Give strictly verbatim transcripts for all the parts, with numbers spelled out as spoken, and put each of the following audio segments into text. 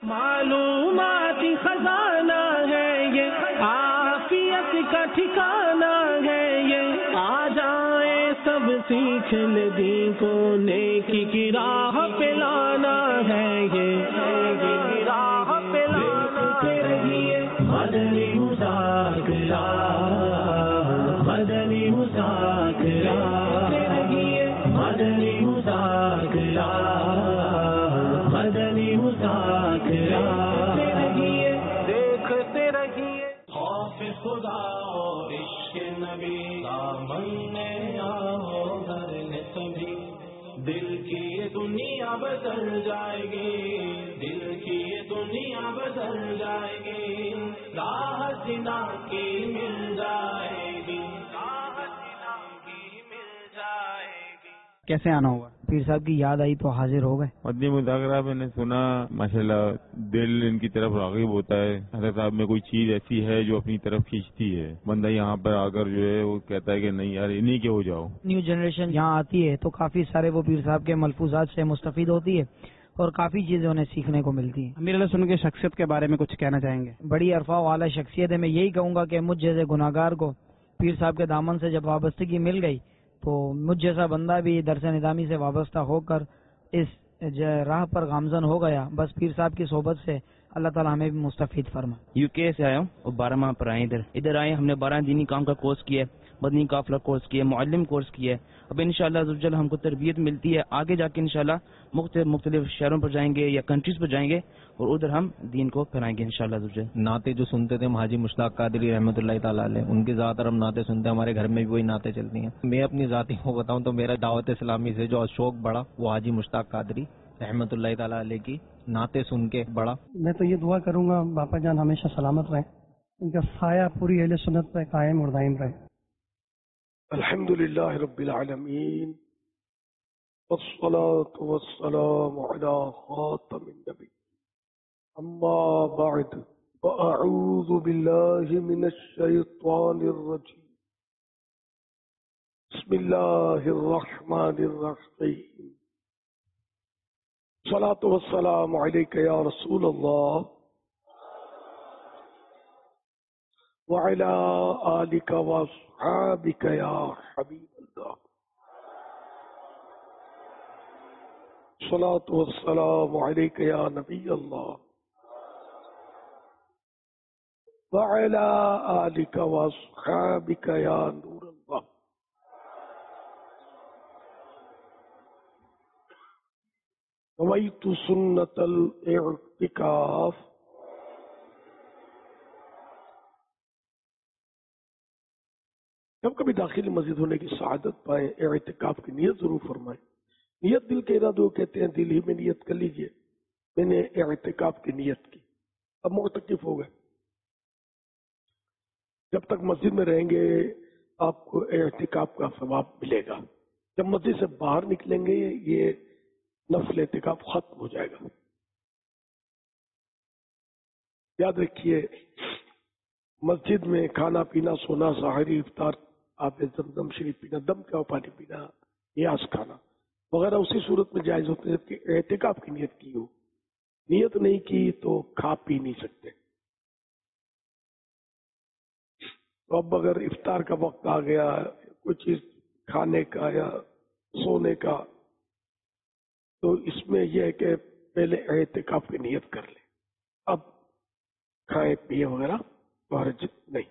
معلومات خزانہ ہے یہ، عافیت کا ٹھکانہ ہے یہ، آ جائیں سب سیکھ لے دین کو، نیکی کی راہ پہ لانا ہے یہ، نیکی کی راہ پہ لانا ہے۔ مدنی مذاکرہ، مدنی مذاکرہ، مدنی مذاکرہ، مدنی مذاکرہ، دیکھتے رہیے خوف خدا اور عشق نبی، دامن میں آؤ گھر نے سبھی، دل کی یہ دنیا بدل جائے گی، دل کی یہ دنیا بدل جائے گی، راہ زنا کی مل جائے گی، راہ زنا کی مل جائے گی۔ کیسے آنا ہوگا؟ پیر صاحب کی یاد آئی تو حاضر ہو گئے۔ مدنی مذاکرہ میں نے سنا، ماشاءاللہ دل ان کی طرف راغب ہوتا ہے، حضرت صاحب میں کوئی چیز ایسی ہے جو اپنی طرف کھینچتی ہے، بندہ یہاں پر آ کر جو ہے وہ کہتا ہے کہ نہیں یار انہی کے ہو جاؤ۔ نیو جنریشن یہاں آتی ہے تو کافی سارے وہ پیر صاحب کے ملفوظات سے مستفید ہوتی ہے اور کافی چیزیں انہیں سیکھنے کو ملتی ہیں۔ امیر علیہ سنت کی شخصیت کے بارے میں کچھ کہنا چاہیں گے؟ بڑی عرفہ و اعلیٰ شخصیت ہے۔ میں یہی کہوں گا کہ مجھ جیسے گناہگار کو پیر صاحب کے دامن سے جب وابستگی مل گئی تو مجھ جیسا بندہ بھی درس نظامی سے وابستہ ہو کر اس راہ پر گامزن ہو گیا۔ بس پیر صاحب کی صحبت سے اللہ تعالیٰ ہمیں بھی مستفید فرما۔ یو کے سے آیا ہوں اور بارہ ماہ پر آئے ادھر ادھر آئے ہم نے بارہ دینی کام کا کورس کیا ہے، مدنی قافلہ کورس کیا ہے، معلم کورس کیا ہے۔ اب انشاءاللہ عز و جل ہم کو تربیت ملتی ہے، آگے جا کے انشاءاللہ مختلف مختلف شہروں پر جائیں گے یا کنٹریز پر جائیں گے اور ادھر ہم دین کو پھیلائیں گے انشاءاللہ عز و جل۔ نعتیں جو سنتے تھے حاجی مشتاق قادری رحمۃ اللہ تعالیٰ علیہ، ان کی زیادہ تر ہم نعتیں سنتے ہیں، ہمارے گھر میں بھی وہی نعتیں چلتی ہیں۔ میں اپنی ذاتی کو بتاؤں تو میرا دعوت اسلامی سے جو شوق بڑا وہ حاجی مشتاق قادری رحمۃ اللہ تعالیٰ علیہ کی نعتیں سن کے بڑا۔ میں تو یہ دعا کروں گا باپا جان ہمیشہ سلامت رہیں، ان کا سایہ پوری اہل سنت پہ قائم اور دائم رہے۔ الحمد للہ رب العالمین والصلاة والسلام على خاتم النبی، اما بعد فاعوذ باللہ من الشیطان الرجیم، بسم اللہ الرحمن الرحیم، الصلاة والسلام علیک یا رسول اللہ وعلى آلك وأصحابك يا حبيب الله، الصلاة والسلام عليك يا نبي الله وعلى آلك وأصحابك يا نور الله۔ نويت سنة الاعتكاف جب کبھی داخلی مسجد ہونے کی سعادت پائیں، اعتکاف کی نیت ضرور فرمائیں۔ نیت دل کے ارادوں کہتے ہیں، دل ہی میں نیت کر لیجئے، میں نے اعتکاف کی نیت کی، اب معتکف ہو گئے۔ جب تک مسجد میں رہیں گے آپ کو اعتکاف کا ثواب ملے گا، جب مسجد سے باہر نکلیں گے یہ نفل اعتکاف ختم ہو جائے گا۔ یاد رکھیے مسجد میں کھانا پینا، سونا، سحری، افطار، آپ زمزم شریف پینا، دم کا پانی پینا، نیاز کھانا وغیرہ اسی صورت میں جائز ہوتے ہیں جبکہ اعتکاف کی نیت کی ہو۔ نیت نہیں کی تو کھا پی نہیں سکتے۔ تو اب اگر افطار کا وقت آ گیا، کوئی چیز کھانے کا یا سونے کا، تو اس میں یہ ہے کہ پہلے اعتکاف کی نیت کر لیں، اب کھائیں پیے وغیرہ تو حرج نہیں۔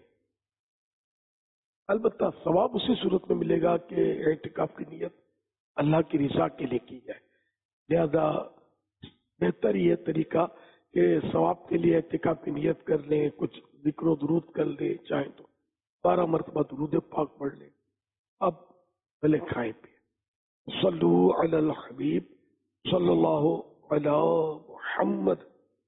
البتہ ثواب اسی صورت میں ملے گا کہ اعتکاف کی نیت اللہ کی رضا کے لیے کی جائے، لہذا بہتر یہ طریقہ کہ ثواب کے لیے اعتکاف کی نیت کر لیں، کچھ ذکر و درود کر لیں، چاہیں تو بارہ مرتبہ درود پاک پڑھ لیں، اب پہلے کھائیں پیے۔ صلو علی الحبیب صلی اللہ علی محمد۔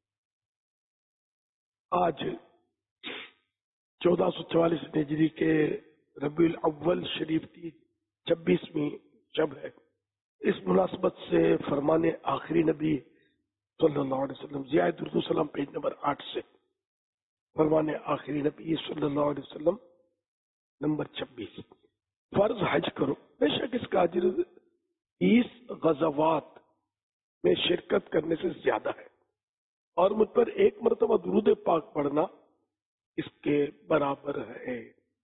آج چودہ سو چوالیس ہجری کے ربیع الاول شریف کی چھبیسویں شب ہے۔ اس مناسبت سے فرمان آخری نبی صلی اللہ علیہ وسلم، ضیاء درود السلام پیج نمبر آٹھ سے، فرمان آخری نبی صلی اللہ علیہ وسلم نمبر چھبیس، فرض حج کرو، بے شک اس کا اجر تیس غزوات میں شرکت کرنے سے زیادہ ہے اور مجھ پر ایک مرتبہ درود پاک پڑھنا اس کے برابر ہے.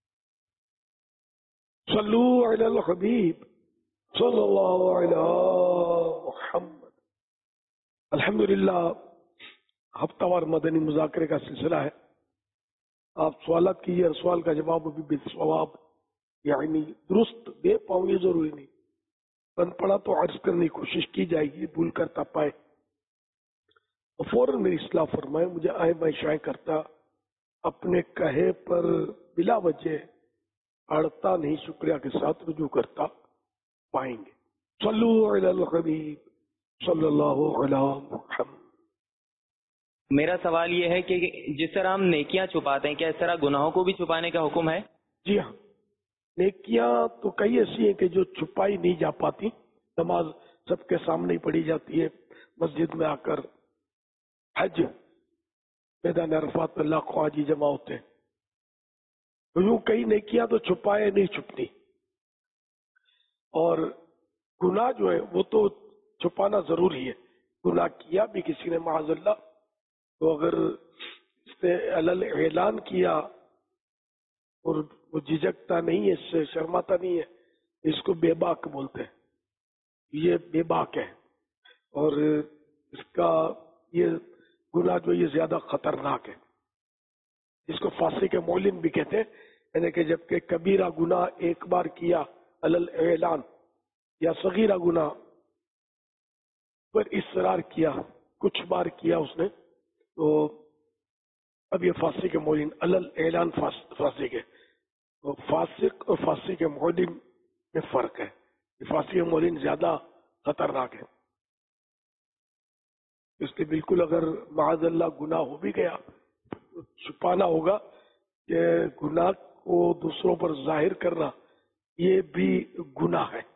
صلو علی الحبیب صلی اللہ علی محمد. الحمدللہ ہفتہ وار مدنی مذاکرے کا سلسلہ ہے. آپ سوالات کیجیے، ہر سوال کا جواب ابھی بالثواب یعنی درست دے پاؤں یہ ضروری نہیں، بن پڑا تو عرض کرنے کی کوشش کی جائے گی، بھول کرتا پائے تو فوراً میری اصلاح فرمائے. مجھے آئے میں شائع کرتا، اپنے کہے پر بلا وجہ اڑتا نہیں، شکریہ کے ساتھ رجوع کرتا پائیں گے. صلو علی الحبیب صلی اللہ علیہ محمد. میرا سوال یہ ہے کہ جس طرح ہم نیکیاں چھپاتے ہیں، کیا اس طرح گناہوں کو بھی چھپانے کا حکم ہے؟ جی ہاں، نیکیاں تو کئی ایسی ہیں کہ جو چھپائی نہیں جا پاتی. نماز سب کے سامنے ہی پڑھی جاتی ہے، مسجد میں آ کر حج میدان عرفات میں لاکھوں حاجی جمع ہوتے ہیں. تو یوں کئی نیکیاں تو چھپائے نہیں چھپتی، اور گناہ جو ہے وہ تو چھپانا ضروری ہے. گناہ کیا بھی کسی نے معاذ اللہ تو اگر اس نے علل اعلان کیا اور وہ جھجکتا نہیں ہے، اس سے شرماتا نہیں ہے، اس کو بے باک بولتے ہیں. یہ بے باک ہے، اور اس کا یہ گناہ جو یہ زیادہ خطرناک ہے. اس کو فاسق معلن بھی کہتے ہیں، یعنی کہ جبکہ کبیرہ گناہ ایک بار کیا علل اعلان یا صغیرہ گناہ پر اصرار کیا کچھ بار کیا اس نے، تو اب یہ فاسق معلن علل اعلان فاسق ہے. تو فاسق اور فاسق معلن میں فرق ہے. فاسق معلن زیادہ خطرناک ہے. اس لیے بالکل اگر معاذ اللہ گناہ ہو بھی گیا تو چھپانا ہوگا کہ گناہ کو دوسروں پر ظاہر کرنا یہ بھی گناہ ہے.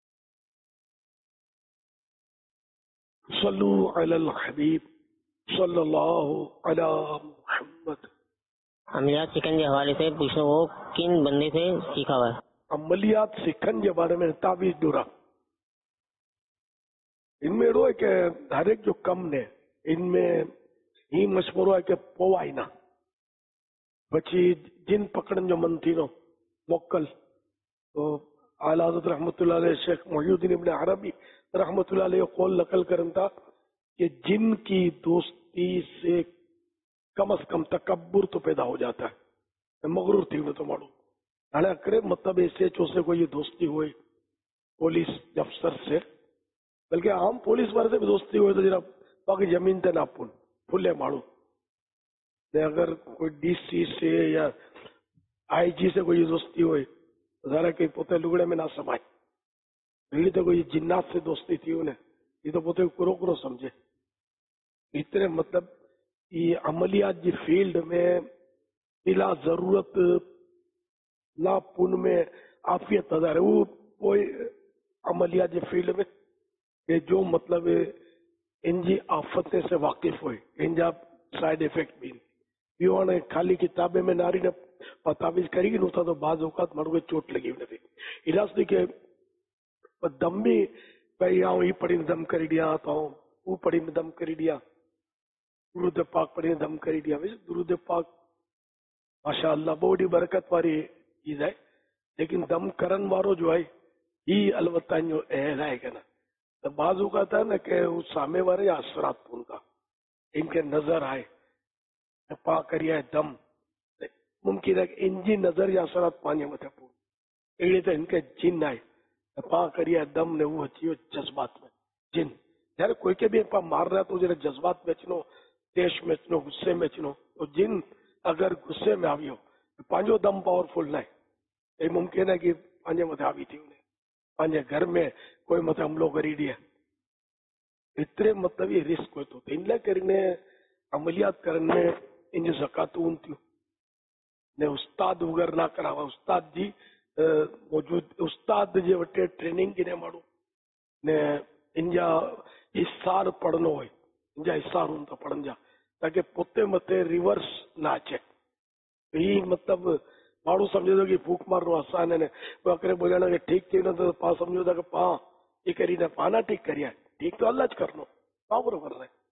صلو علی الحبیب صلی اللہ علی محمد. عملیات سیکھنے کے حوالے سے پوچھو، وہ کن بندے سے سیکھا ہوا ہے؟ عملیات سیکھن کے بارے میں تعویذ ڈورا ان میں رو ہے کہ ہر ایک جو کم نے ان میں ہی مشورہ ہے کہ پوائی نہ بچی جن پکڑن جو من تھی نو موکل. تو اعلیٰ حضرت رحمۃ اللہ علیہ شیخ محی الدین ابن عربی رحمۃ اللہ علیہ قول نقل کرن تھا کہ جن کی دوستی سے کم از کم تکبر تو پیدا ہو جاتا ہے، مغرور تھی انہیں تو مارو ہاں کرے مطلب ایسے چو سے کوئی دوستی ہوئی پولیس افسر سے، بلکہ عام پولیس والے سے بھی دوستی ہوئی تو جناب باقی زمین تے نہ پن پھلے مارو. اگر کوئی ڈی سی سے یا آئی جی سے کوئی دوستی ہوئی ذرا کہ پوتے لگڑے میں نہ سمائے، یہ تو کوئی جنات سے دوستی تھی انہیں، یہ تو پوتے کرو کرو سمجھے. اتنے مطلب یہ عملیات جی فیلڈ میں بلا ضرورت لا پن میں عافیت نظر ہے وہ کوئی عملیات جی فیلڈ میں کہ جو مطلب ان جی آفتیں سے واقف ہوئے، ان جا سائڈ افیکٹ بھی یہ خالی کتابیں میں ناری نے تعویذ کری گی نہ تو بعض اوقات مڑو کے چوٹ لگی ہوئی تھی. علاج تھی کہ دم بھی بھائی آؤں یہ پڑھی دم کری دیا تو وہ پڑھی دم کری دیا، درود پاک پڑھی دم کری دیا. ویسے درود پاک ماشاء اللہ بہت برکت والی چیز ہے، لیکن دم کرن وارو جو ہے یہ البتہ جو اہل ہے کہ نا تو بعض اوقات ہے نا کہ وہ سامنے والے یا اثرات ان کا ان کے نظر آئے پا کریا دم ممکن ہے کہ ان جی نظر یا اثرات پانے متے پور اڑے تو ان کے جن آئے پا کریا دم نے وہ اچھی جذبات میں جن یار کوئی کے بھی پا مار رہا تو جرا جذبات میں چنو، دیش میں چنو، غصے میں چنو، تو جن اگر غصے میں آوی ہو پانچو دم پاورفل نہ ہے، یہ ممکن ہے کہ پانچے متے آوی تھی انہیں پانچے گھر میں کوئی مت حملو کری دیا. اتنے مطلب یہ رسک ہوئے تو ان لئے کرنے عملیات کرنے ان جو زکاتون تھی نے استاد وغیر نہ کرا ہوا استاد جی موجود استاد جی وٹے ٹریننگ کی نے مارو نے ان جا حصار پڑھنو ہوئے ان جا حصار ہوں تو پڑھن جا تاکہ پوتے متے ریورس نہ اچھے. یہ مطلب مارو سمجھے دو کہ پھوک مارنو آسان ہے وہ اکرے بولیانا کہ ٹھیک تھی نا تو پا سمجھو تھا کہ پا یہ کری نہ پانا ٹھیک کریا ٹھیک تو اللہ چ کرنو پا برو کر رہے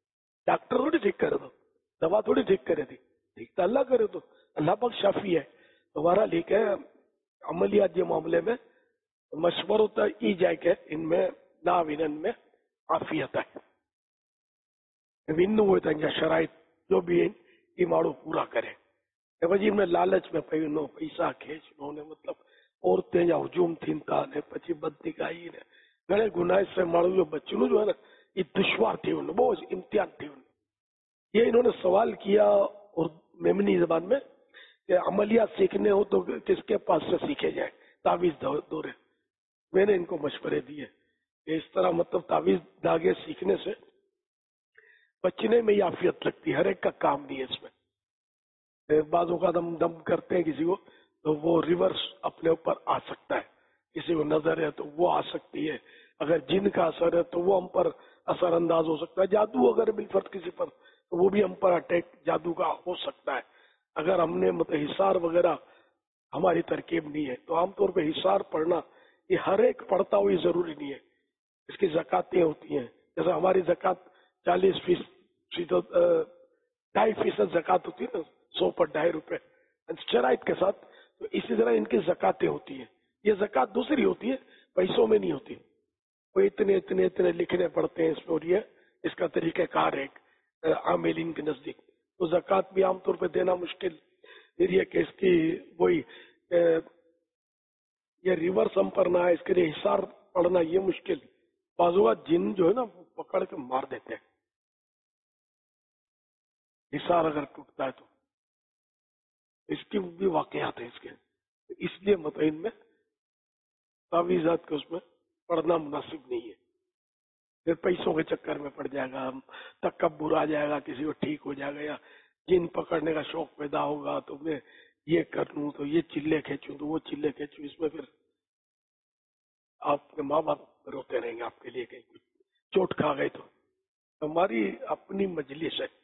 डॉक्टर थोड़ी ठीक करे तो, दवा थोड़ी ठीक करे थी, ठीक तो अल्लाह करे तो, अल्लाह पाक शाफी है. हमारा लिख है अमलियात जे मामले में मशवरो त ई जाए के इनमें ना विनन में आफियत है. विन हुए तो शराइत जो भी है ये माड़ो पूरा करे. પછી એમને લાલચ में પૈનો પૈસા ખેંચનો ને મતલબ औरतें या हुजूम थीन था ने પછી બદનિગાહી ને ઘણે ગુનાહ से माड़ो जो बचनु जो है ना ये दुश्वार थी उन्हें, बहुत इम्तिहान थी उन्हें. ये इन्होंने सवाल किया और मेमनी जबान में कि अमलियात सीखने हो तो किसके पास से सीखे जाए, तावीज दौरे. मैंने इनको मशवरे दिए इस तरह मतलब तावीज धागे सीखने से बचने में ही आफियत लगती है, हर एक का काम नहीं है इसमें. बाजों का दम दम करते हैं किसी को तो वो रिवर्स अपने ऊपर आ सकता है, किसी को नजर है तो वो आ सकती है, अगर जिन का असर है तो वो हम पर असर अंदाज हो सकता है, जादू अगर बिलफर्ज किसी पर तो वो भी हम पर अटैक जादू का हो सकता है. अगर हमने मतलब हिसार वगैरह हमारी तरकीब नहीं है तो आमतौर पर हिसार पढ़ना ये हर एक पढ़ता हुई जरूरी नहीं है, इसकी जकातें होती हैं. जैसे हमारी जकात चालीस फीसद ढाई फीसद जकात होती है ना, सौ पर ढाई रुपए शराइत के साथ, तो इसी तरह इनकी जकातें होती हैं. ये जकात दूसरी होती है, पैसों में नहीं होती. वो इतने इतने इतने लिखने पड़ते हैं इसमें, और ये इसका तरीक़ाकार है आमिलीन के नजदीक. तो जकात भी आमतौर पर देना मुश्किल, फिर ये कि इसकी वही ये रिवर्स हम पर ना है, इसके लिए हिसार पढ़ना ये मुश्किल. बाजुआ जिन जो है ना पकड़ के मार देते हैं हिसार अगर टूटता है तो, इसकी भी वाकयात है इसके. इसलिए मतइन में तावीजात के उसमें पढ़ना मुनासिब नहीं है. फिर पैसों के चक्कर में पड़ जाएगा, हम तकब्बुर आ जाएगा, किसी को ठीक हो जाएगा, या जिन पकड़ने का शौक पैदा होगा तो मैं ये कर लूं तो ये चिल्ले खींचूं तो वो चिल्ले खींचूं. इसमें फिर आपके माँ बाप रोते रहेंगे आपके लिए, कहीं कुछ चोट खा गए तो. हमारी अपनी मजलिस है,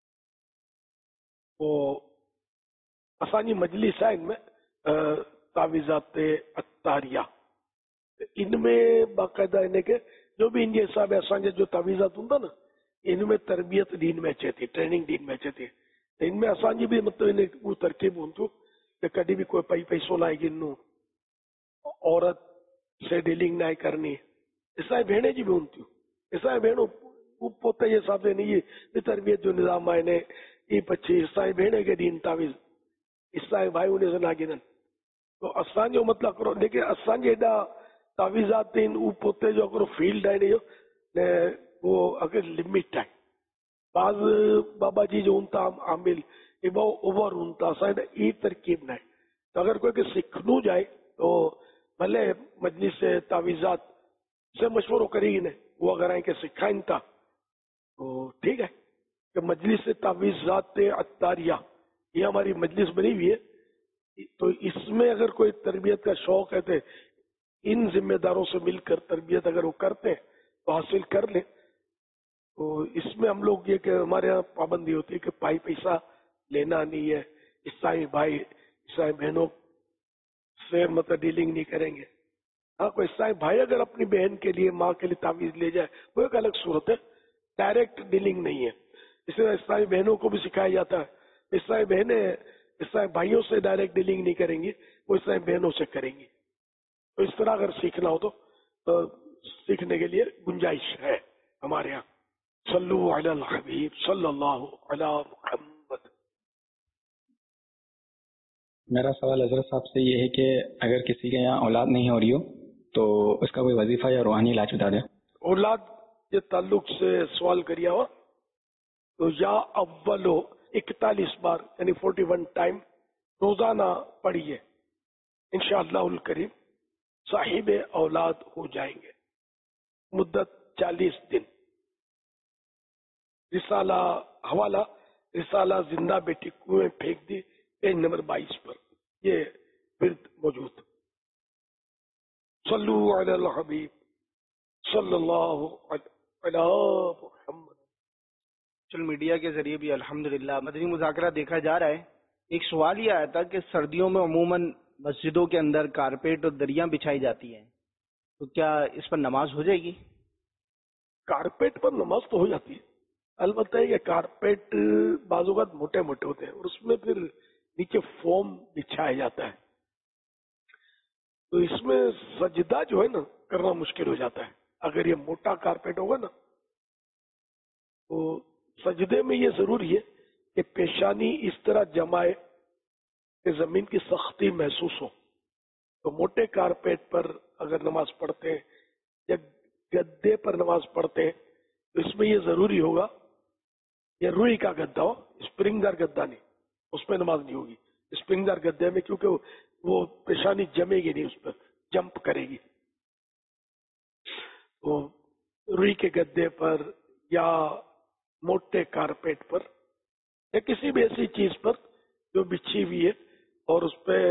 वो असानी मजलिस है, इनमें तावीजात अत्तारिया, इनमें बाकायदा इन्हें के जो भी इनके हिसाब असांजे जो तावीजात हूंदा ना इनमें तरबियत दीन में अचे थी, ट्रेनिंग दीन में अचे थी. इनमें असांजी भी मतलब इन्हें वो तरकीब हूंदियूं कि कभी भी कोई पई पैसो ना गिनू, औरत से डीलिंग ना करनी, असांजी भेणे जी भी हूंदियूं. असांजी भेणो पोते जे हिसाब से ये तरबियत जो निज़ाम है इन्हें ये पची असांजी भेणे के ॾीन तावीज़, असांजे भाई उन से ना गिननि. तो असांजो मतिलबु करो लेकिन असांजे हेॾा तावीज़ात आहिनि, उहो पोते जो हिकिड़ो फील्ड आहे इनजो ने वो अगर लिमिट है. बाज़ बाबा जी जो उनता आमिल ये बहुत ओवर उनता असांजे ई तरकीब न है. तो अगर कोई के सीखनू जाए तो भले मजलिस से तावीज़ात से मशवरो करेगी ने, वो अगर इनके सिखाइन था तो ठीक है कि मजलिस से तावीज़ात अत्तारिया ये हमारी मजलिस बनी हुई है. तो इसमें अगर कोई तरबियत का शौक है तो इन जिम्मेदारों से मिलकर तरबियत अगर वो करते हैं तो हासिल कर ले. तो इसमें हम लोग ये कि हमारे यहाँ पाबंदी होती है कि पाई पैसा लेना नहीं है, ईसाई भाई ईसाई बहनों से मतलब डीलिंग नहीं करेंगे. हाँ कोई ईसाई भाई अगर अपनी बहन के लिए माँ के लिए तावीज ले जाए वो एक अलग सूरत है, डायरेक्ट डीलिंग नहीं है. इसलिए ईसाई बहनों को भी सिखाया जाता है. ईसाई बहनें ईसाई भाइयों से डायरेक्ट डीलिंग नहीं करेंगी, वो ईसाई बहनों से करेंगी. तो इस तरह अगर सीखना हो तो, तो सीखने के लिए गुंजाइश है हमारे यहाँ. सल्लु अलल हबीब सल्लल्लाहु अला मुहम्मद. मेरा सवाल हजरत साहब से ये है कि अगर किसी के यहाँ औलाद नहीं हो रही हो तो उसका कोई वजीफा या रूहानी इलाज बता दें. औलाद के ताल्लुक से सवाल करिए हो तो या अव्वलो इकतालीस बार यानी फोर्टी वन टाइम रोजाना पढ़िए, इंशाअल्लाहुल करीम साहिब औलाद हो जाएंगे. मुद्दत चालीस दिन. रिसाला हवाला रिसाला जिंदा बेटी कुएं फेंक दी पेज नंबर बाईस पर ये फिर मौजूद. सल्लु अलल हबीब सल्लल्लाहु अला मुहम्मद. सोशल मीडिया के जरिए भी अल्हम्दुलिल्लाह मदनी मुज़ाकरा देखा जा रहा है. एक सवाल ये आया था कि सर्दियों में अमूमन मस्जिदों के अंदर कारपेट और दरियां बिछाई जाती हैं, तो क्या इस पर नमाज हो जाएगी? कारपेट पर नमाज तो हो जाती है, البتہ یہ کارپیٹ بعض اوقات موٹے موٹے ہوتے ہیں اور اس میں پھر نیچے فوم بچھایا جاتا ہے، تو اس میں سجدہ جو ہے نا کرنا مشکل ہو جاتا ہے. اگر یہ موٹا کارپیٹ ہوگا نا تو سجدے میں یہ ضروری ہے کہ پیشانی اس طرح جمائے کہ زمین کی سختی محسوس ہو. تو موٹے کارپیٹ پر اگر نماز پڑھتے ہیں یا گدے پر نماز پڑھتے ہیں تو اس میں یہ ضروری ہوگا یہ روئی کا گدا ہو، اسپرنگ دار گدا نہیں، اس پہ نماز نہیں ہوگی. اسپرنگ دار گدے میں کیونکہ وہ پیشانی جمے گی نہیں، اس پر جمپ کرے گی. تو روئی کے گدے پر یا موٹے کارپیٹ پر یا کسی بھی ایسی چیز پر جو بچھی ہوئی ہے اور اس پہ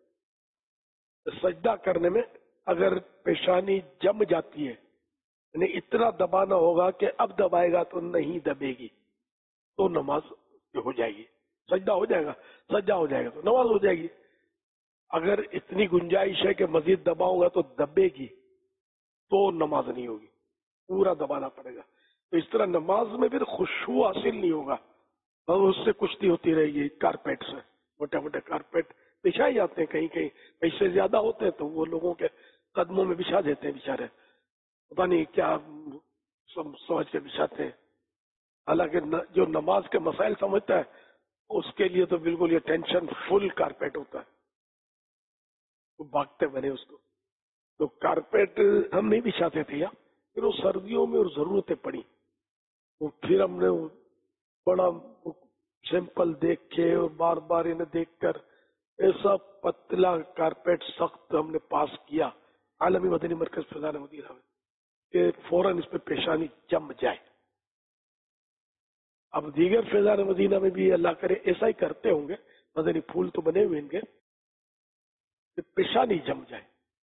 سجدہ کرنے میں اگر پیشانی جم جاتی ہے، یعنی اتنا دبانا ہوگا کہ اب دبائے گا تو نہیں دبے گی، تو نماز ہو جائے گی. سجدہ ہو جائے گا، سجدہ ہو جائے گا تو نماز ہو جائے گی. اگر اتنی گنجائش ہے کہ مزید دباؤں گا تو دبے گی تو نماز نہیں ہوگی، پورا دبانا پڑے گا. تو اس طرح نماز میں پھر خشوع حاصل نہیں ہوگا اور اس سے کشتی ہوتی رہے گی. کارپیٹ سے موٹے موٹے کارپیٹ بچھائے جاتے ہیں، کہیں کہیں پیسے زیادہ ہوتے ہیں تو وہ لوگوں کے قدموں میں بچھا دیتے ہیں بیچارے، پتا نہیں کیا سوچ کے بچھاتے ہیں. حالانکہ جو نماز کے مسائل سمجھتا ہے اس کے لیے تو بالکل یہ ٹینشن فل کارپیٹ ہوتا ہے، وہ بھاگتے بنے اس کو. تو کارپیٹ ہم نہیں بچھاتے تھے یا پھر وہ سردیوں میں اور ضرورتیں پڑی، وہ پھر ہم نے بڑا سمپل دیکھ کے اور بار بار انہیں دیکھ کر ایسا پتلا کارپیٹ سخت ہم نے پاس کیا عالمی مدنی مرکز فیضان مدینہ میں کہ فوراً اس پہ پیشانی جم جائے. اب دیگر فیضان مدینہ میں بھی اللہ کرے ایسا ہی کرتے ہوں گے، مدنی پھول تو بنے ہوئے ہیں گے کہ پیشانی جم جائے.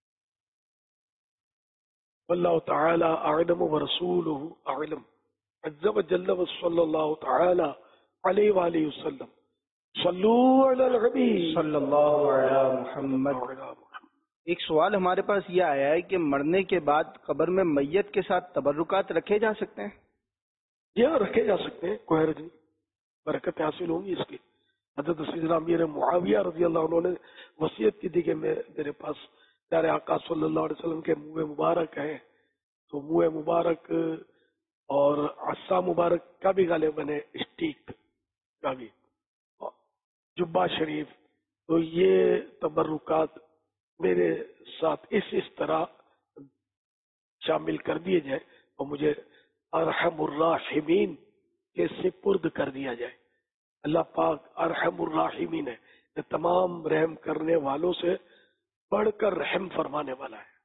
واللہ تعالی اعلم ورسولہ اعلم عز وجل وصلی اللہ تعالی علیہ وآلہ وسلم. صلو علی الحبیب صلی اللہ علی محمد. ایک سوال ہمارے پاس یہ آیا ہے کہ مرنے کے بعد قبر میں میت کے ساتھ تبرکات رکھے جا سکتے ہیں؟ یہ رکھے جا سکتے ہیں، کوئی حرج نہیں، برکت حاصل ہوگی اس کی. حضرت سیدنا امیر معاویہ رضی اللہ عنہ نے وصیت کی تھی کہ میں میرے پاس پیارے آقا صلی اللہ علیہ وسلم کے منہ مبارک ہے، تو منہ مبارک اور عصا مبارک کا بھی غالباً ہے، اسٹیک کا بھی، جبہ شریف، تو یہ تبرکات میرے ساتھ اس اس طرح شامل کر دیے جائے اور مجھے ارحم الراحمین کے سپرد کر دیا جائے. اللہ پاک ارحم الراحمین ہے، کہ تمام رحم کرنے والوں سے بڑھ کر رحم فرمانے والا ہے.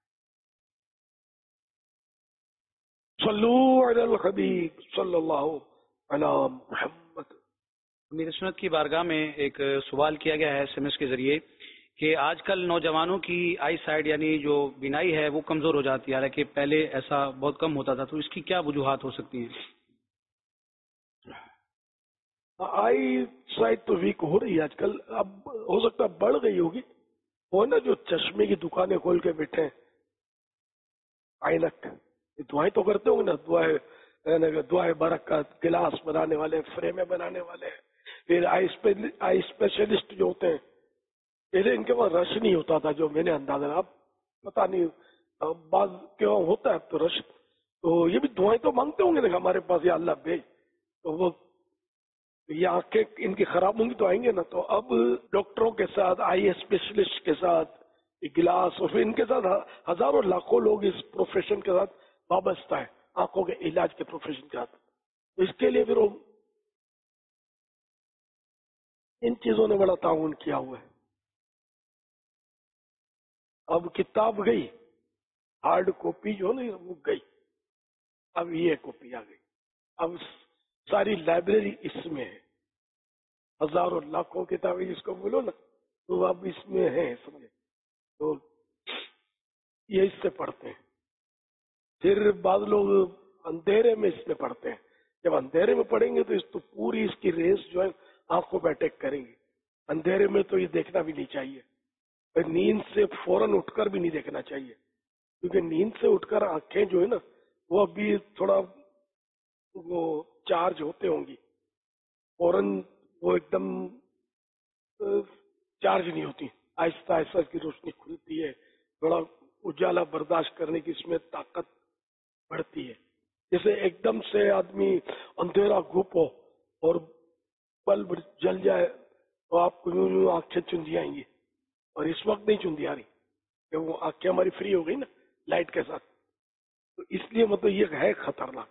صلو علی الحبیب صلی اللہ علی محمد. امیر سنت کی بارگاہ میں ایک سوال کیا گیا ہے ایس ایم ایس کے ذریعے کہ آج کل نوجوانوں کی آئی سائٹ یعنی جو بینائی ہے وہ کمزور ہو جاتی ہے، حالانکہ پہلے ایسا بہت کم ہوتا تھا، تو اس کی کیا وجوہات ہو سکتی ہیں؟ آئی سائٹ تو ویک ہو رہی ہے آج کل، اب ہو سکتا ہے بڑھ گئی ہوگی. وہ نا جو چشمے کی دکانیں کھول کے بیٹھے ہیں، آئینک، دعائیں تو کرتے ہوں گے نا، دعائیں دعائیں برکت، گلاس بنانے والے، فریمیں بنانے والے، پھر آئی اسپیشلسٹ جو ہوتے ہیں. پہلے ان کے پاس رش نہیں ہوتا تھا جو میں نے اندازہ، اب پتا نہیں بعض کیوں ہوتا ہے تو رش، تو یہ بھی دعائیں تو مانگتے ہوں گے نا ہمارے پاس یا اللہ بھیج، تو وہ یہ آنکھیں ان کی خراب ہوں گی تو آئیں گے نا. تو اب ڈاکٹروں کے ساتھ، آئی اسپیشلسٹ کے ساتھ، گلاس، اور پھر ان کے ساتھ ہزاروں لاکھوں لوگ اس پروفیشن کے ساتھ وابستہ ہے، آنکھوں کے علاج کے پروفیشن کے ساتھ. تو اس کے لیے پھر وہ ان چیزوں نے بڑا تعاون کیا ہوا ہے. اب کتاب گئی، ہارڈ کاپی جو نہیں وہ گئی، اب یہ کاپی آ گئی. اب ساری لائبریری اس میں ہے، ہزاروں لاکھوں کتابیں جس کو بولو نا، تو اب اس میں ہے، سمجھے، تو یہ اس سے پڑھتے ہیں. پھر بعض لوگ اندھیرے میں اس میں پڑھتے ہیں. جب اندھیرے میں پڑھیں گے تو اس تو پوری اس کی ریس جو ہے آنکھوں پہ اٹیک کریں گے. اندھیرے میں تو یہ دیکھنا بھی نہیں چاہیے، پھر نیند سے فوراً اٹھ کر بھی نہیں دیکھنا چاہیے، کیونکہ نیند سے اٹھ کر آنکھیں جو ہے نا وہ ابھی تھوڑا وہ چارج ہوتے ہوں گی فوراً وہ ایک دم چارج نہیں ہوتی، آہستہ آہستہ اس کی روشنی کھلتی ہے، بڑا اجالا برداشت کرنے کی اس میں طاقت بڑھتی ہے. جیسے ایک دم سے آدمی اندھیرا گھوپ ہو اور بلب جل جائے تو آپ کو یوں یوں آنکھیں چندی آئیں گی، اور اس وقت نہیں چندی آ رہی کہ وہ آنکھیں ہماری فری ہو گئی نا لائٹ کے ساتھ. تو اس لیے مطلب یہ ہے خطرناک.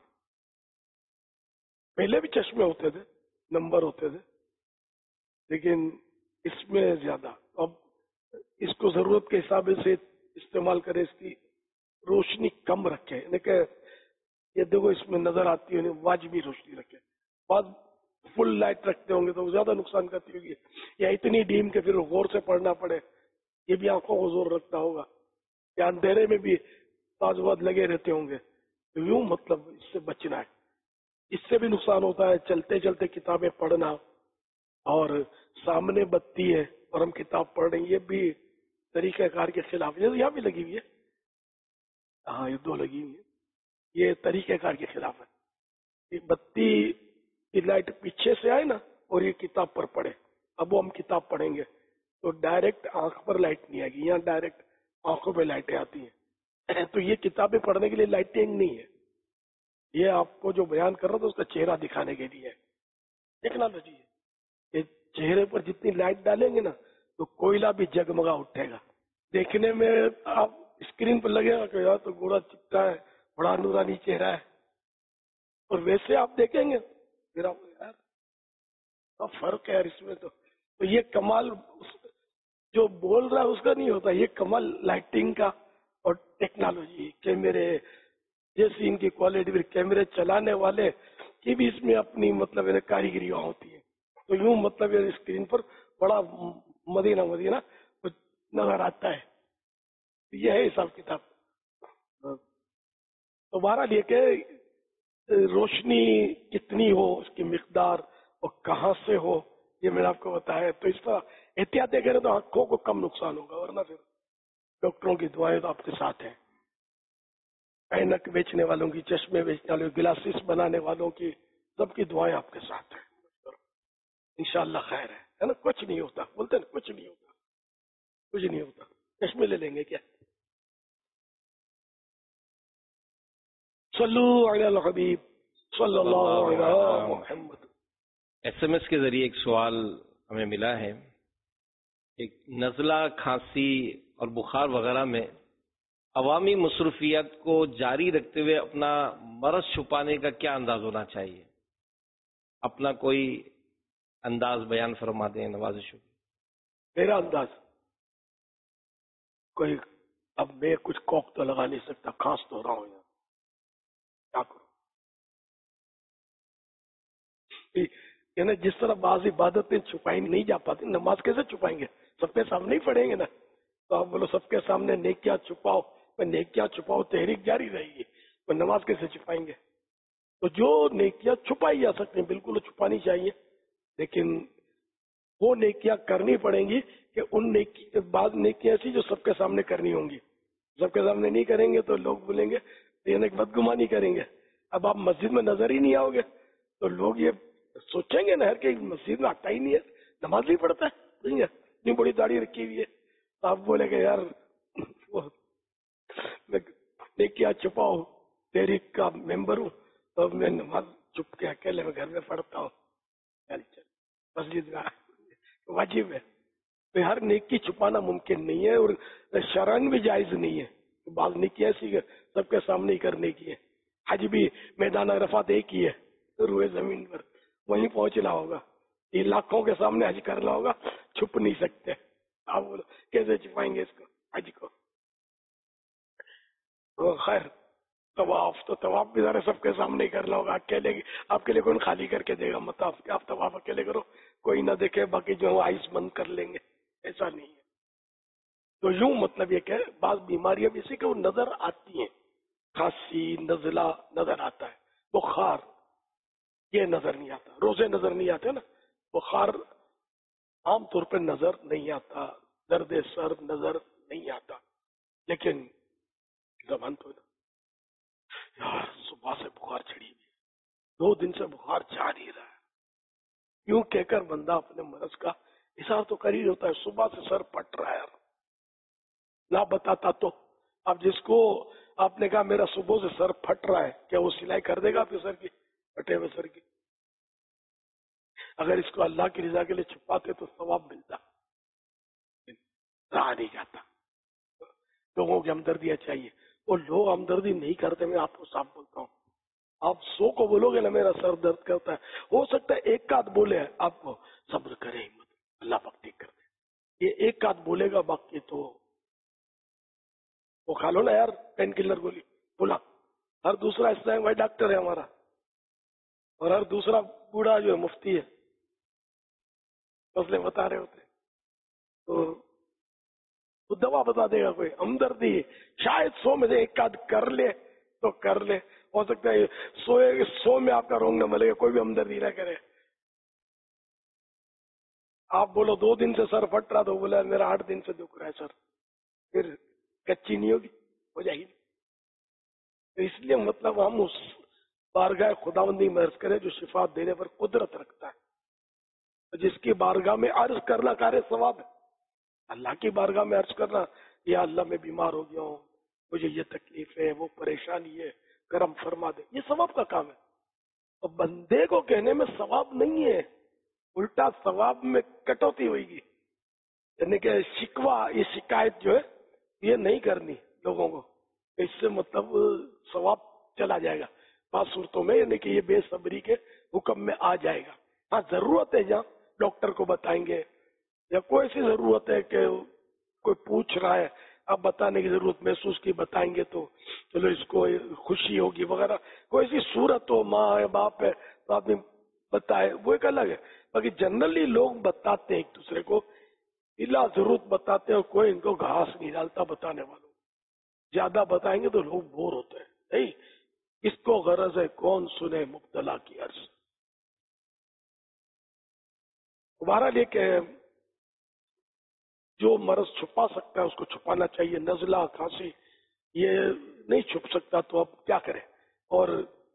پہلے بھی چشمے ہوتے تھے، نمبر ہوتے تھے، لیکن اس میں زیادہ. اب اس کو ضرورت کے حساب سے استعمال کرے، اس کی روشنی کم رکھے، یعنی کہ یہ دیکھو اس میں نظر آتی ہے واجبی روشنی رکھے. بعض فل لائٹ رکھتے ہوں گے تو زیادہ نقصان کرتی ہوگی، یا اتنی ڈیم کہ پھر غور سے پڑھنا پڑے، یہ بھی آنکھوں کو زور رکھتا ہوگا. یا اندھیرے میں بھی تاجوات لگے رہتے ہوں گے. تو یوں مطلب اس سے بچنا ہے. اس سے بھی نقصان ہوتا ہے چلتے چلتے کتابیں پڑھنا، اور سامنے بتی ہے اور ہم کتاب پڑھ رہے ہیں، یہ بھی طریقہ کار کے خلاف ہے. یہاں بھی لگی ہوئی ہے، ہاں یہ دو لگی ہوئی ہے، یہ طریقہ کار کے خلاف ہے. یہ بتی کی لائٹ پیچھے سے آئے نا اور یہ کتاب پر پڑھے. اب وہ ہم کتاب پڑھیں گے تو ڈائریکٹ آنکھ پر لائٹ نہیں آئے گی، یہاں ڈائریکٹ آنکھوں پہ لائٹیں آتی ہیں. تو یہ کتابیں پڑھنے کے لیے لائٹنگ نہیں ہے، یہ آپ کو جو بیان کر رہا تھا اس کا چہرہ دکھانے کے لیے ٹیکنالوجی ہے. یہ چہرے پر جتنی لائٹ ڈالیں گے نا تو کوئلہ بھی جگمگا اٹھے گا. دیکھنے میں آپ اسکرین پر لگے گا کہ یار تو گوڑا چپٹا ہے، بڑا نورانی چہرہ ہے، اور ویسے آپ دیکھیں گے پھر آپ یار اب فرق ہے یار اس میں. تو تو یہ کمال جو بول رہا ہے اس کا نہیں ہوتا، یہ کمال لائٹنگ کا اور ٹیکنالوجی کیمرے جیسی ان کی کوالٹی، پھر کیمرے چلانے والے کی بھی اس میں اپنی مطلب کاریگری ہوتی ہے. تو یوں مطلب اسکرین پر بڑا مدینہ مدینہ نظر آتا ہے. یہ ہے حساب کتاب. تو بہرحال یہ کہ روشنی کتنی ہو، اس کی مقدار اور کہاں سے ہو، یہ میں نے آپ کو بتایا. تو اس طرح احتیاطیں کریں تو آنکھوں کو کم نقصان ہوگا، ورنہ پھر ڈاکٹروں کی دعائیں تو آپ کے ساتھ ہیں، اینک بیچنے والوں کی، چشمے بیچنے والوں کی، گلاسز بنانے والوں کی، سب کی دعائیں آپ کے ساتھ ہیں. انشاءاللہ خیر ہے نا. کچھ نہیں ہوتا، بولتے ہیں کچھ نہیں ہوتا، کچھ نہیں ہوتا. چشمے لے لیں گے کیا. صلو علی الحبیب صلی اللہ علیہ محمد. ایس ایم ایس کے ذریعے ایک سوال ہمیں ملا ہے. ایک نزلہ، کھانسی اور بخار وغیرہ میں عوامی مصروفیات کو جاری رکھتے ہوئے اپنا مرض چھپانے کا کیا انداز ہونا چاہیے؟ اپنا کوئی انداز بیان فرما دیں نوازش. میرا انداز کوئی، اب میں کچھ کوک تو لگا نہیں سکتا، کھانس تو رہا ہوں یہاں، کیا کروں. یعنی جس طرح بعض عبادتیں چھپائی نہیں جا پاتی، نماز کیسے چھپائیں گے؟ سب کے سامنے ہی پڑھیں گے نا. تو آپ بولو سب کے سامنے نیکیاں چھپاؤ، نیکیاں چھپاؤ تحریک جاری رہے گی، تو نماز کیسے چھپائیں گے؟ تو جو نیکیاں چھپائی جا سکتی ہیں بالکل چھپانی چاہیے، لیکن وہ نیکیاں کرنی پڑیں گی کہ ان نیکی بعض نیکیاں ایسی جو سب کے سامنے کرنی ہوں گی. سب کے سامنے نہیں کریں گے تو لوگ بولیں گے، یعنی بدگمانی کریں گے. اب آپ مسجد میں نظر ہی نہیں آؤ گے تو لوگ یہ سوچیں گے نا کہ مسجد میں آتا ہی نہیں ہے، نماز نہیں پڑھتا ہے، نہیں ہے، اتنی بڑی داڑھی رکھی ہوئی ہے. تو آپ بولے گے یار نیکیاں چھپاؤ تحریک کا ممبر ہوں، تو میں نماز چھپ کے اکیلے میں گھر میں پڑھتا ہوں. مسجد میں واجب ہے. تو ہر نیکی چھپانا ممکن نہیں ہے، اور شرعن بھی جائز نہیں ہے. بعض نیکی ایسی ہے سب کے سامنے ہی کرنے کی ہے. حج بھی میدان عرفات ایک ہی ہے، روئے زمین پر وہیں پہنچنا ہوگا. یہ لاکھوں کے سامنے حج کرنا ہوگا، چھپ نہیں سکتے. آپ بولو کیسے چھپائیں گے اس کو، حج کو؟ خیر طواف تو طواف بھی ذرا سب کے سامنے ہی کرنا ہوگا. اکیلے آپ کے لیے کون خالی کر کے دے گا مطاف کہ آپ طواف اکیلے کرو، کوئی نہ دیکھے، باقی جو آئس بند کر لیں گے؟ ایسا نہیں ہے. تو یوں مطلب یہ کہ بعض بیماریاں بھی اسی کہ وہ نظر آتی ہیں. کھانسی، نزلہ نظر آتا ہے، بخار یہ نظر نہیں آتا، روزے نظر نہیں آتے نا. بخار عام طور پہ نظر نہیں آتا، درد سر نظر نہیں آتا، لیکن زبان تو یار صبح سے بخار چڑھی ہوئی، دو دن سے بخار جا نہیں رہا ہے، یوں کہہ کر بندہ اپنے مرض کا اظہار تو کر ہی ہوتا ہے. صبح سے سر پھٹ رہا ہے، نہ بتاتا تو. اب جس کو آپ نے کہا میرا صبح سے سر پھٹ رہا ہے، کیا وہ سلائی کر دے گا آپ کے سر کی، پھٹے ہوئے سر کی؟ اگر اس کو اللہ کی رضا کے لیے چھپاتے تو ثواب ملتا، رہا نہیں جاتا. لوگوں کی ہمدردیاں چاہیے، اور لوگ ہمدردی نہیں کرتے. میں آپ کو صاف بولتا ہوں، آپ سو کو بولو گے نا میرا سر درد کرتا ہے، ہو سکتا ہے ایک آدھ بولے آپ کو صبر کرے، ہمت اللہ پاک ٹھیک کر دے. یہ ایک آدھ بولے گا، باقی تو وہ کھا لو نا یار پین کلر گولی بولا. ہر دوسرا اسلام بھائی ڈاکٹر ہے ہمارا، اور ہر دوسرا بوڑھا جو ہے مفتی ہے، مسئلے بتا رہے ہوتے تو تو دوا بتا دے گا کوئی. ہمدردی شاید سو میں سے ایک آدھ کر لے تو کر لے، ہو سکتا ہے سو سو میں آپ کا رونگ نہ ملے گا، کوئی بھی ہمدردی نہ کرے. آپ بولو دو دن سے سر پھٹ رہا، تو بولا میرا آٹھ دن سے دکھ رہا ہے سر، پھر کچی نہیں ہوگی، ہو جائے گی. تو اس لیے مطلب ہم اس بارگاہ خداوندی میں عرض کریں جو شفا دینے پر قدرت رکھتا ہے، جس کی بارگاہ میں عرض کرنا کار ثواب ہے. اللہ کی بارگاہ میں عرض کرنا، یا اللہ میں بیمار ہو گیا ہوں، مجھے یہ تکلیف ہے، وہ پریشانی ہے، کرم فرما دے، یہ ثواب کا کام ہے. اور بندے کو کہنے میں ثواب نہیں ہے، الٹا ثواب میں کٹوتی ہوئے گی. یعنی کہ شکوہ، یہ شکایت جو ہے یہ نہیں کرنی لوگوں کو، اس سے مطلب ثواب چلا جائے گا. بعض صورتوں میں یعنی کہ یہ بے صبری کے حکم میں آ جائے گا. ہاں ضرورت ہے جہاں ڈاکٹر کو بتائیں گے، یا کوئی ایسی ضرورت ہے کہ کوئی پوچھ رہا ہے، آپ بتانے کی ضرورت محسوس کی، بتائیں گے تو چلو اس کو خوشی ہوگی وغیرہ. کوئی ایسی صورت ہو، ماں ہے باپ ہے تو آدمی بتائے، وہ ایک الگ ہے. باقی جنرلی لوگ بتاتے ہیں ایک دوسرے کو، بلا ضرورت بتاتے ہیں، کوئی ان کو گھاس نہیں ڈالتا بتانے والوں. زیادہ بتائیں گے تو لوگ بور ہوتے ہیں. نہیں، اس کو غرض ہے کون سنے مبتلا کی عرض. ہمارا لے کہ جو مرض چھپا سکتا ہے اس کو چھپانا چاہیے. نزلہ کھانسی یہ نہیں چھپ سکتا تو اب کیا کریں. اور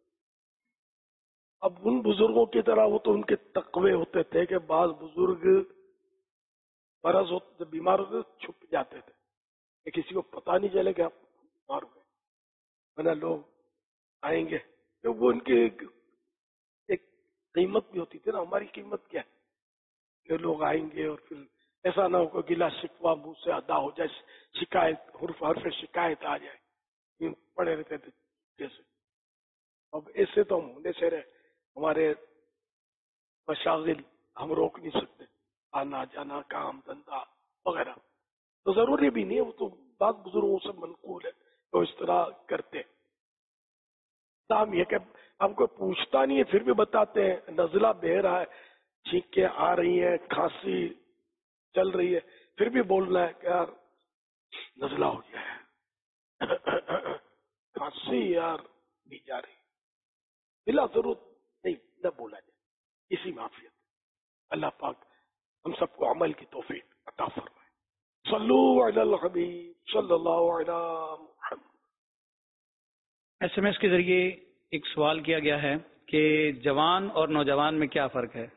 اب ان بزرگوں کی طرح وہ تو ان کے تقوی ہوتے تھے کہ بعض بزرگ مرض ہوتے بیمار ہوتے چھپ جاتے تھے کہ کسی کو پتا نہیں چلے کہ آپ بیمار ہوئے، ورنہ لوگ آئیں گے. تو وہ ان کی ایک قیمت بھی ہوتی تھی نا. ہماری قیمت کیا ہے کہ لوگ آئیں گے اور پھر ایسا نہ ہو کہ گلا شکوا منہ سے ادا ہو جائے، شکایت حرف حرف شکایت آ جائے، پڑے رہتے تھے جیسے. اب ایسے تو ہم ہونے سے رہے، ہمارے مشاغل ہم روک نہیں سکتے، آنا جانا کام دھندا وغیرہ تو ضروری بھی نہیں ہے. وہ تو بعض بزرگوں سے منقول ہے تو اس طرح کرتے. کام یہ کہ ہم کو پوچھتا نہیں ہے پھر بھی بتاتے ہیں. نزلہ بہ رہا ہے، چھینکیں آ رہی ہیں، کھانسی چل رہی ہے، پھر بھی بولنا ہے کہ یار نزلہ ہو گیا ہے، کھانسی یار نہیں جا رہی، بلا ضرورت نہیں نہ بولا جائے. اسی معافیت اللہ پاک ہم سب کو عمل کی توفیق عطا فرمائے. صلو علی الحبیب صلی اللہ علی محمد. ایس ایم ایس کے ذریعے ایک سوال کیا گیا ہے کہ جوان اور نوجوان میں کیا فرق ہے؟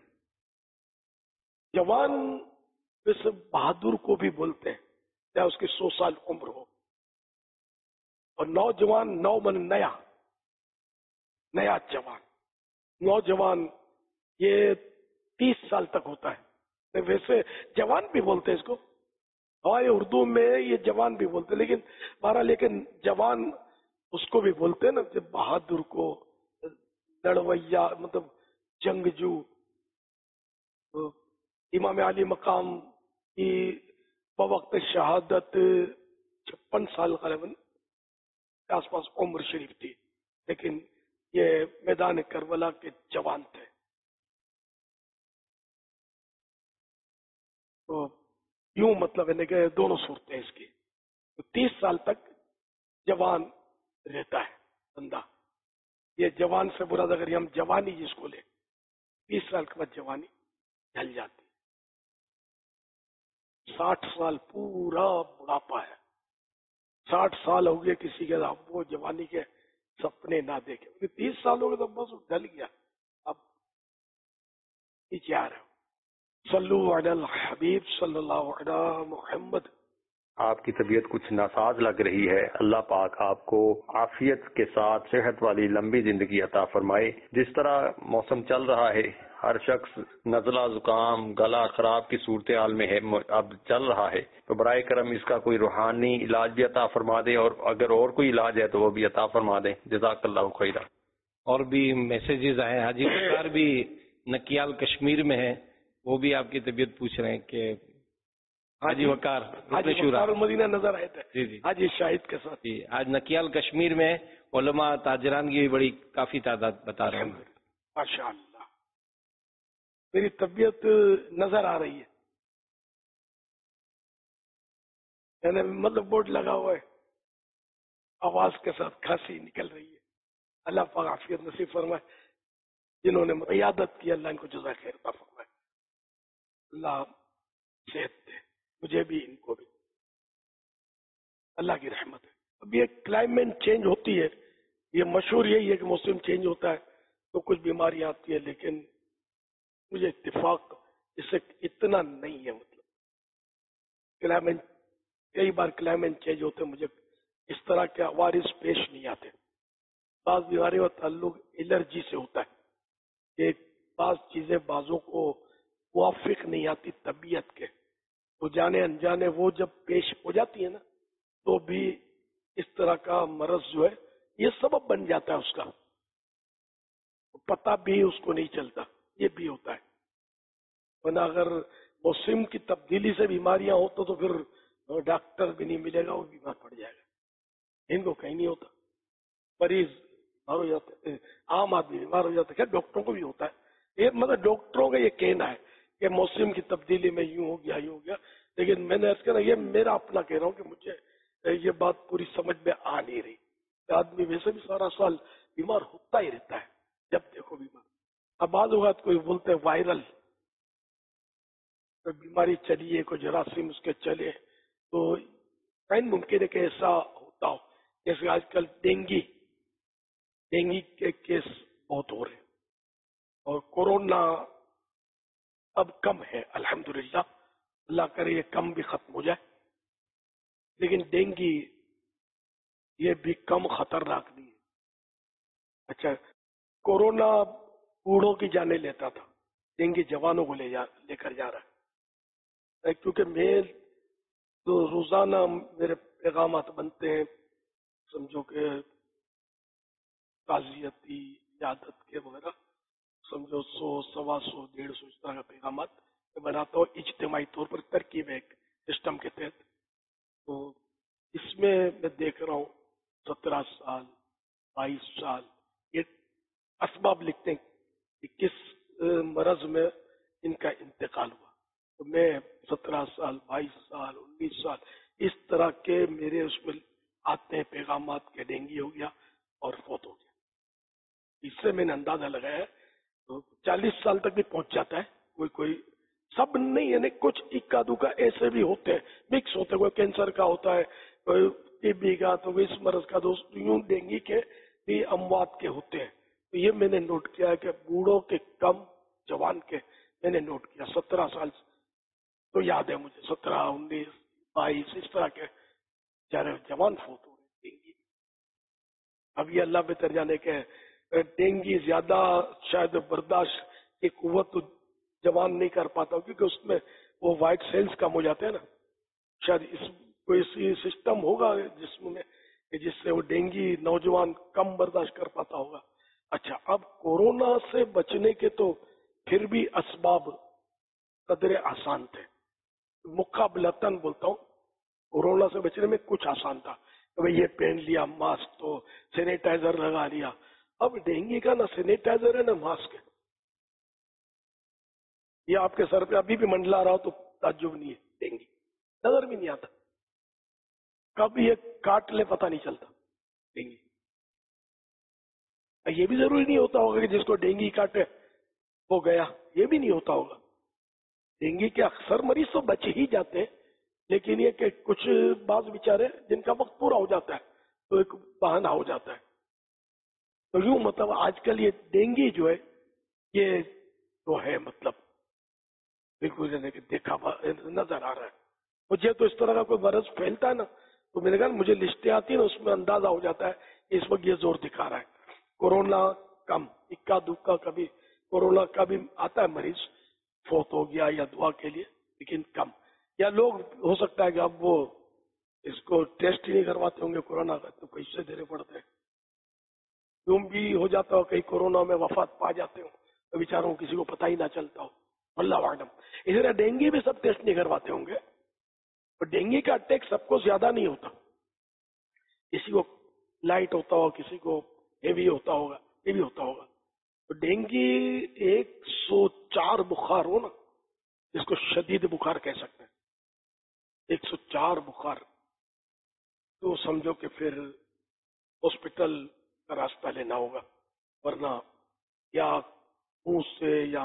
جوان ویسے بہادر کو بھی بولتے ہیں، چاہے اس کی سو سال عمر ہو. اور نوجوان نو من نیا نیا جوان. نوجوان یہ تیس سال تک ہوتا ہے. ویسے جوان بھی بولتے ہیں اس کو، ہمارے اردو میں یہ جوان بھی بولتے ہیں، لیکن ہمارا لیکن جوان اس کو بھی بولتے ہیں نا، جب بہادر کو، لڑویا مطلب جنگجو. امام علی مقام کی بوقت شہادت چھپن سال غالباً کے آس پاس عمر شریف تھی، لیکن یہ میدان کربلا کے جوان تھے. تو یوں مطلب ہے کہ دونوں صورتیں اس کی. تو تیس سال تک جوان رہتا ہے بندہ. یہ جوان سے برا اگر ہم جوانی جس کو لیں، تیس سال کے بعد جوانی ڈھل جاتی. ساٹھ سال پورا بڑھاپا ہے. ساٹھ سال ہو گئے کسی کے، وہ جوانی کے सपने ना देखे। तीस साल हो गए तो बस ढल गया, अब नीचे आ रहे हो। सल्लु अलल हबीब सल्लल्लाहु अला मुहम्मद। आपकी तबीयत कुछ नासाज लग रही है, अल्लाह पाक आपको आफियत के साथ सेहत वाली लंबी जिंदगी अता फरमाए। जिस तरह मौसम चल रहा है, हर शख्स नज़ला जुकाम गला खराब की सूरत हाल में है, अब चल रहा है, तो बराए करम इसका कोई रूहानी इलाज भी अता फरमा दे, और अगर और कोई इलाज है तो वो भी अता फरमा दे। जज़ाकल्लाहु खैरा। और भी मैसेजेस आए, हाजी वकार भी नकियाल कश्मीर में है, वो भी आपकी तबीयत पूछ रहे हैं कि हाजी वकार हाजी वकार मदीना नजर आए थे जी जी हाजी शाहिद के साथ। जी, आज नकियाल कश्मीर में उलमा ताजरान की भी बड़ी काफी तादाद बता रहे हैं। माशाअल्लाह, मेरी तबीयत नजर आ रही है, मैंने मतलब बोर्ड लगा हुआ है, आवाज के साथ खांसी निकल रही है। अल्लाह पाक आफियत नसीब फरमाए। जिन्होंने इयादत की अल्लाह इनको जज़ा खैर अता फरमाए। अल्लाह सेहत दे मुझे भी, इनको भी, अल्लाह की रहमत है। अब ये क्लाइमेट चेंज होती है, ये मशहूर यही है कि मौसम चेंज होता है तो कुछ बीमारियां आती है, लेकिन मुझे इत्तेफाक इससे इतना नहीं है। मतलब क्लाइमेट, कई बार क्लाइमेट चेंज होते मुझे इस तरह के अवारिस पेश नहीं आते। बाज बीमारियों का ताल्लुक एलर्जी से होता है, एक बाज चीजें बाजों को मुआफिक नहीं आती तबीयत के, वो जाने अनजाने वो जब पेश हो जाती है ना, तो भी इस तरह का मरज जो है ये सबब बन जाता है उसका, पता भी उसको नहीं चलता, ये भी होता है। वरना अगर मौसम की तब्दीली से बीमारियां हो तो, तो फिर डॉक्टर भी नहीं मिलेगा, वो बीमार पड़ जाएगा। इनको कहीं नहीं होता, मरीज बीमार हो जाते हैं, आम आदमी बीमार हो जाता है, क्या डॉक्टरों को भी होता है। ये मतलब डॉक्टरों का ये कहना है कि मौसम की तब्दीली में यूं हो गया यूं हो गया, लेकिन मैंने ऐसा कहना, ये मेरा अपना कह रहा हूँ कि मुझे ये बात पूरी समझ में आ नहीं रही। आदमी वैसे भी सारा साल बीमार होता ही रहता है, जब देखो बीमार। अब बाद होगा तो कोई बोलते हैं वायरल, कोई बीमारी चली है, कोई जरासीम उसके चले, तो कहीं मुमकिन है कि ऐसा होता हो। जैसे आजकल डेंगी डेंगी के केस बहुत हो रहे हैं, और कोरोना अब कम है अल्हम्दुलिल्लाह, अल्लाह करे ये कम भी खत्म हो जाए, लेकिन डेंगी ये भी कम खतरनाक नहीं है। अच्छा, कोरोना बूढ़ों की जाने लेता था, डेंगी जवानों को ले जा लेकर जा रहा है। क्योंकि मैं तो रोजाना मेरे पैगामात बनते हैं, समझो कि ताजियती यादत के वगैरह, समझो सौ सवा सौ डेढ़ सौ इस तरह का पैगामात बनाता हूँ इज्तिमाई तौर पर, तरकीब एक सिस्टम के तहत। तो इसमें मैं देख रहा हूँ सत्रह साल बाईस साल ये असबाब लिखते हैं कि किस मरज में इनका इंतकाल हुआ। तो मैं सत्रह साल बाईस साल उन्नीस साल इस तरह के मेरे उसमें आते हैं पैगामात के डेंगी हो गया और फौत हो गया। इससे मैंने अंदाजा लगाया है तो चालीस साल तक भी पहुंच जाता है। कोई कोई सब नहीं है, कुछ इक्का दुक्का ऐसे भी होते हैं, मिक्स होते हैं, कोई कैंसर का होता है, कोई टीबी का, तो कोई इस मरज का, दोस्त यूं डेंगी के भी अमवात के होते हैं। तो ये मैंने नोट किया है कि बूढ़ों के कम जवान के मैंने नोट किया। सत्रह साल तो याद है मुझे, सत्रह उन्नीस बाईस इस तरह के चारे जवान फोत हो रहे डेंगी। अब ये अल्लाह बेहतर जाने के डेंगी ज्यादा शायद बर्दाश्त की कुव्वत तो जवान नहीं कर पाता, क्योंकि उसमें वो व्हाइट सेल्स कम हो जाते हैं ना। शायद इस कोई सी सिस्टम होगा जिसमें में जिससे वो डेंगी नौजवान कम बर्दाश्त कर पाता होगा। अच्छा, अब कोरोना से बचने के तो फिर भी असबाब कदरे आसान थे, मुकाबलतन बोलता हूँ। कोरोना से बचने में कुछ आसान था, तो ये पहन लिया मास्क, तो सैनिटाइजर लगा लिया। अब डेंगी का ना सैनिटाइजर है ना मास्क है, ये आपके सर पे अभी भी मंडला रहा हो तो ताज्जुब नहीं है। डेंगी नजर भी नहीं आता, कब ये काट ले पता नहीं चलता डेंगी। ये भी जरूरी नहीं होता होगा कि जिसको डेंगी काटे वो गया, ये भी नहीं होता होगा। डेंगी के अक्सर मरीज तो बच ही जाते हैं, लेकिन ये कि कुछ बाज बेचारे जिनका वक्त पूरा हो जाता है तो एक बहाना हो जाता है। تو یوں مطلب آج کل یہ ڈینگی جو ہے یہ تو ہے مطلب بالکل دیکھا نظر آ رہا ہے. مجھے تو اس طرح کا کوئی مرض پھیلتا ہے نا تو میرے خیال مجھے لسٹیں آتی ہیں نا اس میں اندازہ ہو جاتا ہے اس وقت یہ زور دکھا رہا ہے. کورونا کم اکا دکا کبھی کورونا کا بھی آتا ہے مریض فوت ہو گیا یا دعا کے لیے لیکن کم. یا لوگ ہو سکتا ہے کہ اب وہ اس کو ٹیسٹ ہی نہیں کرواتے ہوں گے کورونا کا تو پیسے دینے پڑتے ہیں. یوں بھی ہو جاتا ہو کئی کورونا میں وفات پا جاتے ہوں تو بیچاروں کسی کو پتہ ہی نہ چلتا ہو اللہ اعلم. اسی طرح ڈینگی بھی سب ٹیسٹ نہیں کرواتے ہوں گے اور ڈینگی کا اٹیک سب کو زیادہ نہیں ہوتا. کسی کو لائٹ ہوتا ہو کسی کو ہیوی ہوتا ہوگا یہ بھی ہوتا ہوگا. تو ڈینگی ایک سو چار بخار ہو نا جس کو شدید بخار کہہ سکتے ہیں ایک سو چار بخار تو سمجھو کہ پھر ہاسپٹل کا راستہ لینا ہوگا ورنہ یا منہ سے یا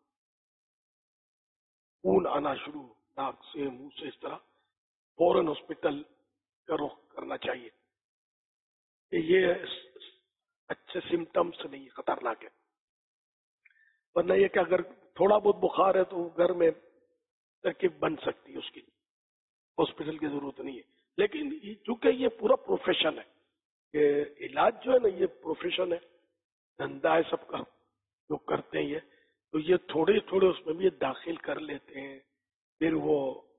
خون آنا شروع ناک سے منہ سے اس طرح فوراً ہاسپٹل کا رخ کرنا چاہیے. یہ اچھے سمٹمس نہیں خطرناک ہے. ورنہ یہ کہ اگر تھوڑا بہت بخار ہے تو گھر میں ترکیب بن سکتی ہے اس کی ہاسپٹل کی ضرورت نہیں ہے. لیکن چونکہ یہ پورا پروفیشن ہے کہ علاج جو ہے نا یہ پروفیشن ہے دھندا ہے سب کا جو کرتے ہیں یہ تو یہ تھوڑے تھوڑے اس میں بھی داخل کر لیتے ہیں پھر وہ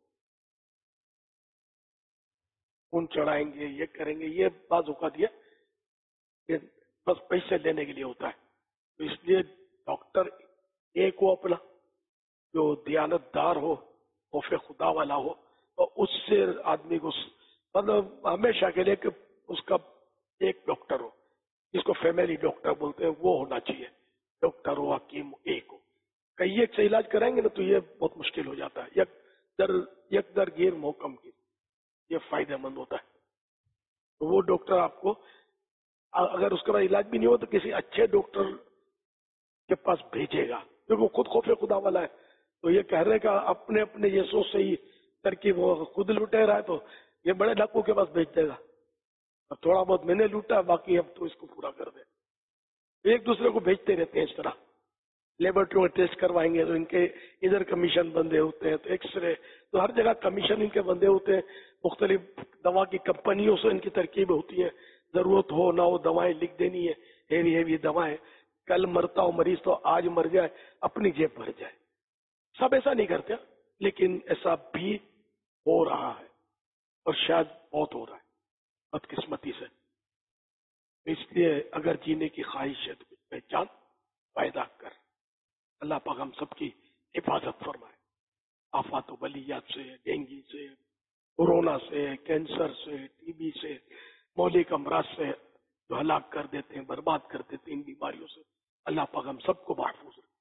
خون چڑھائیں گے یہ کریں گے یہ بعض اوقات یہ بس پیسے لینے کے لیے ہوتا ہے. تو اس لیے ڈاکٹر ایک ہو اپنا جو دیانت دار ہو خوف خدا والا ہو تو اس سے آدمی کو مطلب ہمیشہ کے لیے کہ اس کا ایک ڈاکٹر ہو جس کو فیملی ڈاکٹر بولتے ہیں وہ ہونا چاہیے. ڈاکٹر ہو حکیم ایک ہو. کئی ایک سے علاج کرائیں گے نا تو یہ بہت مشکل ہو جاتا ہے. یک در یک در گیر محکم گیر یہ فائدہ مند ہوتا ہے. تو وہ ڈاکٹر آپ کو اگر اس کا علاج بھی نہیں ہو تو کسی اچھے ڈاکٹر کے پاس بھیجے گا کیونکہ وہ خود خوف خدا والا ہے. تو یہ کہہ رہے کہ اپنے اپنے یہ سوچ سے ہی ترکیب وہ خود لٹے رہا ہے تو یہ بڑے ڈاکو کے پاس بھیج دے گا. اب تھوڑا بہت میں نے لوٹا باقی اب تو اس کو پورا کر دے. ایک دوسرے کو بھیجتے رہتے ہیں اس طرح. لیبورٹری میں ٹیسٹ کروائیں گے تو ان کے ادھر کمیشن بندے ہوتے ہیں تو ایکس رے تو ہر جگہ کمیشن ان کے بندے ہوتے ہیں. مختلف دوا کی کمپنیوں سے ان کی ترکیب ہوتی ہے. ضرورت ہو نہ ہو دوائیں لکھ دینی ہے ہیوی ہیوی دوائیں. کل مرتا ہو مریض تو آج مر جائے اپنی جیب بھر جائے. سب ایسا نہیں کرتے لیکن ایسا بھی ہو رہا ہے اور شاید بہت ہو رہا ہے بدقسمتی سے. اس لیے اگر جینے کی خواہش ہے تو پہچان پیدا کر. اللہ پاک ہم سب کی حفاظت فرمائے آفات و بلیات سے ڈینگی سے کورونا سے کینسر سے ٹی بی سے مولک امراض سے جو ہلاک کر دیتے ہیں برباد کر دیتے ہیں ان بیماریوں سے اللہ پاک ہم سب کو محفوظ رکھے.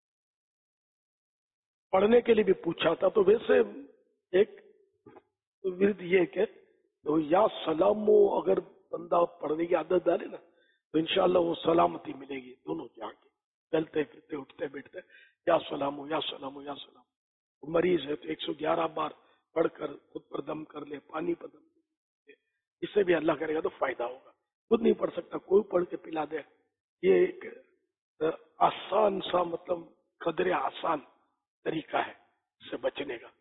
پڑھنے کے لیے بھی پوچھا تھا تو ویسے ایک ورد یہ کہ تو یا سلام اگر بندہ پڑھنے کی عادت ڈالے نا تو انشاءاللہ وہ سلامتی ملے گی دونوں جہاں کی. چلتے پھرتے اٹھتے بیٹھتے یا سلام یا سلام یا سلام. مریض ہے تو ایک سو گیارہ بار پڑھ کر خود پر دم کر لے پانی پر دم کر لے. اس سے بھی اللہ کرے گا تو فائدہ ہوگا. خود نہیں پڑھ سکتا کوئی پڑھ کے پلا دے. یہ ایک آسان سا مطلب قدر آسان طریقہ ہے اس سے بچنے کا.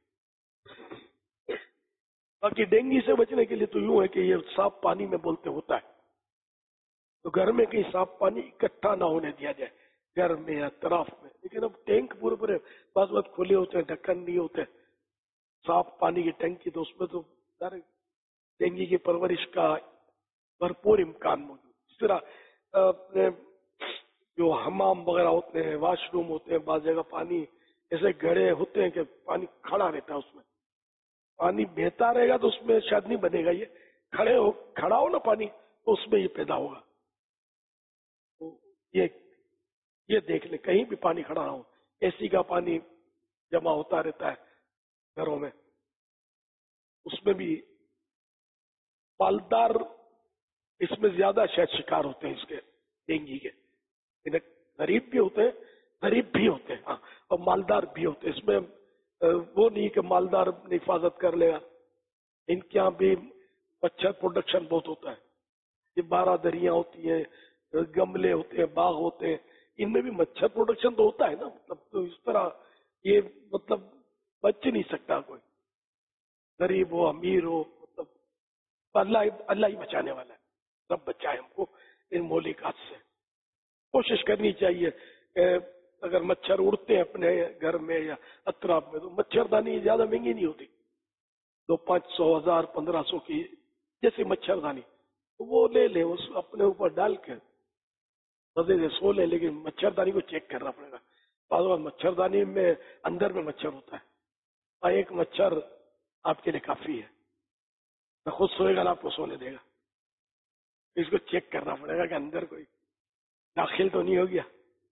باقی ڈینگی سے بچنے کے لیے تو یوں ہے کہ یہ صاف پانی میں بولتے ہوتا ہے تو گھر میں کہیں صاف پانی اکٹھا نہ ہونے دیا جائے گھر میں یا طرف میں. لیکن اب ٹینک پورے پورے بعض وقت کھلے ہوتے ہیں ڈھکن نہیں ہوتے صاف پانی کی ٹینکی تو اس میں تو ڈینگی کی پرورش کا بھرپور امکان موجود. اس طرح اپنے جو حمام وغیرہ ہوتے ہیں واش روم ہوتے ہیں بعض جگہ پانی ایسے گڑھے ہوتے ہیں کہ پانی کھڑا رہتا ہے اس میں پانی بہتا رہے گا تو اس میں شاید نہیں بنے گا. یہ کھڑے ہو کھڑا ہو نا پانی تو اس میں یہ پیدا ہوگا. تو یہ یہ دیکھ لیں کہیں بھی پانی کھڑا نہ ہو. اے سی کا پانی جمع ہوتا رہتا ہے گھروں میں اس میں بھی مالدار اس میں زیادہ شاید شکار ہوتے ہیں اس کے ڈینگی کے. غریب بھی ہوتے ہیں غریب بھی ہوتے ہیں ہاں اور مالدار بھی ہوتے ہیں. اس میں وہ نہیں کہ مالدار حفاظت کر لے گا. ان کے یہاں بھی مچھر پروڈکشن بہت ہوتا ہے. یہ بارہ دریاں ہوتی ہیں गमले होते हैं, बाग होते हैं, इनमें भी मच्छर प्रोडक्शन तो होता है ना, मतलब तो इस तरह ये मतलब बच नहीं सकता कोई, गरीब हो अमीर हो, मतलब अल्लाह अल्लाह ही बचाने वाला है, सब बचाए हमको इन मौलिकात से। कोशिश करनी चाहिए, अगर मच्छर उड़ते हैं अपने घर में या अतराफ में तो मच्छरदानी ज्यादा महंगी नहीं होती, दो पाँच सौ हजार पंद्रह सौ की जैसी मच्छरदानी, तो वो ले ले, उस अपने ऊपर डाल के मजे से सो ले, लेकिन मच्छरदानी को चेक करना पड़ेगा। बाद मच्छरदानी में अंदर में मच्छर होता है, और एक मच्छर आपके लिए काफी है, न खुद सोएगा ना आपको सोने देगा, इसको चेक करना पड़ेगा कि अंदर कोई दाखिल तो नहीं हो गया।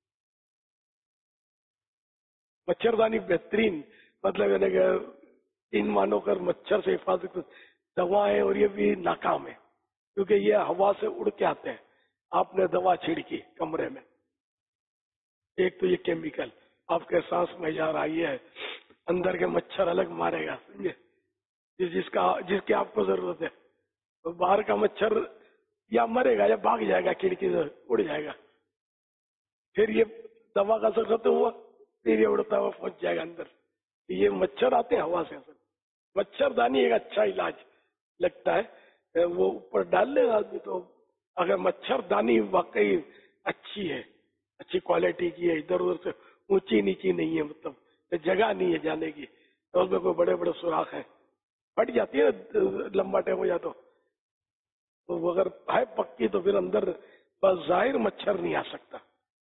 मच्छरदानी बेहतरीन, मतलब यानी कि इन मानो कर मच्छर से हिफाजत दवाएं, और ये भी नाकाम है क्योंकि ये हवा से उड़ के आते हैं। आपने दवा छिड़की कमरे में, एक तो ये केमिकल आपके सांस में जा रहा है, अंदर के मच्छर अलग मारेगा, समझे, जिस जिसका जिसकी आपको जरूरत है, तो बाहर का मच्छर या मरेगा या भाग जाएगा, खिड़की से उड़ जाएगा, फिर ये दवा का असर खत्म हुआ, फिर ये उड़ता हुआ पहुंच जाएगा अंदर। ये मच्छर आते हैं हवा से, असर मच्छरदानी एक अच्छा इलाज लगता है, वो ऊपर डाल लेगा आदमी, तो अगर मच्छरदानी वाकई अच्छी है, अच्छी क्वालिटी की है, इधर उधर से ऊंची नीची नहीं है, मतलब जगह नहीं है जाने की, तो उसमें कोई बड़े बड़े सुराख है, फट जाती है लंबा टाइम हो जाता, तो अगर है पक्की तो फिर अंदर बस जाहिर मच्छर नहीं आ सकता।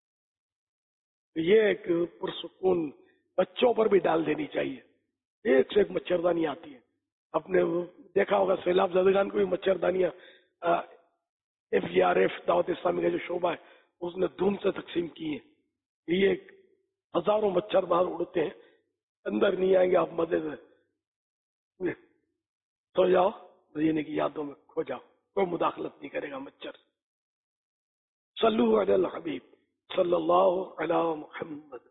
ये एक पुरसुकून बच्चों पर भी डाल देनी चाहिए, एक से एक मच्छरदानी आती है। आपने देखा होगा सैलाब जदगान को भी मच्छरदानियां F G R F Dawat Islami का जो शोबा है उसने धूम से तकसीम की है। ये हजारों मच्छर बाहर उड़ते हैं, अंदर नहीं आएंगे, आप मजे से सो जाओ, जीने की यादों में खो जाओ, कोई मुदाखलत नहीं करेगा मच्छर। सल्लु अलल हबीब सल्लल्लाहु अला मुहम्मद।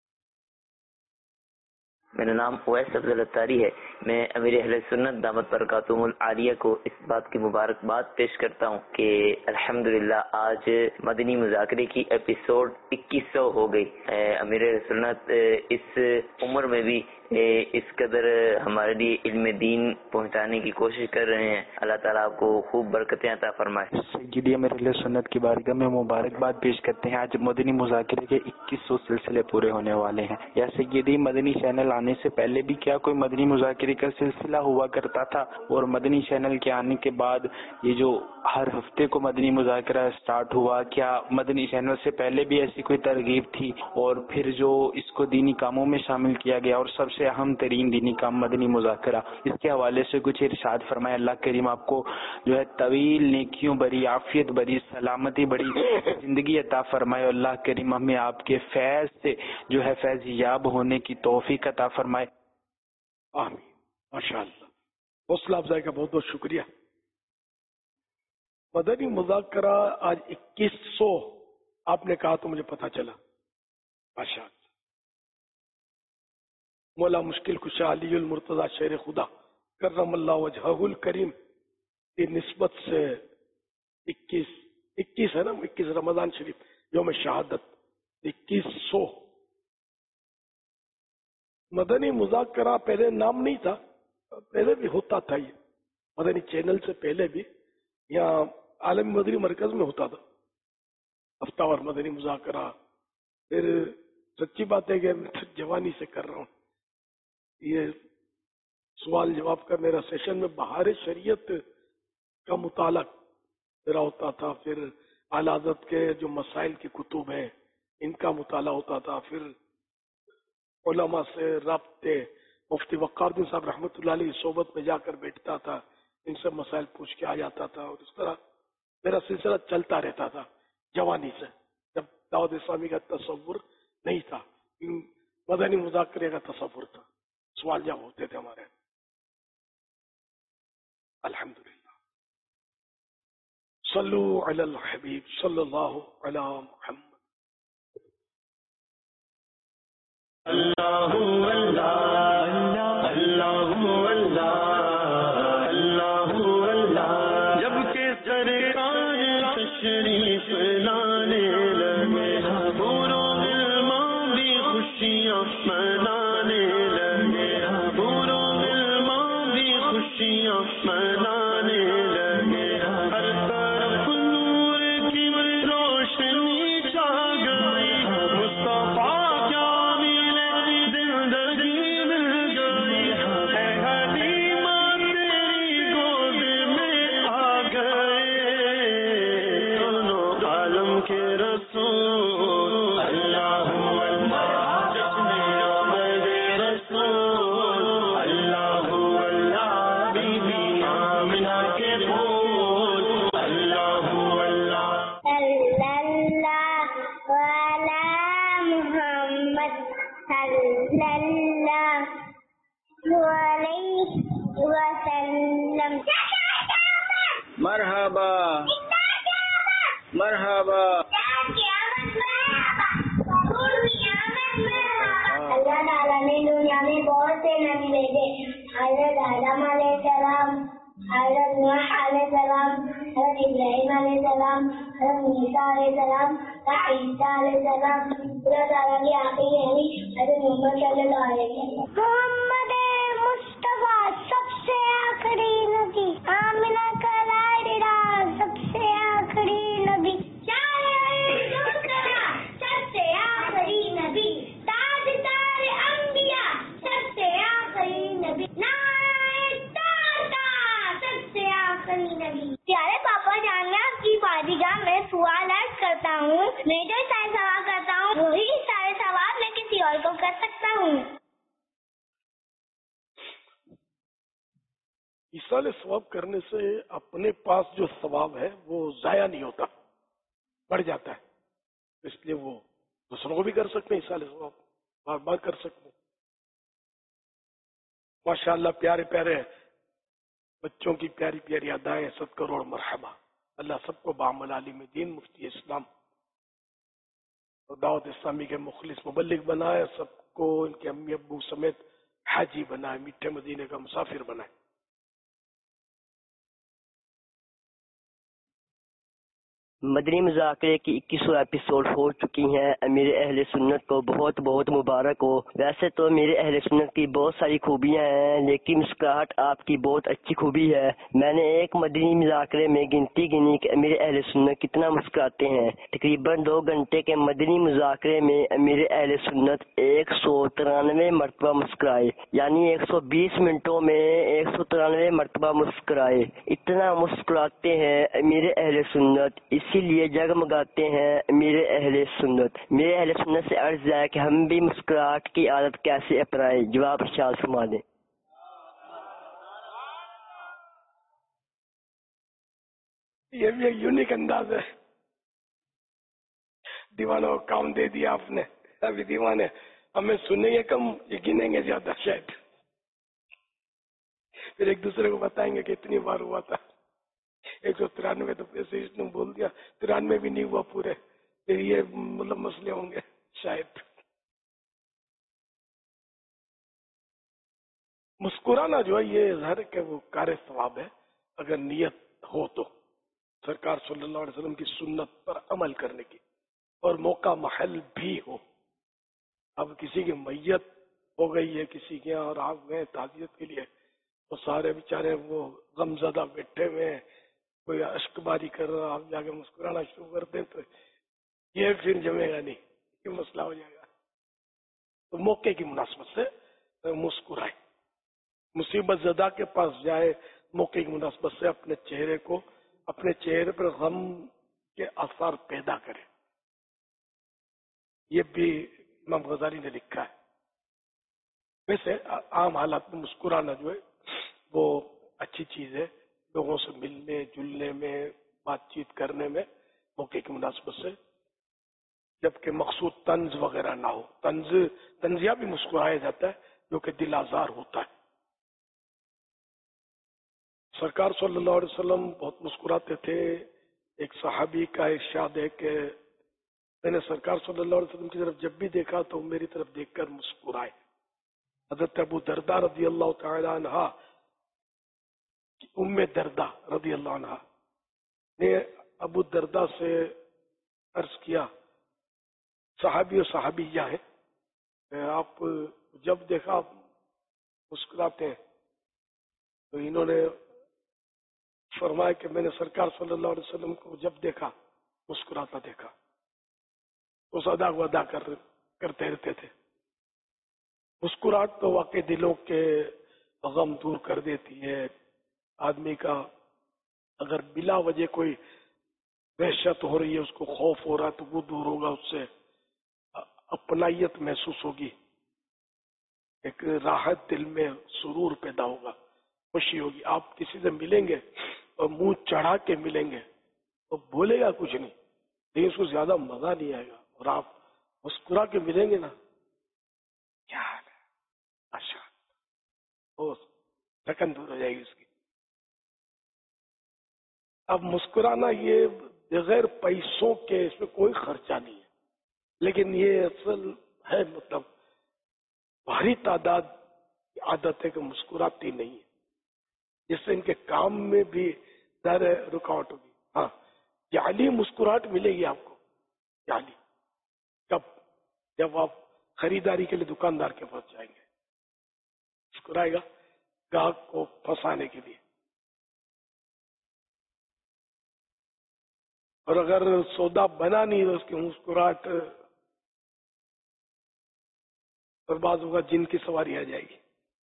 मेरा नाम उवैस अफजल अत्तारी है। मैं अमीर अहले सुन्नत दामत बरकातुहुल आलिया को इस बात की मुबारकबाद पेश करता हूँ कि अल्हम्दुलिल्लाह आज मदनी मुज़ाकरे की एपिसोड इक्कीस सौ हो गई। अमीर अहले सुन्नत इस उम्र में भी इस कदर हमारे लिए इल्म दीन पहुँचाने की कोशिश कर रहे हैं। अल्लाह ताला आपको खूब बरकतें अता फरमाए। सय्यदी अमीर अहले सुन्नत की बारगाह में मुबारकबाद पेश करते हैं। आज मदनी मुज़ाकरे के इक्कीस सौ सिलसिले पूरे होने वाले हैं। या सय्यदी मदनी चैनल आने से पहले भी क्या कोई मदनी मुज़ाकरे का सिलसिला हुआ करता था? और मदनी चैनल के आने के बाद ये जो हर हफ्ते को मदनी मुज़ाकरा स्टार्ट हुआ, क्या मदनी चैनल से पहले भी ऐसी कोई तरगीब थी? और फिर जो इसको दीनी कामों में शामिल किया गया और सबसे अहम तरीन दीनी काम मदनी मुज़ाकरा, इसके हवाले से कुछ इरशाद फरमाए। अल्लाह करीम आपको जो है तवील नेकियों बड़ी, आफियत बड़ी, सलामती बड़ी जिंदगी अता फरमाए। अल्लाह करीम हमें आपके फैज से जो है फैज़याब होने की तौफीक अता फरमाए। आमीन। माशाअल्लाह, हौसला अफजाई का बहुत बहुत शुक्रिया। मदनी मुज़ाकरा आज इक्कीस सौ आपने कहा तो मुझे पता चला। माशाअल्लाह। मौला मुश्किल कुशा अलीउल मुर्तजा शेर खुदा करमल्लाहु वजहुल करीम की निस्बत से इक्कीस इक्कीस है ना, इक्कीस रमजान शरीफ यौम शहादत इक्कीस सौ। मदनी मुज़ाकरा पहले नाम नहीं था, पहले भी होता था। ये मदनी चैनल से पहले भी यहाँ आलमी मदनी मरकज में होता था हफ्तावार मदनी मुज़ाकरा। फिर सच्ची बात है कि मैं जवानी से कर रहा हूँ ये सवाल जवाब का। मेरा सेशन में बहार शरीयत का मुताला मेरा होता था, फिर आला हज़रत के जो मसाइल की कुतुब हैं इनका मुताला होता था, फिर उलमा से राब्ते, मुफ्ती वक़ारुद्दीन साहब रहमतुल्लाह अलैह की सोबत में जाकर बैठता था, इनसे मसाइल पूछ के आ जाता था। और इस तरह मेरा सिलसिला चलता रहता था जवानी से, जब दावत इस्लामी का तसव्वुर नहीं था, मदनी मुज़ाकरे का तसव्वुर था, सवाल जवाब होते थे हमारे। अल्हम्दुलिल्लाह। सल्लु अलल हबीब सल्लल्लाहु अला मुहम्मद। अल्लाहु अल्लाह अल्लाहु अल्लाह अल्लाहु अल्लाह। जब के सरकार तशरीफ ला علیہ وسلم. مرحبا مرحبا. اللہ تعالیٰ نے دنیا میں بہت سے نبی بھیجے. حضرت آدم علیہ السلام, حضرت نوح علیہ السلام, حضرت ابراہیم علیہ السلام, حضرت موسیٰ علیہ السلام, عیسیٰ علیہ السلام. اللہ تعالیٰ کی آخری نبی حضرت محمد صلی اللہ علیہ وسلم. محمد مصطفیٰ سب سے آخری نبی. آمنہ کا لاڈلا سب سے آخری نبی. سب سے آخری نبی. تاج تار انبیاء سب سے آخری نبی. سب سے آخری نبی. پیارے پاپا جان, میں آپ کی بارگاہ میں سوال عرض کرتا ہوں. میں جو سارے سوال کرتا ہوں وہی سارے سوال میں کسی اور کو کر سکتا ہوں. ایصال ثواب کرنے سے اپنے پاس جو ثواب ہے وہ ضائع نہیں ہوتا, بڑھ جاتا ہے. اس لیے وہ دوسروں کو بھی کر سکتے ہیں, ایصال ثواب بار بار کر سکتے ہیں. ماشاء اللہ پیارے پیارے بچوں کی پیاری پیاری ادائیں. ست کروڑ مرحبا. اللہ سب کو بعمل عالم دین, مفتی اسلام اور دعوت اسلامی کے مخلص مبلغ بنائے. سب کو ان کے امی ابو سمیت حاجی بنائے, میٹھے مدینے کا مسافر بنائے. مدنی مذاکرے کی اکیسواں ایپیسوڈ ہو چکی ہیں. امیر اہل سنت کو بہت بہت مبارک ہو. ویسے تو امیر اہل سنت کی بہت ساری خوبیاں ہیں, لیکن مسکراہٹ آپ کی بہت اچھی خوبی ہے. میں نے ایک مدنی مذاکرے میں گنتی گنی کہ امیر اہل سنت کتنا مسکراتے ہیں. تقریباً دو گھنٹے کے مدنی مذاکرے میں امیر اہل سنت ایک سو ترانوے مرتبہ مسکرائے, یعنی ایک سو بیس منٹوں میں ایک سو ترانوے مرتبہ مسکرائے. اتنا مسکراتے ہیں امیر اہل سنت, اسی لیے جگمگاتے ہیں امیر اہل سنت. میرے اہل سنت سے عرض ہے کہ ہم بھی مسکراہٹ کی عادت کیسے اپنائیں, جواب ارشاد فرما دیں. یہ بھی ایک یونیک انداز ہے. دیوانوں کو کام دے دیا آپ نے. ابھی دیوانے ہمیں سنیں گے کم, یہ گنیں گے زیادہ شاید. پھر ایک دوسرے کو بتائیں گے کہ اتنی بار ہوا تھا. ایک سو ترانوے تو پیسے اس نے بول دیا, ترانوے بھی نہیں ہوا پورے. پھر یہ مطلب مسئلے ہوں گے شاید. مسکرانا جو ہے یہ اظہار ہے کہ وہ کار ثواب ہے اگر نیت ہو تو. سرکار صلی اللہ علیہ وسلم کی سنت پر عمل کرنے کی, اور موقع محل بھی ہو. اب کسی کی میت ہو گئی ہے کسی کے یہاں اور آپ گئے تعزیت کے لیے, وہ سارے بیچارے وہ غم زدہ بیٹھے ہوئے ہیں, کوئی اشک باری کر رہا, آپ جا کے مسکرانا شروع کر دیں تو یہ پھر جمے گا نہیں, یہ مسئلہ ہو جائے گا. تو موقع کی مناسبت سے مسکرائے. مصیبت زدہ کے پاس جائے, موقع کی مناسبت سے اپنے چہرے کو, اپنے چہرے پر غم کے آثار پیدا کرے. یہ بھی امام غزالی نے لکھا ہے. ویسے عام حالات میں مسکرانا جو ہے وہ اچھی چیز ہے. لوگوں سے ملنے جلنے میں, بات چیت کرنے میں موقع کی مناسبت سے, جبکہ مقصود طنز وغیرہ نہ ہو. طنز طنزیہ بھی مسکرایا جاتا ہے جو کہ دل آزار ہوتا ہے. سرکار صلی اللہ علیہ وسلم بہت مسکراتے تھے. ایک صحابی کا ارشاد ہے کہ میں نے سرکار صلی اللہ علیہ وسلم کی طرف جب بھی دیکھا تو میری طرف دیکھ کر مسکرائے. حضرت ابو درداء رضی اللہ تعالی عنہ, ام درداء رضی اللہ عنہ نے ابو درداء سے عرض کیا, صحابی و صحابیہ ہیں, آپ جب دیکھا آپ مسکراتے ہیں. تو انہوں نے فرمایا کہ میں نے سرکار صلی اللہ علیہ وسلم کو جب دیکھا مسکراتا دیکھا. اس ادا کو ادا کر کرتے رہتے تھے. مسکراہٹ تو واقعی دلوں کے غم دور کر دیتی ہے. آدمی کا اگر بلا وجہ کوئی وحشت ہو رہی ہے, اس کو خوف ہو رہا ہے, تو وہ دور ہوگا. اس سے اپنائیت محسوس ہوگی, ایک راحت دل میں سرور پیدا ہوگا, خوشی ہوگی. آپ کسی سے ملیں گے اور منہ چڑھا کے ملیں گے تو بولے گا کچھ نہیں, لیکن اس کو زیادہ مزہ نہیں آئے گا. اور آپ مسکرا کے ملیں گے نا, کیا حال ہے, اچھا تھکن دور ہو جائے گی اس کی. اب مسکرانا یہ بغیر پیسوں کے، اس میں کوئی خرچہ نہیں ہے، لیکن یہ اصل ہے مطلب بھاری تعداد کی عادت ہے کہ مسکراتی نہیں ہے، جس سے ان کے کام میں بھی ظاہر رکاوٹ ہوگی. ہاں جعلی مسکراہٹ ملے گی آپ کو. جعلی کب؟ جب آپ خریداری کے لیے دکاندار کے پاس جائیں گے، مسکرائے گا گاہک کو پھنسانے کے لیے. اور اگر سودا بنا نہیں تو اس کی مسکراہٹ اور بعض ہوگا جن کی سواری آ جائے گی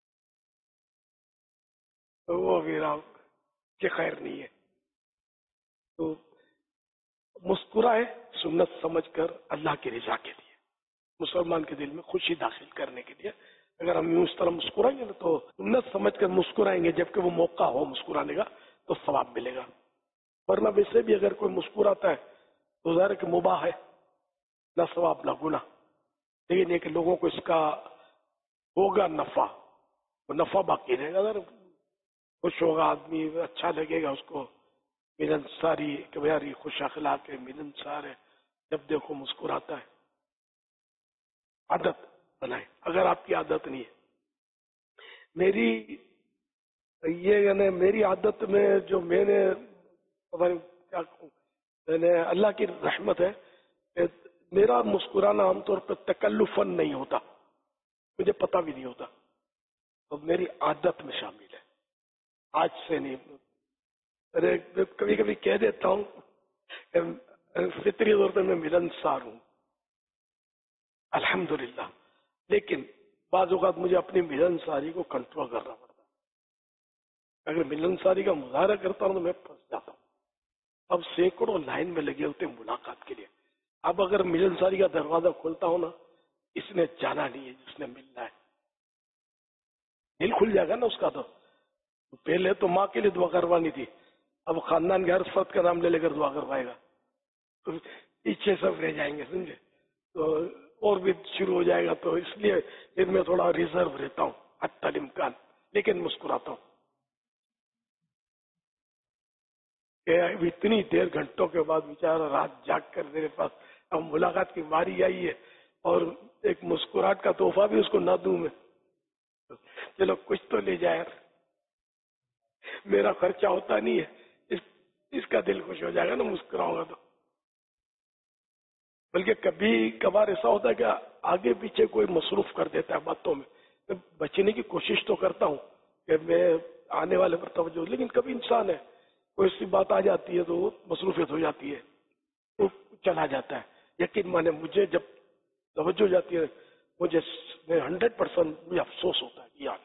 تو وہ پھر آپ کے خیر نہیں ہے. تو مسکرائے سنت سمجھ کر اللہ کی رضا کے لیے، مسلمان کے دل میں خوشی داخل کرنے کے لیے. اگر ہم یوں اس طرح مسکرائیں گے نا تو سنت سمجھ کر مسکرائیں گے، جبکہ وہ موقع ہو مسکرانے کا تو ثواب ملے گا. ورنہ ویسے بھی اگر کوئی مسکراتا ہے تو ظاہر کہ مباح ہے، نہ ثواب نہ گناہ. لیکن یہ کہ لوگوں کو اس کا ہوگا نفع، وہ نفع باقی رہے گا. اگر خوش ہوگا آدمی، اچھا لگے گا اس کو، ملنساری کہ بھائی خوش اخلاق ہے، ملنسار ہے، جب دیکھو مسکراتا ہے. عادت بنائے. اگر آپ کی عادت نہیں ہے، میری یہ یعنی میری عادت میں جو میں نے کیا کہوں، میں نے اللہ کی رحمت ہے کہ میرا مسکرانا عام طور پہ تکلفاً نہیں ہوتا، مجھے پتہ بھی نہیں ہوتا، تو میری عادت میں شامل ہے. آج سے نہیں، ارے کبھی کبھی کہہ دیتا ہوں فطری طور پہ میں ملنسار ہوں الحمدللہ، لیکن بعض اوقات مجھے اپنی ملنساری کو کنٹرول کرنا پڑتا ہے. اگر ملنساری کا مظاہرہ کرتا ہوں تو میں پھنس جاتا ہوں. اب سینکڑوں لائن میں لگے ہوتے ہیں ملاقات کے لیے. اب اگر ملنساری کا دروازہ کھولتا ہوں نا، اس نے جانا نہیں ہے جس نے ملنا ہے، دل کھل جائے گا نا اس کا. تو پہلے تو ماں کے لیے دعا کروانی تھی، اب خاندان کے ہر فرد کا نام لے لے کر دعا کروائے گا، تو پیچھے سب رہ جائیں گے، سمجھے؟ تو اور بھی شروع ہو جائے گا. تو اس لیے ان میں تھوڑا ریزرو رہتا ہوں حتی الامکان، لیکن مسکراتا ہوں. کہ اتنی دیر گھنٹوں کے بعد بیچارہ رات جاگ کر میرے پاس اب ملاقات کی باری آئی ہے اور ایک مسکراہٹ کا تحفہ بھی اس کو نہ دوں میں، چلو کچھ تو لے جائے. میرا خرچہ ہوتا نہیں ہے، اس, اس کا دل خوش ہو جائے گا نا مسکراؤں گا تو. بلکہ کبھی کبھار ایسا ہوتا ہے کہ آگے پیچھے کوئی مصروف کر دیتا ہے باتوں میں، میں بچنے کی کوشش تو کرتا ہوں کہ میں آنے والے پر توجہ، لیکن کبھی انسان ہے کوئی ایسی بات آ جاتی ہے تو وہ مصروفیت ہو جاتی ہے تو چلا جاتا ہے. یقین مانے مجھے جب توجہ ہو جاتی ہے مجھے ہنڈریڈ پرسینٹ مجھے افسوس ہوتا ہے. یاد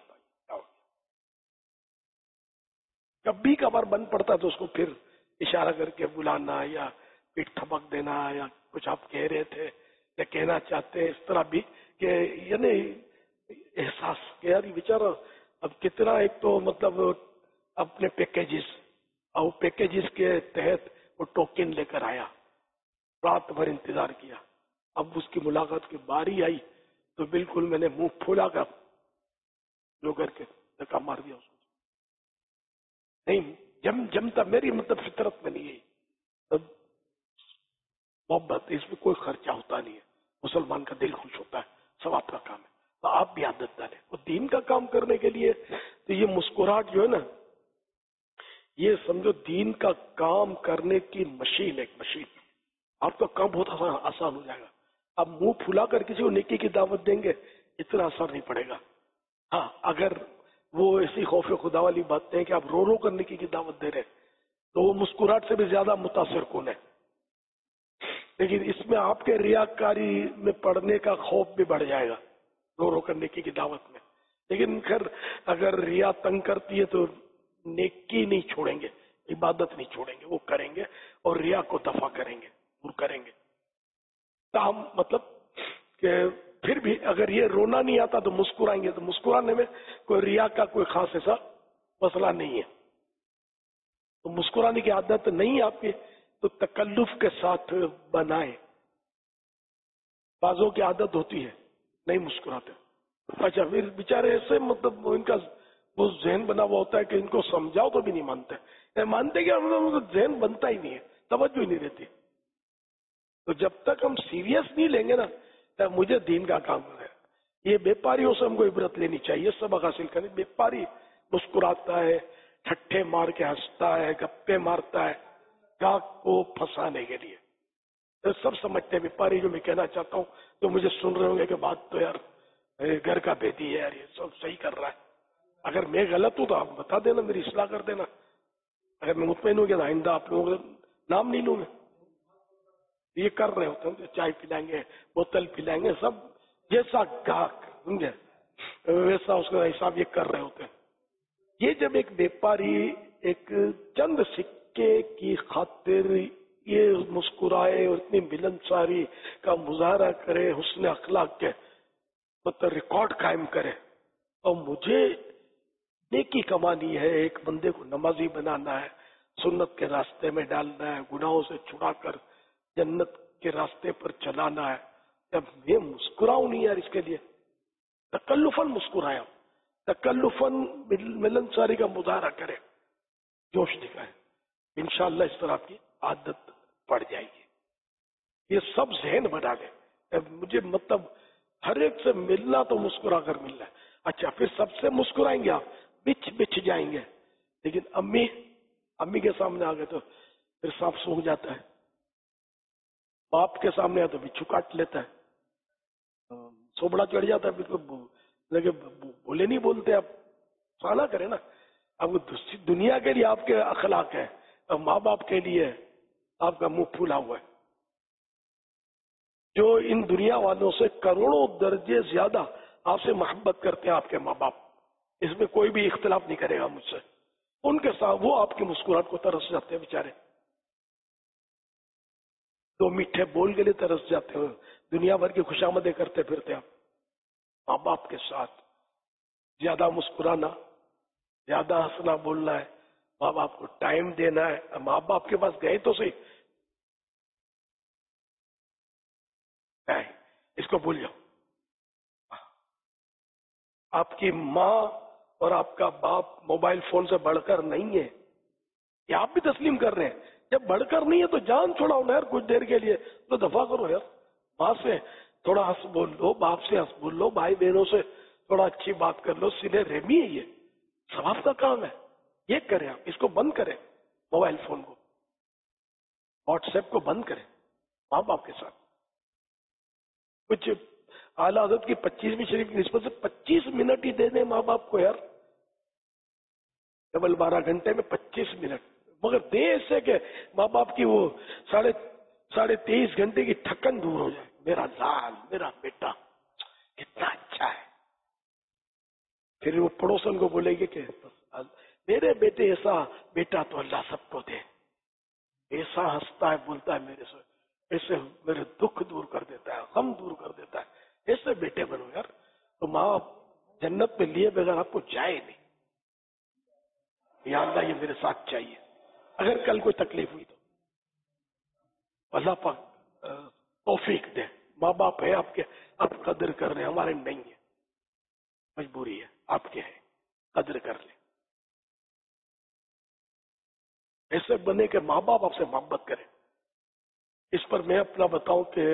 کبھی کبھار بند پڑتا تو اس کو پھر اشارہ کر کے بلانا یا پیٹ تھپک دینا یا کچھ آپ کہہ رہے تھے یا کہنا چاہتے ہیں، اس طرح بھی کہ یعنی احساس کہ یار یہ بیچارہ اب کتنا، ایک تو مطلب اپنے پیکیجز اور پیکیجز کے تحت وہ ٹوکن لے کر آیا، رات بھر انتظار کیا، اب اس کی ملاقات کی باری آئی تو بالکل میں نے منہ پھولا کر جو کر کے دھکا مار دیا اس کو. نہیں جم جمتا میری مطلب فطرت میں نہیں ہے. تب محبت، اس میں کوئی خرچہ ہوتا نہیں ہے، مسلمان کا دل خوش ہوتا ہے، ثواب کا کام ہے. تو آپ بھی عادت ڈالیں. اور دین کا کام کرنے کے لیے تو یہ مسکراہٹ جو ہے نا، یہ سمجھو دین کا کام کرنے کی مشین، ایک مشین. آپ کا کام بہت آسان آسان ہو جائے گا. آپ منہ پھلا کر کسی کو نیکی کی دعوت دیں گے اتنا اثر نہیں پڑے گا. ہاں اگر وہ ایسی خوف خدا والی باتیں ہیں کہ آپ رو رو کر نیکی کی دعوت دے رہے ہیں تو وہ مسکراہٹ سے بھی زیادہ متاثر کن ہے. لیکن اس میں آپ کے ریاکاری میں پڑنے کا خوف بھی بڑھ جائے گا رو رو کر نیکی کی دعوت میں. لیکن خیر اگر ریا تنگ کرتی ہے تو نیکی نہیں چھوڑیں گے، عبادت نہیں چھوڑیں گے، وہ کریں گے اور ریا کو دفع کریں گے، دور کریں گے. تاہم مطلب کہ پھر بھی اگر یہ رونا نہیں آتا تو مسکرائیں گے، تو مسکرانے میں کوئی ریا کا کوئی خاص ایسا مسئلہ نہیں ہے. تو مسکرانے کی عادت نہیں آپ کی تو تکلف کے ساتھ بنائیں. بعضوں کی عادت ہوتی ہے نہیں مسکراتے، اچھا پھر بیچارے ایسے مطلب ان کا وہ ذہن بنا ہوا ہوتا ہے کہ ان کو سمجھاؤ تو بھی نہیں مانتے. مانتے کہ ہم ذہن بنتا ہی نہیں ہے, توجہ ہی نہیں رہتی. تو جب تک ہم سیریس نہیں لیں گے نا, مجھے دین کا کام ہے. یہ بیپاریوں سے ہم کو عبرت لینی چاہیے, سبق حاصل کریں. بیپاری مسکراتا ہے, ٹھٹھے مار کے ہنستا ہے, گپے مارتا ہے گاہک کو پھنسانے کے لیے. تو سب سمجھتے ہیں بیپاری. جو میں کہنا چاہتا ہوں, جو مجھے سن رہے ہوں گے کہ بات تو یار گھر کا بیٹی ہے یار, یہ سب صحیح کر رہا ہے. اگر میں غلط ہوں تو آپ بتا دینا, میری اصلاح کر دینا. اگر میں مطمئن ہوں کہ آئندہ آپ لوگوں کا نام نہیں لوں گا. یہ کر رہے ہوتے ہیں, چائے پلائیں گے, بوتل پلائیں گے, سب جیسا گاہک سمجھے ویسا اس کا حساب یہ کر رہے ہوتے ہیں. یہ جب ایک بیپاری ایک چند سکے کی خاطر یہ مسکرائے اور اتنی ملنساری کا مظاہرہ کرے, حسن اخلاق کے مطلب ریکارڈ قائم کرے, اور مجھے نیکی کمانی ہے, ایک بندے کو نمازی بنانا ہے, سنت کے راستے میں ڈالنا ہے, گناہوں سے چھڑا کر جنت کے راستے پر چلانا ہے. جب میں مسکراؤں نہیں یار اس کے لیے, تکلفاً مسکرایا, تکلفاً ملنساری کا مظاہرہ کرے, جوش دکھائے, انشاءاللہ اس طرح کی عادت پڑ جائے گی. یہ سب ذہن بنا لے. مجھے مطلب ہر ایک سے ملنا تو مسکرا کر ملنا ہے. اچھا پھر سب سے مسکرائیں گے آپ, بچ بچ جائیں گے, لیکن امی امی کے سامنے آ گئے تو پھر سانپ سونکھ جاتا ہے. باپ کے سامنے آئے تو بچھو کاٹ لیتا ہے, سوبڑا چڑھ جاتا ہے, لیکن بولے نہیں بولتے. آپ سانا کریں نا. اب دنیا کے لیے آپ کے اخلاق ہے, اب ماں باپ کے لیے آپ کا منہ پھولا ہوا ہے. جو ان دنیا والوں سے کروڑوں درجے زیادہ آپ سے محبت کرتے ہیں, آپ کے ماں باپ, اس میں کوئی بھی اختلاف نہیں کرے گا مجھ سے. ان کے ساتھ وہ آپ کی مسکراہٹ کو ترس جاتے ہیں بیچارے, دو میٹھے بول کے لیے ترس جاتے ہیں. دنیا بھر کی خوشامدیں کرتے پھرتے آپ. ماں باپ کے ساتھ زیادہ مسکرانا, زیادہ ہنسنا بولنا ہے, ماں باپ کو ٹائم دینا ہے. ماں باپ کے پاس گئے تو صحیح, اس کو بھول جاؤ. آپ کی ماں اور آپ کا باپ موبائل فون سے بڑھ کر نہیں ہے, یہ آپ بھی تسلیم کر رہے ہیں. جب بڑھ کر نہیں ہے تو جان چھوڑاؤ نا یار کچھ دیر کے لیے, تو دفع کرو یار. ماں سے تھوڑا ہنس بول لو, باپ سے ہنس بول لو, بھائی بہنوں سے تھوڑا اچھی بات کر لو. سلے رحمی ہے, یہ ثواب کا کام ہے. یہ کریں آپ, اس کو بند کریں, موبائل فون کو, واٹس ایپ کو بند کریں. ماں باپ کے ساتھ کچھ اعلیٰ حضرت کی پچیسویں شریف کی نسبت سے پچیس منٹ ہی دے دیں ماں باپ کو یار. ڈبل بارہ گھنٹے میں پچیس منٹ, مگر دے ایسے کہ ماں باپ کی وہ ساڑھے ساڑھے تیئیس گھنٹے کی تھکن دور ہو جائے. میرا لال, میرا بیٹا کتنا اچھا ہے. پھر وہ پڑوسن کو بولے گے کہ میرے بیٹے ایسا بیٹا تو اللہ سب کو دے, ایسا ہنستا ہے بولتا ہے میرے سے, ایسے میرے دکھ دور کر دیتا ہے, غم دور کر دیتا ہے, ایسے بیٹے بنو یار. تو ماں جنت میں لیے بغیر آپ کو جائے نہیں. یا اللہ یہ میرے ساتھ چاہیے. اگر کل کوئی تکلیف ہوئی تو اللہ پاک توفیق دے. ماں باپ ہے آپ کے, آپ قدر کر رہے ہیں, ہمارے نہیں ہے, مجبوری ہے, آپ کے ہے, قدر کر لیں. ایسے بنے کہ ماں باپ آپ سے محبت کریں. اس پر میں اپنا بتاؤں کہ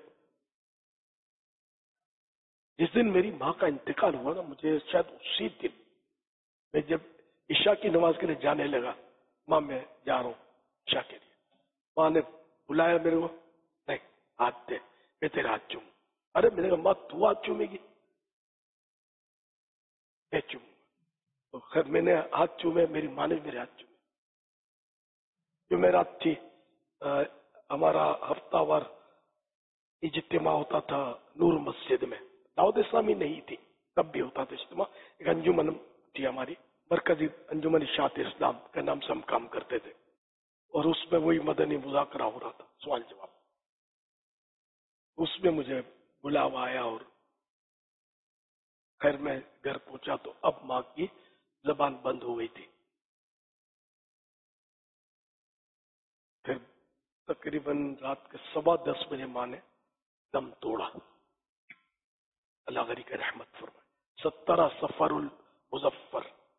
جس دن میری ماں کا انتقال ہوا نا, مجھے شاید اسی دن میں جب عشاء کی نماز کے لیے جانے لگا, ماں میں جا رہا ہوں عشاء کے لیے, ماں نے بلایا میرے کو, نہیں ہاتھ دے, میں تیرے ہاتھ چوموں. ارے میں نے کہا ماں تو ہاتھ چومے گی, میں چوموں. تو خیر میں نے ہاتھ چومے, میری ماں نے میرے ہاتھ چومے. جو میرا تھی ہمارا ہفتہ وار اجتماع ہوتا تھا نور مسجد میں, دعوت اسلامی نہیں تھی تب بھی ہوتا تھا اجتماع. ایک انجمن تھی ہماری, مرکزی انجمن اشاعت اسلام کے نام سے ہم کام کرتے تھے, اور اس میں وہی مدنی مذاکرہ ہو رہا تھا, سوال جواب. اس میں مجھے بلاوا آیا, اور خیر میں گھر پہنچا تو اب ماں کی زبان بند ہو گئی تھی. پھر تقریباً رات کے سوا دس بجے ماں نے دم توڑا. اللہ غری کے رحمت فرمائے. سترہ سفر المظفر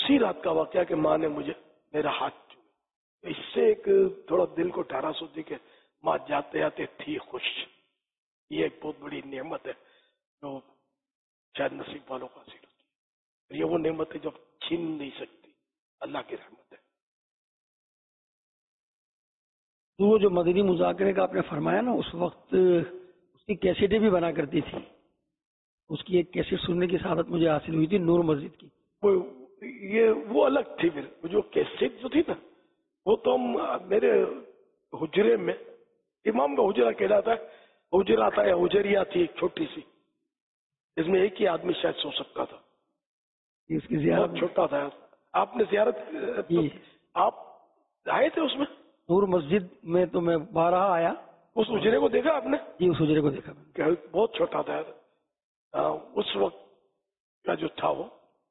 اسی رات کا واقعہ کہ ماں نے مجھے میرا ہاتھ چوما، اس سے ایک تھوڑا دل کو ٹھارا سوچی کہ ماں جاتے آتے تھی خوش. یہ ایک بہت بڑی نعمت ہے جو شاید نصیب والوں کو حاصل ہوتی ہے. یہ وہ نعمت ہے جو چھین نہیں سکتی، اللہ کی رحمت ہے. تو وہ جو مدنی مذاکرے کا آپ نے فرمایا نا، اس وقت اس کی کیسٹیں بھی بنا کرتی تھی. اس کی ایک کیسٹ سننے کی سعادت مجھے حاصل ہوئی تھی نور مسجد کی. وہ یہ وہ الگ تھی. پھر جو کیسٹ جو تھی نا، وہ تو ہم میرے حجرے میں، امام کا حجرہ کہلاتا ہے، حجرہ تھا یا حجریہ تھی ایک چھوٹی سی، اس میں ایک ہی آدمی شاید سو سکتا تھا. اس کی زیارت بہت چھوٹا تھا. آپ نے زیارت آپ آئے تھے اس میں؟ نور مسجد میں تو میں بارہ آیا. اس حجرے کو دیکھا آپ نے؟ جی اس حجرے کو دیکھا. بہت چھوٹا تھا اس وقت کا جو تھا وہ.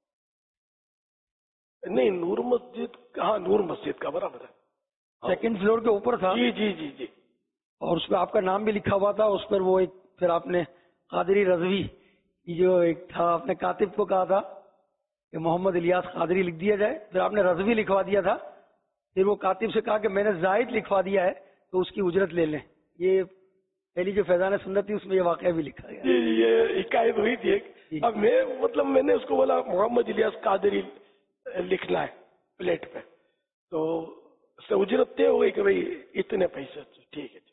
نہیں نور مسجد کہاں، نور مسجد کا برابر ہے، سیکنڈ فلور کے اوپر تھا. جی جی جی جی. اور اس پہ آپ کا نام بھی لکھا ہوا تھا. اس پر وہ ایک پھر آپ نے قادری رضوی جو ایک تھا، آپ نے کاتب کو کہا تھا کہ محمد الیاس قادری لکھ دیا جائے، پھر آپ نے رضوی لکھوا دیا تھا. پھر وہ کاتب سے کہا کہ میں نے زائد لکھوا دیا ہے تو اس کی اجرت لے لیں. یہ پہلی جو فیضان سنت تھی اس میں یہ واقعہ بھی لکھا گیا. جی یہ حکایت ہوئی تھی ایک. اب میں مطلب میں نے اس کو بولا محمد الیاس قادری لکھنا ہے پلیٹ پہ، تو اس سے اجرت طے ہو گئی کہ بھائی اتنے پیسے. ٹھیک ہے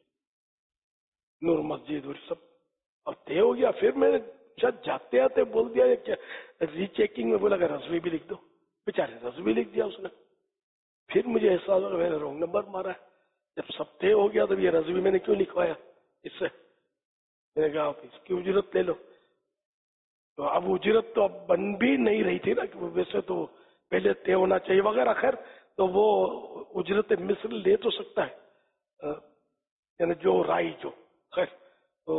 نور مسجد اور سب اب طے ہو گیا. پھر میں نے شاید جاتے آتے بول دیا ری چیکنگ میں بولا کہ رضوی بھی لکھ دو. بیچارے رضوی لکھ دیا اس نے. پھر مجھے احساس ہوا کہ میں نے رونگ نمبر مارا ہے. جب سب طے ہو گیا تو یہ رضوی میں نے کیوں لکھوایا اس سے. میں نے کہا آپ اس کی اجرت لے لو. تو اب اجرت تو اب بن بھی نہیں رہی تھی نا، کہ ویسے تو پہلے طے ہونا چاہیے وغیرہ. خیر تو وہ اجرت مصر لے تو سکتا ہے، یعنی جو رائی جو خیر تو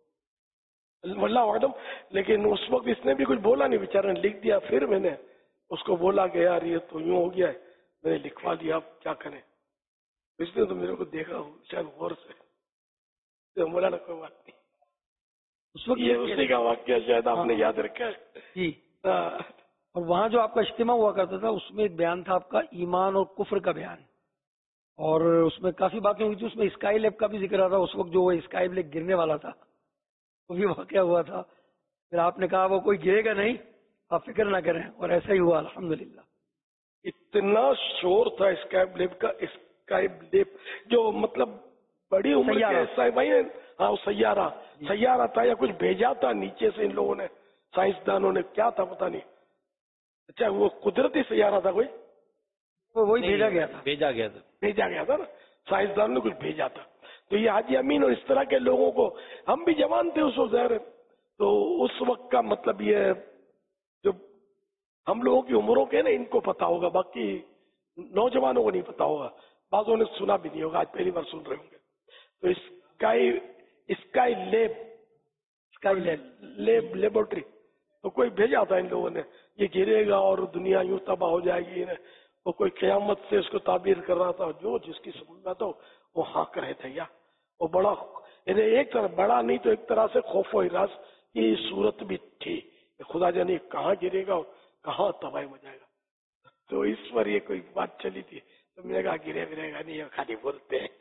واللہ اعلم. لیکن اس وقت اس نے بھی کچھ بولا نہیں، بیچارے نے لکھ دیا. پھر میں نے اس کو بولا کہ یار یہ تو یوں ہو گیا ہے، میں نے لکھوا دیا، آپ کیا کریں. اس نے تو میرے کو دیکھا شاید غور سے، بولا نا کوئی بات نہیں. اس وقت یہ اسی کا واقعہ شاید آپ نے یاد رکھا ہے. جی. اور وہاں جو آپ کا اجتماع ہوا کرتا تھا اس میں ایک بیان تھا آپ کا ایمان اور کفر کا بیان، اور اس میں کافی باتیں ہوئی تھی. اس میں اسکائی لیب کا بھی ذکر آ تھا. اس وقت جو وہ اسکائی لیب گرنے والا تھا وہ بھی واقعہ ہوا تھا. پھر آپ نے کہا وہ کوئی گرے گا نہیں، آپ فکر نہ کریں، اور ایسا ہی ہوا الحمدللہ. اتنا شور تھا اسکائی لیب کا. اسکائی لیب جو مطلب بڑی عمر کے بھائی، ہاں وہ سیارہ سیارہ تھا یا کچھ بھیجا تھا نیچے سے ان لوگوں نے، سائنسدانوں نے، کیا تھا پتہ نہیں. اچھا وہ قدرتی سیارہ تھا کوئی، وہی بھیجا گیا تھا بھیجا گیا تھا بھیجا گیا تھا نا، سائنسدانوں نے کچھ بھیجا تھا. تو یہ حاجی امین اور اس طرح کے لوگوں کو، ہم بھی جوان تھے اس وقت ظاہر، تو اس وقت کا مطلب یہ جو ہم لوگوں کی عمروں کے نا ان کو پتا ہوگا، باقی نوجوانوں کو نہیں پتا ہوگا، بعضوں نے سنا بھی نہیں ہوگا، آج پہلی بار سن رہے ہوں گے. تو sky Skylab Skylab lab laboratory تو کوئی بھیجا تھا ان لوگوں نے، یہ گرے گا اور دنیا یوں تباہ ہو جائے گی. وہ کوئی قیامت سے اس کو تعبیر کر رہا تھا. جو جس کی سمجھ میں تو وہ ہانک رہے تھے. یا وہ بڑا یعنی ایک طرح بڑا نہیں تو ایک طرح سے خوف و ہراس کی صورت بھی تھی. خدا جانے کہاں گرے گا اور کہاں تباہی ہو جائے گا. تو اس پر یہ کوئی بات چلی تھی تو میں نے کہا گرے گرے گا نہیں، خالی بولتے ہیں.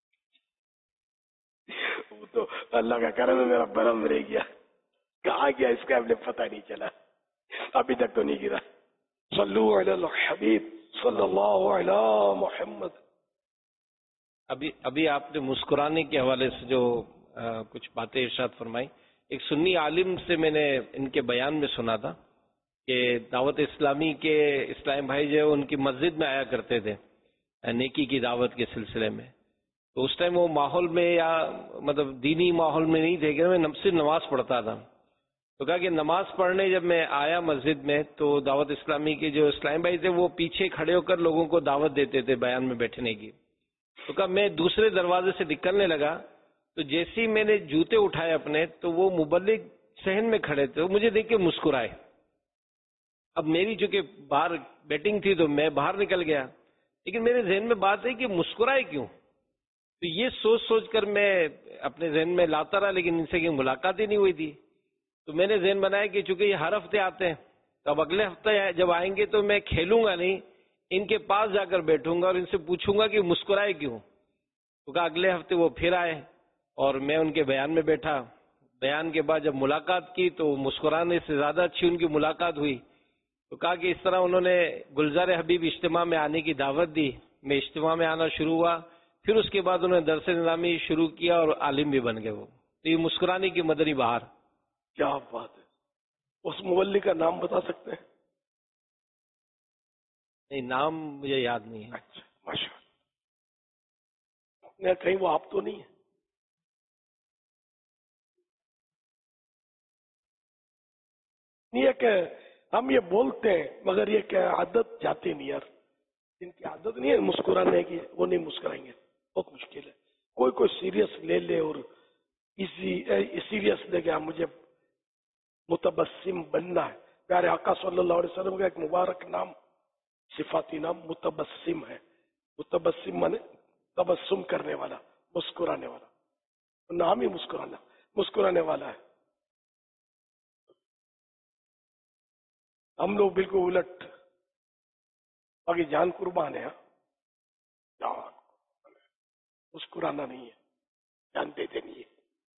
وہ تو اللہ کا کرم ہے، میرا برم رہ گیا. کہاں گیا اس کا ہمیں پتہ نہیں چلا، ابھی تک تو نہیں گرا. صلو علی الحبیب صلی اللہ علی محمد. ابھی ابھی آپ نے مسکرانے کے حوالے سے جو آ, کچھ باتیں ارشاد فرمائی، ایک سنی عالم سے میں نے ان کے بیان میں سنا تھا کہ دعوت اسلامی کے اسلام بھائی جو ان کی مسجد میں آیا کرتے تھے نیکی کی دعوت کے سلسلے میں. تو اس ٹائم وہ ماحول میں یا مطلب دینی ماحول میں نہیں تھے کہ میں صرف نماز پڑھتا تھا. تو کہا کہ نماز پڑھنے جب میں آیا مسجد میں تو دعوت اسلامی کے جو اسلام بھائی تھے وہ پیچھے کھڑے ہو کر لوگوں کو دعوت دیتے تھے بیان میں بیٹھنے کی. تو کہا میں دوسرے دروازے سے نکلنے لگا تو جیسے ہی میں نے جوتے اٹھائے اپنے تو وہ مبلغ صحن میں کھڑے تھے، وہ مجھے دیکھ کے مسکرائے. اب میری چونکہ باہر بیٹنگ تھی تو میں باہر نکل گیا، لیکن میرے ذہن میں بات ہے کہ مسکرائے کیوں. تو یہ سوچ سوچ کر میں اپنے ذہن میں لاتا رہا، لیکن ان سے کوئی ملاقات ہی نہیں ہوئی تھی. تو میں نے ذہن بنایا کہ چونکہ یہ ہر ہفتے آتے ہیں تو اب اگلے ہفتے جب آئیں گے تو میں کھیلوں گا نہیں، ان کے پاس جا کر بیٹھوں گا اور ان سے پوچھوں گا کہ مسکرائے کیوں. تو کہا اگلے ہفتے وہ پھر آئے اور میں ان کے بیان میں بیٹھا. بیان کے بعد جب ملاقات کی تو مسکرانے سے زیادہ اچھی ان کی ملاقات ہوئی. تو کہا کہ اس طرح انہوں نے گلزار حبیب اجتماع میں آنے کی دعوت دی، میں اجتماع میں آنا شروع ہوا، پھر اس کے بعد انہوں نے درس نظامی شروع کیا اور عالم بھی بن گئے. وہ تو یہ مسکرانے کی مدنی بہار. کیا بات ہے. اس مولی کا نام بتا سکتے ہیں؟ نہیں، نام مجھے یاد نہیں ہے. اچھا، ماشاء اللہ. کہیں وہ آپ تو نہیں ہے؟ نہیں ہے کہ ہم یہ بولتے ہیں مگر یہ کہ عادت جاتی نہیں یار. جن کی عادت نہیں ہے مسکرانے کی وہ نہیں مسکرائیں گے. بہت مشکل ہے. کوئی کوئی سیریس لے لے اور اسی سیریس لے کے مجھے متبسم بننا ہے. پیارے آقا صلی اللہ علیہ وسلم کا ایک مبارک نام، صفاتی نام متبسم ہے. متبسم مانے تبسم کرنے والا، مسکرانے والا. نام ہی مسکرانا، مسکرانے والا ہے. ہم لوگ بالکل الٹ، باقی جان قربان ہے. جان مسکرانا نہیں ہے، جان دیتے نہیں ہے.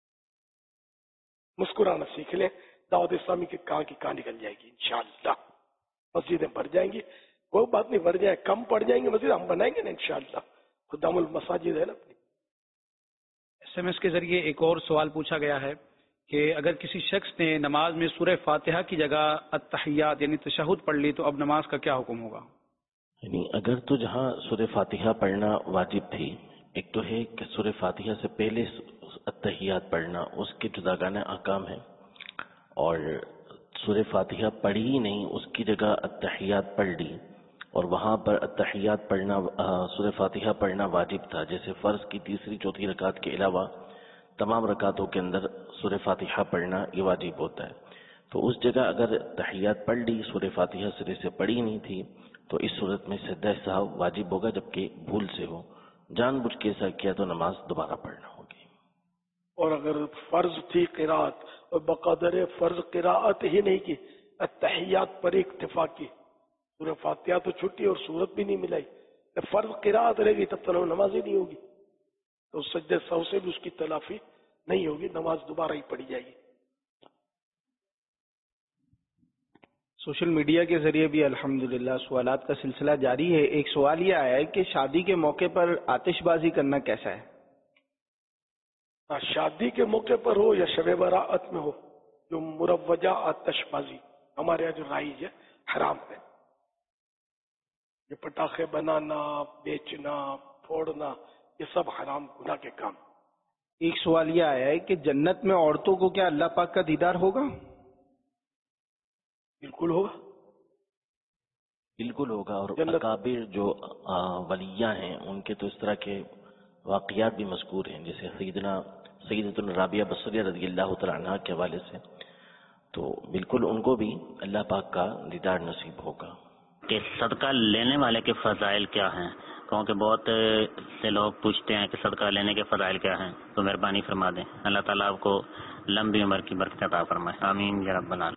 مسکرانا سیکھ لیں. دعوت اسلامی کے کہاں کی کہاں نکل جائے گی انشاءاللہ. مسجدیں بڑھ جائیں گی، کوئی بات نہیں، بڑھ جائیں، کم پڑ جائیں گے مسجد ہم بنائیں گے نا انشاءاللہ. خدام المساجد ہے نا اپنی. ایس ایم ایس کے ذریعے ایک اور سوال پوچھا گیا ہے کہ اگر کسی شخص نے نماز میں سورہ فاتحہ کی جگہ التحیات یعنی تشہد پڑھ لی تو اب نماز کا کیا حکم ہوگا؟ یعنی اگر تو جہاں سورہ فاتحہ پڑھنا واجب تھی، ایک تو ہے کہ سورہ فاتحہ سے پہلے التحیات پڑھنا اس کے جداگانہ احکام ہیں، اور سورہ فاتحہ پڑھی ہی نہیں، اس کی جگہ التحیات پڑھ لی اور وہاں پر التحیات پڑھنا سورہ فاتحہ پڑھنا واجب تھا. جیسے فرض کی تیسری چوتھی رکعت کے علاوہ تمام رکعتوں کے اندر سورہ فاتحہ پڑھنا یہ واجب ہوتا ہے. تو اس جگہ اگر تحیات پڑھ لی، سورہ فاتحہ سرے سے پڑھی نہیں تھی، تو اس صورت میں سجدہ سہو واجب ہوگا، جبکہ بھول سے ہو. جان بوجھ کے ایسا کیا تو نماز دوبارہ پڑھنا ہوگی. اور اگر فرض تھی قراءت اور بقدر فرض قراءت ہی نہیں کی، التحیات پر اکتفا کی، سورہ فاتحہ تو چھٹی اور سورت بھی نہیں ملائی، فرض قراءت رہے گی تب تو نماز ہی نہیں ہوگی. تو سجدے سہو سے بھی اس کی تلافی نہیں ہوگی، نماز دوبارہ ہی پڑھی جائے گی. سوشل میڈیا کے ذریعے بھی الحمدللہ سوالات کا سلسلہ جاری ہے. ایک سوال یہ آیا ہے کہ شادی کے موقع پر آتش بازی کرنا کیسا ہے؟ شادی کے موقع پر ہو یا شب براءت میں ہو، جو مروجہ آتش بازی ہمارے یہاں جو رائج ہے حرام ہے. یہ پٹاخے بنانا، بیچنا، پھوڑنا، یہ سب حرام گناہ کے کام. ایک سوال یہ آیا ہے کہ جنت میں عورتوں کو کیا اللہ پاک کا دیدار ہوگا؟ بالکل ہوگا، بالکل ہوگا. اور اکابر جو ولیاں ہیں ان کے تو اس طرح کے واقعات بھی مذکور ہیں، جیسے سیدنا سیدتنا رابعہ بصریہ رضی اللہ تعالیٰ عنہ کے حوالے سے. تو بالکل ان کو بھی اللہ پاک کا دیدار نصیب ہوگا. کہ صدقہ لینے والے کے فضائل کیا ہیں؟ کیونکہ بہت سے لوگ پوچھتے ہیں کہ صدقہ لینے کے فضائل کیا ہیں، تو مہربانی فرما دیں. اللہ تعالیٰ آپ کو لمبی عمر کی برکت عطا فرمائے. آمین یا رب العالمین.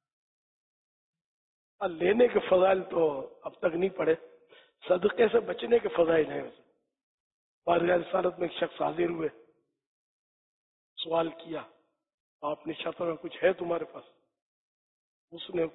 لینے کے فضائل تو اب تک نہیں پڑے، صدقے سے بچنے کے فضائل ہیں. بارگاہ رسالت میں ایک شخص حاضر ہوئے، سوال کیا، آپ نے شاطر میں کچھ ہے تمہارے پاس؟ اس نے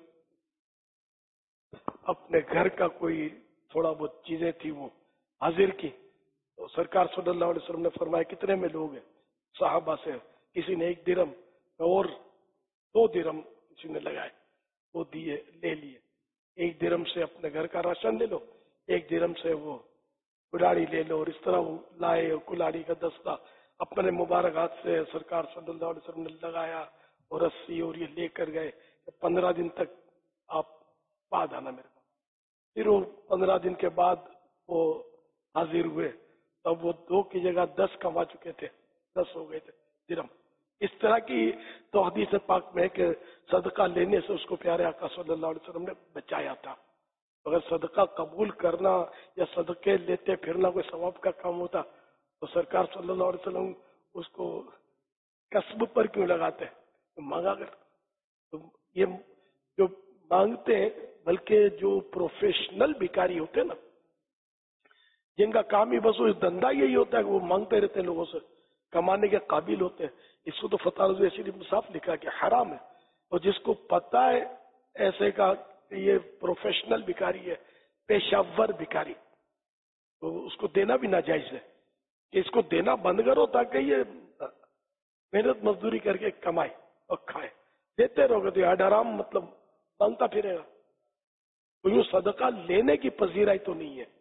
اپنے گھر کا کوئی تھوڑا بہت چیزیں تھی وہ حاضر کی. تو سرکار صلی اللہ علیہ وسلم نے فرمایا کتنے میں لوگ ہیں؟ صحابہ سے کسی نے ایک درم اور دو درم کسی نے لگائے، وہ دیے، لے لیے. ایک درم سے اپنے گھر کا راشن لے لو، ایک درم سے وہ کلاڑی لے لو. اور اس طرح وہ لائے اور کلاڑی کا دستہ اپنے مبارک ہاتھ سے سرکار صلی اللہ علیہ وسلم نے لگایا اور رسی اور یہ لے کر گئے. پندرہ دن تک آپ بعد آنا میرے پاس. پھر وہ پندرہ دن کے بعد وہ حاضر ہوئے، تب وہ دو کی جگہ دس کما چکے تھے، دس ہو گئے تھے درم. اس طرح کی تو حدیث پاک میں کہ صدقہ لینے سے اس کو پیارے آقا صلی اللہ علیہ وسلم نے بچایا تھا. اگر صدقہ قبول کرنا یا صدقے لیتے پھرنا کوئی ثواب کا کام ہوتا تو سرکار صلی اللہ علیہ وسلم اس کو کسب پر کیوں لگاتے؟ مانگا کر. تو یہ جو مانگتے ہیں، بلکہ جو پروفیشنل بھکاری ہوتے ہیں نا، جن کا کام ہی بس وہ دھندا یہی ہوتا ہے کہ وہ مانگتے رہتے ہیں لوگوں سے، کمانے کے قابل ہوتے ہیں، اس کو تو فتح رضوی شریف میں صاف لکھا کہ حرام ہے. اور جس کو پتا ہے ایسے کا کہ یہ پروفیشنل بھکاری ہے، پیشہ ور بھکاری، تو اس کو دینا بھی ناجائز ہے. کہ اس کو دینا بند کرو تاکہ یہ محنت مزدوری کر کے کمائے اور کھائے. دیتے رہو گے تو یہ حرام مطلب مانگتا پھرے گا. تو یوں صدقہ لینے کی پذیرائی تو نہیں ہے.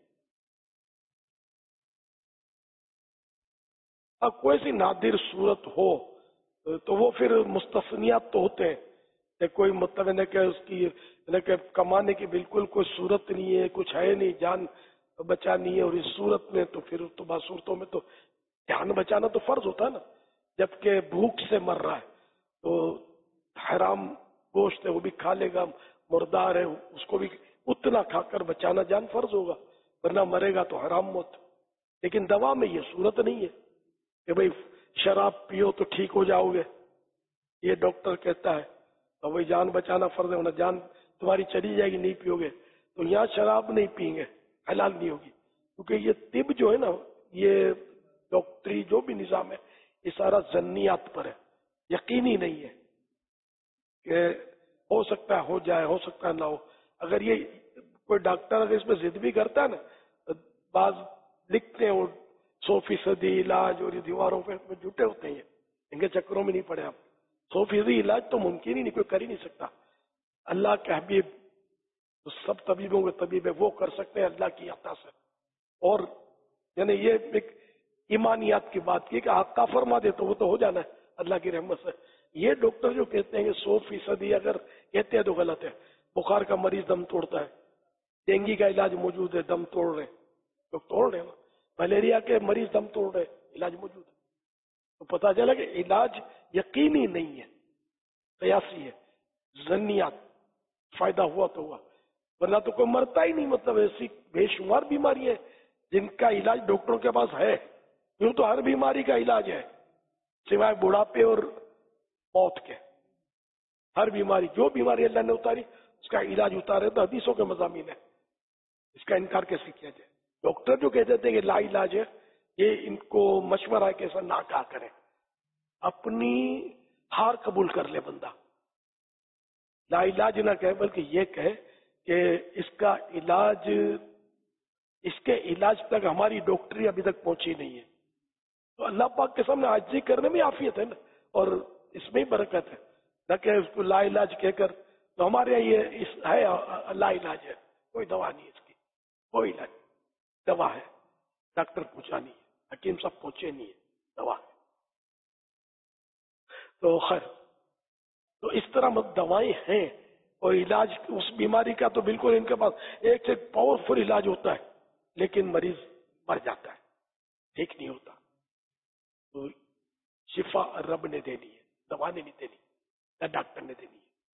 اب کوئی سی نادر صورت ہو تو وہ پھر مستثنیات تو ہوتے ہیں کہ کوئی مطلب ہے کہ اس کی کہ کمانے کی بالکل کوئی صورت نہیں ہے، کچھ ہے نہیں، جان بچانی ہے، اور اس صورت میں تو پھر تو بعض صورتوں میں تو جان بچانا تو فرض ہوتا ہے نا. جبکہ بھوک سے مر رہا ہے تو حرام گوشت ہے وہ بھی کھا لے گا، مردار ہے اس کو بھی اتنا کھا کر بچانا جان فرض ہوگا، ورنہ مرے گا تو حرام موت. لیکن دوا میں یہ صورت نہیں ہے کہ بھئی شراب پیو تو ٹھیک ہو جاؤ گے، یہ ڈاکٹر کہتا ہے، تو وہی جان بچانا فرض ہے، ورنہ جان تمہاری چلی جائے گی نہیں پیو گے. تو یہاں شراب نہیں پئیں گے، حلال نہیں ہوگی، کیونکہ یہ طب جو ہے نا، یہ ڈاکٹری جو بھی نظام ہے یہ سارا ظنیات پر ہے، یقینی نہیں ہے کہ ہو سکتا ہے ہو جائے، ہو سکتا ہے نہ ہو. اگر یہ کوئی ڈاکٹر اگر اس میں ضد بھی کرتا ہے نا، بعض لکھتے ہیں وہ سو فیصدی علاج اور یہ دیواروں پہ جھوٹے ہوتے ہیں، ان کے چکروں میں نہیں پڑے آپ. سو فیصدی علاج تو ممکن ہی نہیں، کوئی کر ہی نہیں سکتا. اللہ کے حبیب تو سب طبیبوں کے طبیب ہے، وہ کر سکتے ہیں اللہ کی عطا سے. اور یعنی یہ ایک ایمانیات کی بات کی کہ آقا فرما دے تو وہ تو ہو جانا ہے اللہ کی رحمت سے. یہ ڈاکٹر جو کہتے ہیں کہ سو فیصدی اگر کہتے ہیں تو غلط ہے. بخار کا مریض دم توڑتا ہے، ڈینگی کا علاج موجود ہے، دم توڑ رہے لوگ توڑ رہے ہیں، ملیریا کے مریض دم توڑ رہے علاج موجود ہے. تو پتا چلا کہ علاج یقینی نہیں ہے، قیاسی ہے، ظنیات. فائدہ ہوا تو ہوا، ورنہ تو کوئی مرتا ہی نہیں. مطلب ایسی بے شمار بیماریاں جن کا علاج ڈاکٹروں کے پاس ہے. یوں تو ہر بیماری کا علاج ہے سوائے بڑھاپے اور موت کے. ہر بیماری، جو بیماری اللہ نے اتاری اس کا علاج اتارے تو حدیثوں کے مضامین ہے. اس کا انکار کیسے کیا جائے؟ ڈاکٹر جو کہتے تھے کہ لا علاج ہے، یہ ان کو مشورہ ہے کہ ایسا نہ کہا کرے. اپنی ہار قبول کر لے بندہ، لا علاج نہ کہے بلکہ یہ کہے کہ اس کا علاج، اس کے علاج تک ہماری ڈاکٹری ابھی تک پہنچی نہیں ہے. تو اللہ پاک کے سامنے عاجزی کرنے میں عافیت ہے نا، اور اس میں ہی برکت ہے. نہ کہ اس کو لا علاج کہہ کر. تو ہمارے یہاں یہ اس ہے لا علاج ہے، کوئی دوا نہیں اس کی، کوئی علاج. دوا ہے، ڈاکٹر پہنچا نہیں ہے، حکیم صاحب پہنچے نہیں ہے، دوا ہے. تو خیر، تو اس طرح مت دوائیں ہیں، اور علاج اس بیماری کا تو بالکل ان کے پاس ایک سے پاورفل علاج ہوتا ہے، لیکن مریض مر جاتا ہے، ٹھیک نہیں ہوتا. تو شفا رب نے دینی ہے، دوا نے نہیں دینی، نہ ڈاکٹر نے دینی ہے.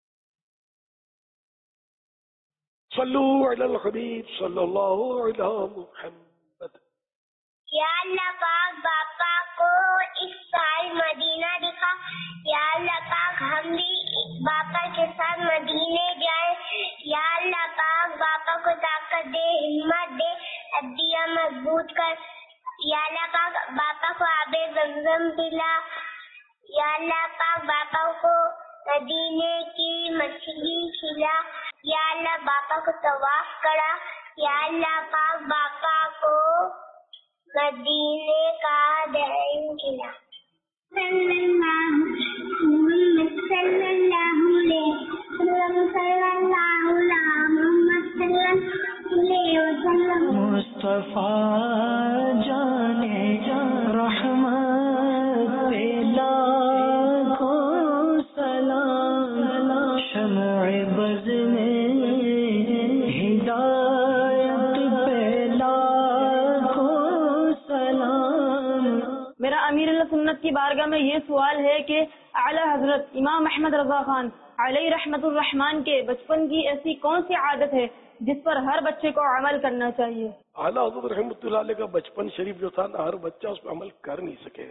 صلو علی الحبیب صلی اللہ علیہ محمد. یا اللہ پاک باپا کو اس سال مدینہ دکھا. یا اللہ پاک ہم بھی باپا کے ساتھ مدینے جائیں. یا اللہ پاک باپا کو طاقت دے، ہمت دے، ہڈیاں مضبوط کر. یا اللہ پاک باپا کو آب زمزم پلا. یا اللہ پاک باپا کو مدینے کی مچھلی کھلا. یا اللہ باپا کو طواف کرا. یا اللہ پاک باپا کو مدینے کا دہن کھلا. صلی اللہ محمد صلی اللہ علیہ وسلم صلی اللہ علیہ محمد صلی اللہ علیہ وسلم. مصطفیٰ جانے جا رحمت پہ لاکھوں سلام. شمع بز میں ہدایت پہ لاکھوں سلام. میرا امیر اللہ سنت کی بارگاہ میں یہ سوال ہے کہ اعلی حضرت امام احمد رضا خان علیہ رحمت الرحمان کے بچپن کی ایسی کون سی عادت ہے جس پر ہر بچے کو عمل کرنا چاہیے؟ اعلیٰ حضرت رحمۃ اللہ علیہ کا بچپن شریف جو تھا نا، ہر بچہ اس پہ عمل کر نہیں سکے گا.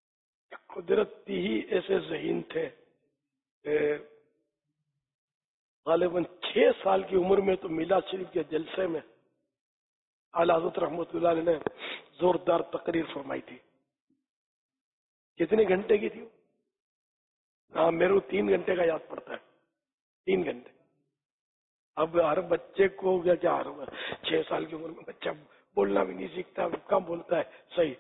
قدرتی ہی ایسے ذہین تھے کہ غالباً چھ سال کی عمر میں تو میلاد شریف کے جلسے میں اعلیٰ حضرت رحمۃ اللہ علیہ نے زوردار تقریر فرمائی تھی. کتنے گھنٹے کی تھی؟ ہاں میرے کو تین گھنٹے کا یاد پڑتا ہے. تین گھنٹے. اب ہر بچے کو کیا کیا چھ سال کی عمر میں بچہ بولنا بھی نہیں سیکھتا, کم بولتا ہے, صحیح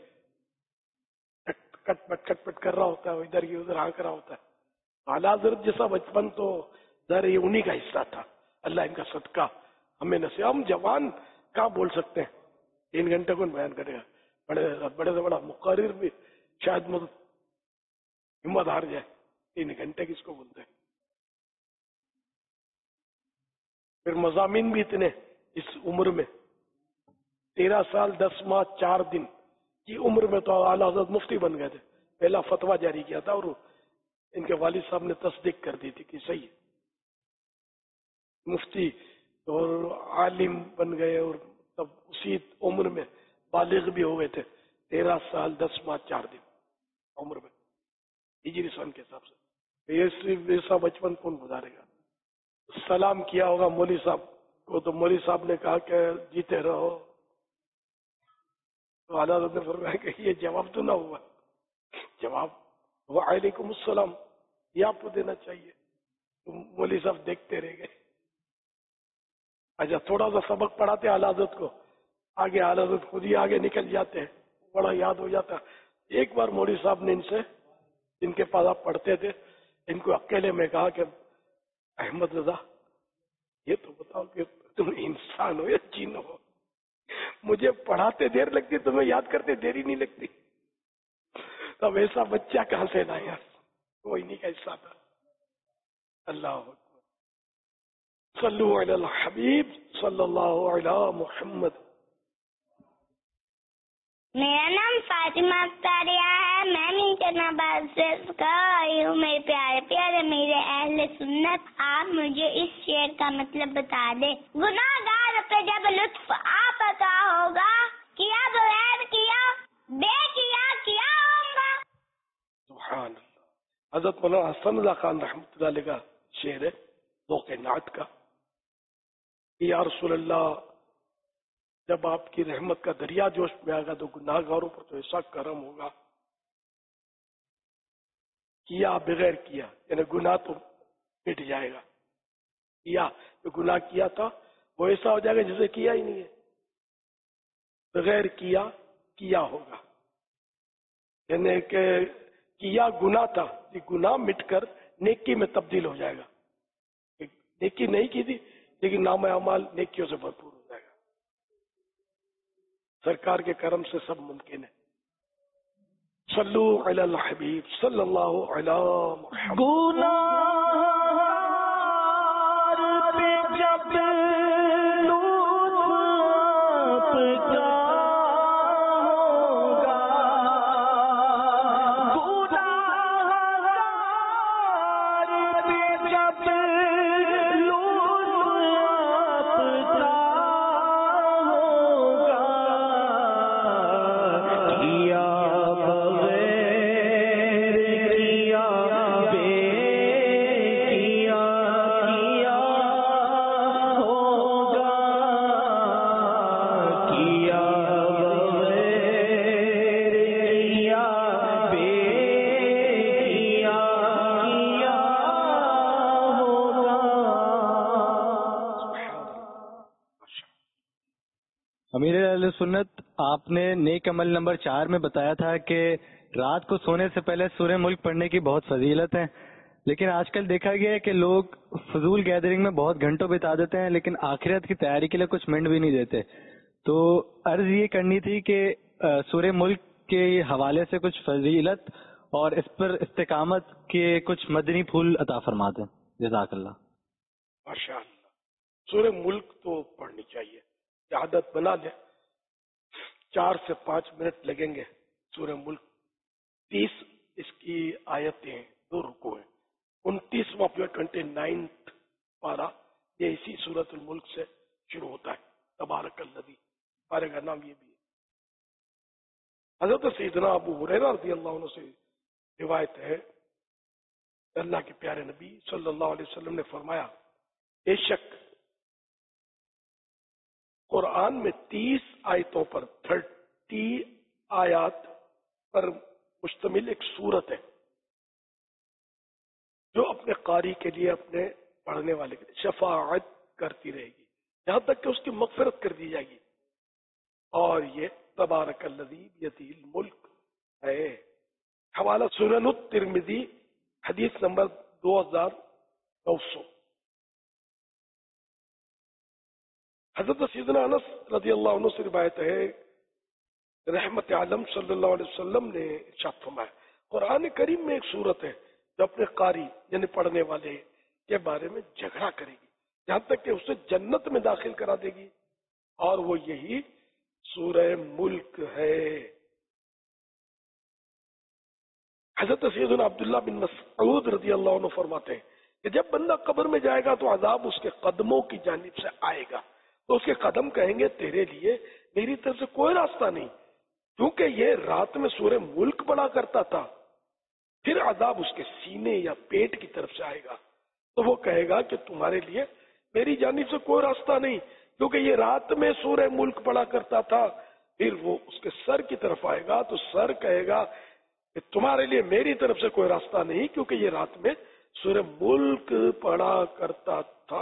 کٹ پٹ کٹ پٹ کر رہا ہوتا ہے, ادھر کی ادھر ہانک رہا ہوتا ہے. اعلیٰ حضرت جیسا بچپن تو ظاہر یہ انہی کا حصہ تھا. اللہ ان کا صدقہ ہمیں نصیب. ہم جوان کہاں بول سکتے ہیں؟ تین گھنٹے کون بیان کرے گا؟ بڑے بڑے سے بڑا مقرر بھی شاید مدد ہمت ہار جائے. تین گھنٹے کس کو بولتے ہیں؟ پھر مضامین بھی اتنے اس عمر میں, تیرہ سال دس ماہ چار دن کی عمر میں تو اعلیٰ حضرت مفتی بن گئے تھے. پہلا فتویٰ جاری کیا تھا اور ان کے والد صاحب نے تصدیق کر دی تھی کہ صحیح ہے. مفتی اور عالم بن گئے اور تب اسی عمر میں بالغ بھی ہو گئے تھے. تیرہ سال دس ماہ چار دن عمر میں ہجری سن کے حساب سے. یہ صرف ایسا بچپن کون گزارے گا؟ سلام کیا ہوگا مولوی صاحب کو تو مولوی صاحب نے کہا کہ جیتے رہو, تو اعلیٰ حضرت نے فرمایا کہ یہ جواب تو نہ ہوا. جواب وعلیکم السلام یہ آپ کو دینا چاہیے. تو مولوی صاحب دیکھتے رہ گئے. اچھا تھوڑا سا سبق پڑھاتے اعلیٰ حضرت کو, آگے اعلیٰ حضرت خود ہی آگے نکل جاتے ہیں, بڑا یاد ہو جاتا. ایک بار مولوی صاحب نے ان سے, جن کے پاس آپ پڑھتے تھے, ان کو اکیلے میں کہا کہ احمد رضا یہ تو بتاؤ کہ تم انسان ہو یا جن ہو؟ مجھے پڑھاتے دیر لگتی, تمہیں یاد کرتے دیر ہی نہیں لگتی. تب ایسا بچہ کہاں سے لایا؟ کوئی نہیں کا حصہ تھا. اللہ صلو علی الحبیب صلی اللہ علی محمد. میرا نام فاطمہ اختاریہ ہے. میں منٹن آباد سے آئی ہوں. میرے پیارے پیارے میرے اہل سنت, آپ مجھے اس شعر کا مطلب بتا دیں. گناہ گار پہ جب لطف آپ کا ہوگا, کیا بغیر کیا بے کیا کیا ہوگا. سبحان اللہ. حضرت مولانا حسن رضا خان رحمۃ اللہ علیہ کا شعر ہے, ذوق نعت کا. یا رسول اللہ جب آپ کی رحمت کا دریا جوش میں آئے گا تو گناہ گاروں پر تو ایسا کرم ہوگا. کیا بغیر کیا یعنی گناہ تو مٹ جائے گا. کیا جو گناہ کیا تھا وہ ایسا ہو جائے گا جسے کیا ہی نہیں ہے. بغیر کیا کیا ہوگا یعنی کہ کیا گناہ تھا, یہ گناہ مٹ کر نیکی میں تبدیل ہو جائے گا. نیکی نہیں کی تھی لیکن نام اعمال نیکیوں سے بھرپور ہو جائے گا. سرکار کے کرم سے سب ممکن ہے. صلو علی الحبیب صلی اللہ علی محمد. امیر اہل سنت, آپ نے نیک عمل نمبر چار میں بتایا تھا کہ رات کو سونے سے پہلے سورہ ملک پڑھنے کی بہت فضیلت ہے, لیکن آج کل دیکھا گیا ہے کہ لوگ فضول گیدرنگ میں بہت گھنٹوں بتا دیتے ہیں لیکن آخرت کی تیاری کے لیے کچھ منٹ بھی نہیں دیتے. تو عرض یہ کرنی تھی کہ سورہ ملک کے حوالے سے کچھ فضیلت اور اس پر استقامت کے کچھ مدنی پھول عطا فرما دیں. جزاک اللہ. ماشاء اللہ. سورہ ملک تو پڑھنی چاہیے, عادت بنا لیں. چار سے پانچ منٹ لگیں گے. سورہ ملک تیس اس کی آیتیں ہیں, دو رکوع ہیں. انتیسواں ٹوینٹی نائنتھ پارا یہ اسی سورۃ الملک سے شروع ہوتا ہے. تبارک الذی, پارے کا نام یہ بھی ہے. حضرت سیدنا ابو ہریرہ رضی اللہ عنہ سے روایت ہے, اللہ کے پیارے نبی صلی اللہ علیہ وسلم نے فرمایا بے شک قرآن میں تیس آیتوں پر تھرٹی آیات پر مشتمل ایک سورت ہے جو اپنے قاری کے لیے، اپنے پڑھنے والے کے لیے شفاعت کرتی رہے گی یہاں تک کہ اس کی مغفرت کر دی جائے گی. اور یہ تبارک الذی بیدہ الملک ہے. حوالہ سنن الترمذی حدیث نمبر دو ہزار نو سو. حضرت سیدنا انس رضی اللہ عنہ سے روایت ہے، رحمت عالم صلی اللہ علیہ وسلم نے ارشاد فرمایا قرآن کریم میں ایک سورت ہے جو اپنے قاری یعنی پڑھنے والے کے بارے میں جھگڑا کرے گی یہاں تک کہ اسے جنت میں داخل کرا دے گی، اور وہ یہی سورہ ملک ہے. حضرت سیدنا عبداللہ بن مسعود رضی اللہ عنہ فرماتے ہیں کہ جب بندہ قبر میں جائے گا تو عذاب اس کے قدموں کی جانب سے آئے گا، تو اس کے قدم کہیں گے تیرے لیے میری طرف سے کوئی راستہ نہیں، کیونکہ یہ رات میں سورہ ملک پڑھا کرتا تھا. پھر عذاب اس کے سینے یا پیٹ کی طرف سے آئے گا، تو وہ کہے گا کہ تمہارے لیے میری جانب سے کوئی راستہ نہیں، کیونکہ یہ رات میں سورہ ملک پڑھا کرتا تھا. پھر وہ اس کے سر کی طرف آئے گا تو سر کہے گا کہ تمہارے لیے میری طرف سے کوئی راستہ نہیں، کیونکہ یہ رات میں سورہ ملک پڑھا کرتا تھا.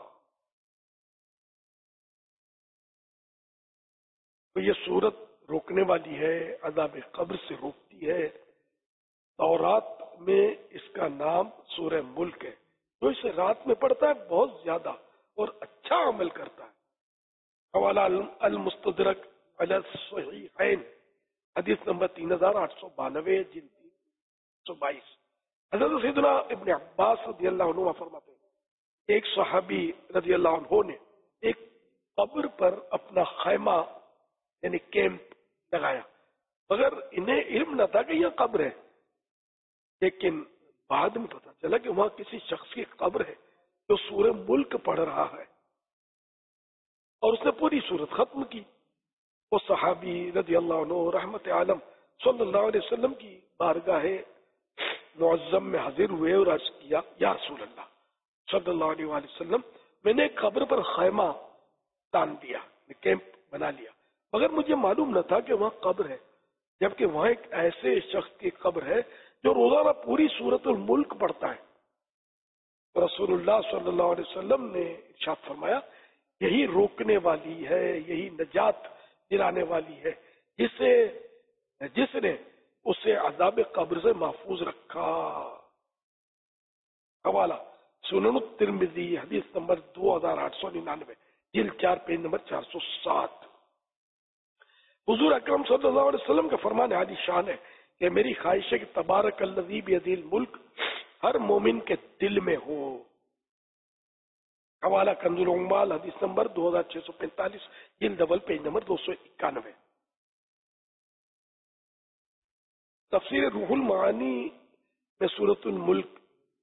تو یہ سورت روکنے والی ہے، عذاب قبر سے روکتی ہے. تورات میں اس کا نام سورہ ملک ہے. جو اسے رات میں پڑھتا ہے بہت زیادہ اور اچھا عمل کرتا ہے. حوالہ المستدرک علی الصحیحین حدیث نمبر تین ہزار آٹھ سو بانوے جلد تین سو بائیس. حضرت سیدنا ابن عباس رضی اللہ عنہ فرماتے ہیں ایک صحابی رضی اللہ عنہ نے ایک قبر پر اپنا خیمہ یعنی کیمپ لگایا، مگر انہیں علم نہ تھا کہ یہ قبر ہے. لیکن بعد میں پتا چلا کہ وہاں کسی شخص کی قبر ہے جو سورہ ملک پڑھ رہا ہے، اور اس نے پوری سورت ختم کی. وہ صحابی رضی اللہ عنہ رحمت عالم صلی اللہ علیہ وسلم کی بارگاہ معظم میں حاضر ہوئے اور عرض کیا یا رسول اللہ صلی اللہ علیہ وآلہ وسلم، میں نے ایک قبر پر خیمہ تان دیا، کیمپ بنا لیا، مگر مجھے معلوم نہ تھا کہ وہاں قبر ہے، جبکہ وہاں ایک ایسے شخص کی قبر ہے جو روزانہ پوری سورت الملک پڑھتا ہے. رسول اللہ صلی اللہ علیہ وسلم نے ارشاد فرمایا یہی روکنے والی ہے، یہی نجات دلانے والی ہے جسے جس نے اسے عذاب قبر سے محفوظ رکھا. حوالہ سنن الترمذی حدیث نمبر دو ہزار آٹھ سو ننانوے جلد چار پیج نمبر چار سو سات. حضور اکرم صلی اللہ علیہ وسلم کا فرمان عالی شان ہے کہ میری خواہش ہے کہ تبارک الذی بیدہ الملک ہر مومن کے دل میں ہو. حوالہ کنز العمال حدیث نمبر دو ہزار چھ سو پینتالیس جلد ڈبل پیج نمبر دو سو اکانوے. تفسیر روح المعانی میں سورۃ الملک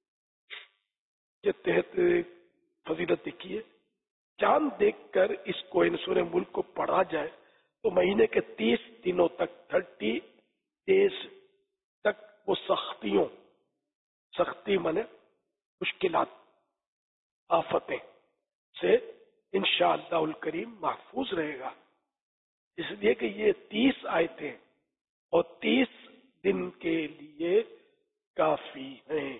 کے تحت فضیلت دیکھی ہے. چاند دیکھ کر اس کو ان سورہ ملک کو پڑھا جائے تو مہینے کے تیس دنوں تک تھرٹی ڈیز تک وہ سختیوں سختی منے مشکلات آفتیں سے انشاءاللہ الکریم محفوظ رہے گا، اس لیے کہ یہ تیس آیتیں اور تیس دن کے لیے کافی ہیں.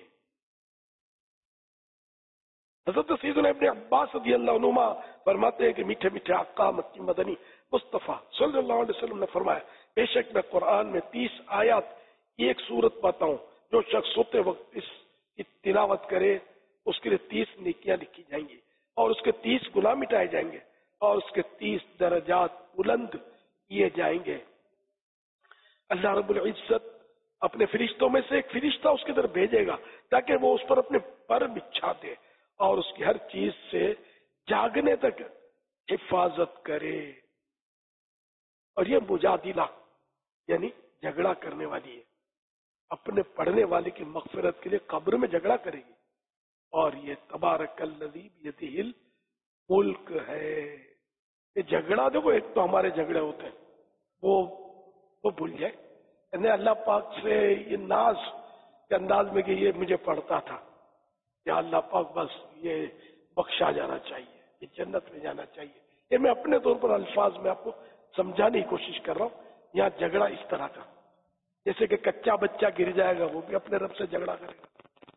حضرت سیدنا ابن عباس رضی اللہ عنہما فرماتے ہیں کہ میٹھے میٹھے آقا مکی مدنی مصطفیٰ صلی اللہ علیہ وسلم نے فرمایا بے شک میں قرآن میں تیس آیات ایک سورت پاتا ہوں، جو شخص سوتے وقت اس کی تلاوت کرے اس کے لیے تیس نیکیاں لکھی جائیں گی اور اس کے تیس گناہ مٹائے جائیں گے اور اس کے تیس درجات بلند کیے جائیں گے. اللہ رب العزت اپنے فرشتوں میں سے ایک فرشتہ اس کی طرف بھیجے گا تاکہ وہ اس پر اپنے پر بچھا دے اور اس کی ہر چیز سے جاگنے تک حفاظت کرے. اور یہ مجادلہ یعنی جھگڑا کرنے والی ہے، اپنے پڑھنے والے کی مغفرت کے لیے قبر میں جھگڑا کرے گی. اور یہ تبارک الذی بیدہ الملک ہے. یہ جھگڑا دیکھو، ایک تو ہمارے جھگڑے ہوتے ہیں وہ وہ بھول جائے، یعنی اللہ پاک سے یہ ناز کے انداز میں کہ یہ مجھے پڑھتا تھا یا اللہ پاک بس یہ بخشا جانا چاہیے، یہ جنت میں جانا چاہیے. یہ میں اپنے طور پر الفاظ میں آپ کو سمجھانے کی کوشش کر رہا ہوں. یہاں جھگڑا اس طرح کا، جیسے کہ کچا بچہ گر جائے گا وہ بھی اپنے رب سے جھگڑا کرے گا.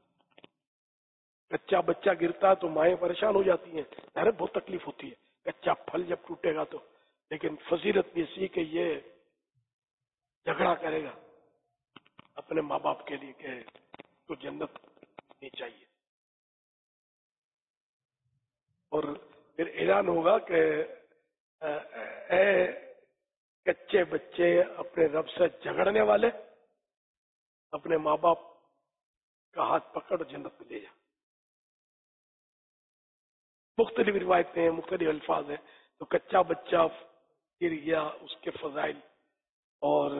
کچا بچہ گرتا ہے تو مائیں پریشان ہو جاتی ہیں، ارے بہت تکلیف ہوتی ہے کچا پھل جب ٹوٹے گا تو. لیکن فضیلت بھی اسی کہ یہ جھگڑا کرے گا اپنے ماں باپ کے لیے کہ تو جنت نہیں چاہیے. اور پھر اعلان ہوگا کہ اے کچے بچے اپنے رب سے جھگڑنے والے، اپنے ماں باپ کا ہاتھ پکڑ جنت میں لے جا. مختلف روایتیں ہیں، مختلف الفاظ ہیں. تو کچا بچہ گر گیا، اس کے فضائل، اور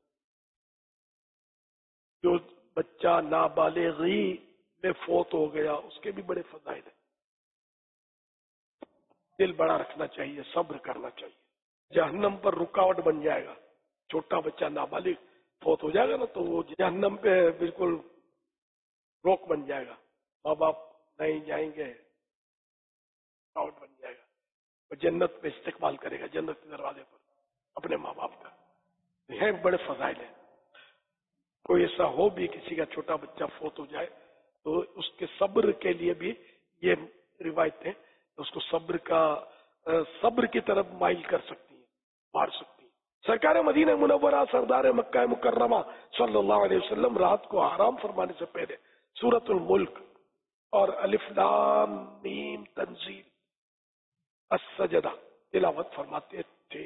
جو بچہ نابالغی میں فوت ہو گیا اس کے بھی بڑے فضائل ہیں. دل بڑا رکھنا چاہیے، صبر کرنا چاہیے. جہنم پر رکاوٹ بن جائے گا. چھوٹا بچہ نابالغ فوت ہو جائے گا نا تو وہ جہنم پہ بالکل روک بن جائے گا. ماں باپ نہیں جائیں گے، رکاوٹ بن جائے گا. وہ جنت میں استقبال کرے گا، جنت کے دروازے پر اپنے ماں باپ کا. یہ بڑے فضائل ہیں. کوئی ایسا ہو بھی کسی کا چھوٹا بچہ فوت ہو جائے تو اس کے صبر کے لیے بھی یہ روایتیں اس کو صبر کا صبر کی طرف مائل کر سکتی ہیں، مار سکتی ہیں. سرکار مدینہ منورہ سردار مکہ مکرمہ صلی اللہ علیہ وسلم رات کو آرام فرمانے سے پہلے سورۃ الملک اور الف لام میم تنزیل السجدہ تلاوت فرماتے تھے.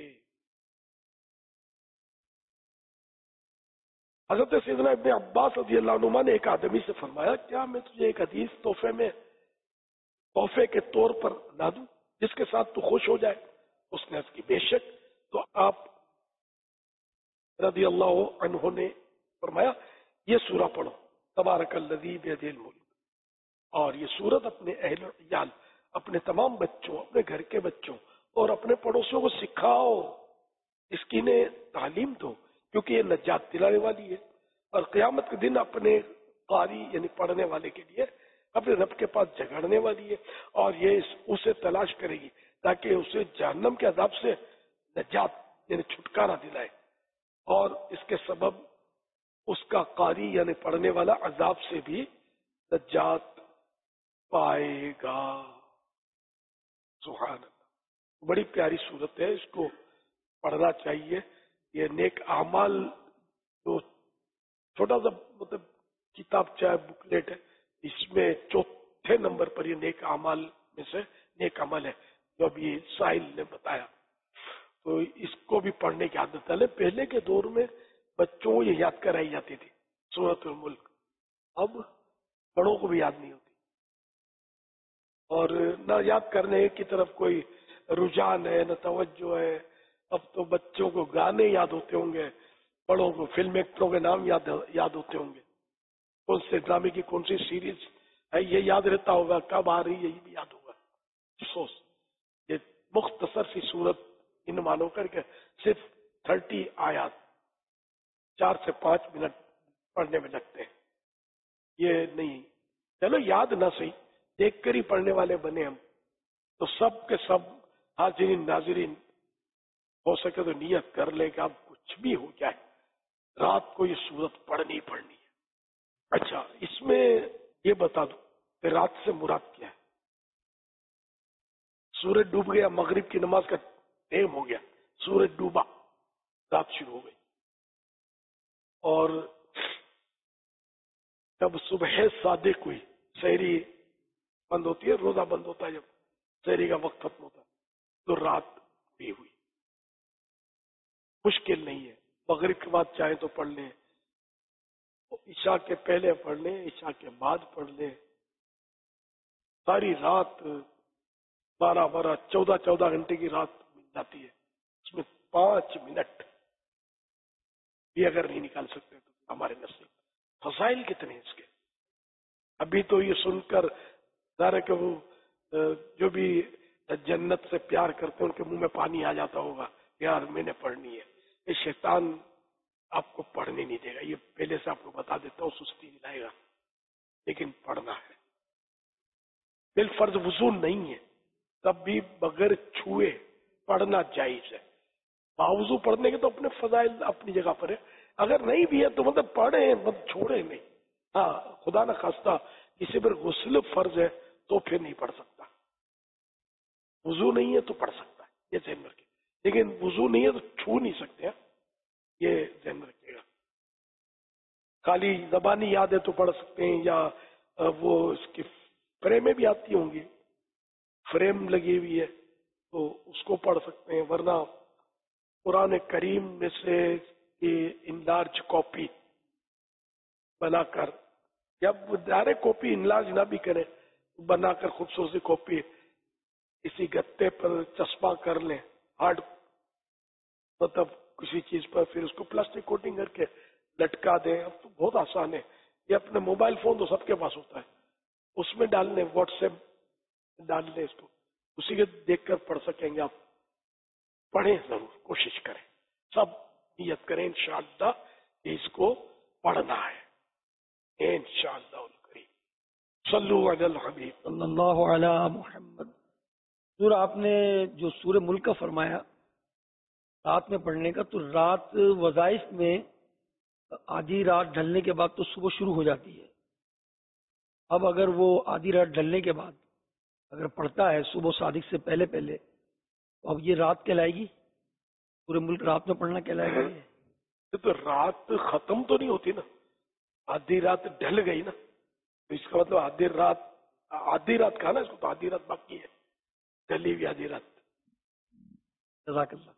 حضرت سیدنا ابن عباس رضی اللہ عنہما نے ایک آدمی سے فرمایا کیا میں تجھے ایک حدیث تحفے میں تحفے کے طور پر لا دوں جس کے ساتھ تو خوش ہو جائے؟ اس نے اس کی بے شک. تو آپ رضی اللہ عنہ نے فرمایا یہ سورہ پڑھو تبارک الذی بیدہ الملک، اور یہ سورت اپنے اہل عیال، اپنے تمام بچوں، اپنے گھر کے بچوں اور اپنے پڑوسیوں کو سکھاؤ. اس کی نے تعلیم دو کیونکہ یہ نجات دلانے والی ہے. اور قیامت کے دن اپنے قاری یعنی پڑھنے والے کے لیے اپنے رب کے پاس جھگڑنے والی ہے، اور یہ اسے تلاش کرے گی تاکہ اسے جہنم کے عذاب سے نجات یعنی چھٹکارا دلائے، اور اس کے سبب اس کا قاری یعنی پڑھنے والا عذاب سے بھی نجات پائے گا. سبحان اللہ. بڑی پیاری صورت ہے، اس کو پڑھنا چاہیے. یہ نیک اعمال جو چھوٹا سا مطلب کتاب چاہے بکلیٹ ہے، اس میں چوتھے نمبر پر یہ نیک اعمال میں سے نیک عمل ہے جو ابھی ساحل نے بتایا. تو اس کو بھی پڑھنے کی عادت ڈالے. پہلے کے دور میں بچوں کو یہ یاد کرائی جاتی تھی سورۃ الملک، اب بڑوں کو بھی یاد نہیں ہوتی، اور نہ یاد کرنے کی طرف کوئی رجحان ہے نہ توجہ ہے. اب تو بچوں کو گانے یاد ہوتے ہوں گے، بڑوں کو فلم ایکٹروں کے نام یاد یاد ہوتے ہوں گے، کون سے ڈرامے کی کون سی سیریز ہے یہ یاد رہتا ہوگا، کب آ رہی ہے یہ بھی یاد ہوگا. افسوس یہ مختصر سی صورت ان مانو کر کے صرف تھرٹی آیات چار سے پانچ منٹ پڑھنے میں لگتے ہیں. یہ نہیں، چلو یاد نہ صحیح دیکھ کر ہی پڑھنے والے بنے ہم تو سب کے سب حاضرین ناظرین ہو سکے تو نیت کر لیں کہ اب کچھ بھی ہو جائے رات کو یہ صورت پڑھنی پڑھنی ہے. اچھا اس میں یہ بتا دوں کہ رات سے مراد کیا ہے. سورج ڈوب گیا، مغرب کی نماز کا ٹائم ہو گیا، سورج ڈوبا، رات شروع ہو گئی، اور جب صبح صادق ہوئی، سحری بند ہوتی ہے، روزہ بند ہوتا ہے، جب سحری کا وقت ختم ہوتا ہے تو رات بھی ہوئی. مشکل نہیں ہے، مغرب کے بعد چاہیں تو پڑھ لیں، عشاء کے پہلے پڑھ لیں، عشاء کے بعد پڑھ لیں. ساری رات بارہ بارہ چودہ چودہ گھنٹے کی رات مل جاتی ہے، اس میں پانچ منٹ بھی اگر نہیں نکال سکتے تو ہمارے نصیب. فضائل کتنے ہیں اس کے. ابھی تو یہ سن کر ظاہر ہے کہ وہ جو بھی جنت سے پیار کرتے ہیں ان کے منہ میں پانی آ جاتا ہوگا، یار میں نے پڑھنی ہے. یہ شیطان آپ کو پڑھنے نہیں دے گا، یہ پہلے سے آپ کو بتا دیتا ہوں، سستی دلائے گا، لیکن پڑھنا ہے. بالفرض وضو نہیں ہے تب بھی بغیر چھوئے پڑھنا جائز ہے. باوضو پڑھنے کے تو اپنے فضائل اپنی جگہ پر ہے. اگر نہیں بھی ہے تو مطلب پڑھیں مت چھوڑے نہیں. ہاں خدا نہ خواستہ کسی پر غسل فرض ہے تو پھر نہیں پڑھ سکتا. وضو نہیں ہے تو پڑھ سکتا ہے, یہ ذہن میں رکھے. لیکن وضو نہیں ہے تو چھو نہیں سکتے ہیں, یہ ذہن میں رکھیے گا. خالی زبانی یاد ہے تو پڑھ سکتے ہیں, یا وہ اس کی فریمیں بھی آتی ہوں گی, فریم لگی ہوئی ہے تو اس کو پڑھ سکتے ہیں. ورنہ قرآن کریم میں سے انلارج کاپی بنا کر, جب ڈائریکٹ کاپی انلارج نہ بھی کریں بنا کر خوبصورت سی کاپی کسی گتے پر چسپاں کر لیں, ہارڈ مطلب کسی چیز پر, پھر اس کو پلاسٹک کوٹنگ کر کے لٹکا دیں. اب تو بہت آسان ہے. یہ اپنے موبائل فون تو سب کے پاس ہوتا ہے, اس میں ڈال لیں, واٹس ایپ ڈال لیں اس کو, اسی کے دیکھ کر پڑھ سکیں گے آپ. پڑھیں ضرور, کوشش کریں, سب نیت کریں انشاءاللہ کہ اس کو پڑھنا ہے انشاءاللہ الکریم. صلو علی الحبیب صلی اللہ علی محمد. سورہ آپ نے جو سورہ ملک کا فرمایا رات میں پڑھنے کا, تو رات وظائف میں آدھی رات ڈھلنے کے بعد تو صبح شروع ہو جاتی ہے. اب اگر وہ آدھی رات ڈھلنے کے بعد اگر پڑھتا ہے صبح صادق سے پہلے پہلے, تو اب یہ رات کہلائے گی, پورے ملک رات میں پڑھنا کہلائے گا. یہ تو رات ختم تو نہیں ہوتی نا, آدھی رات ڈھل گئی نا, تو اس کا مطلب آدھی رات, آدھی رات کہا نا اس کو, تو آدھی رات باقی ہے, ڈھلی ہوئی آدھی رات. جزاک اللہ.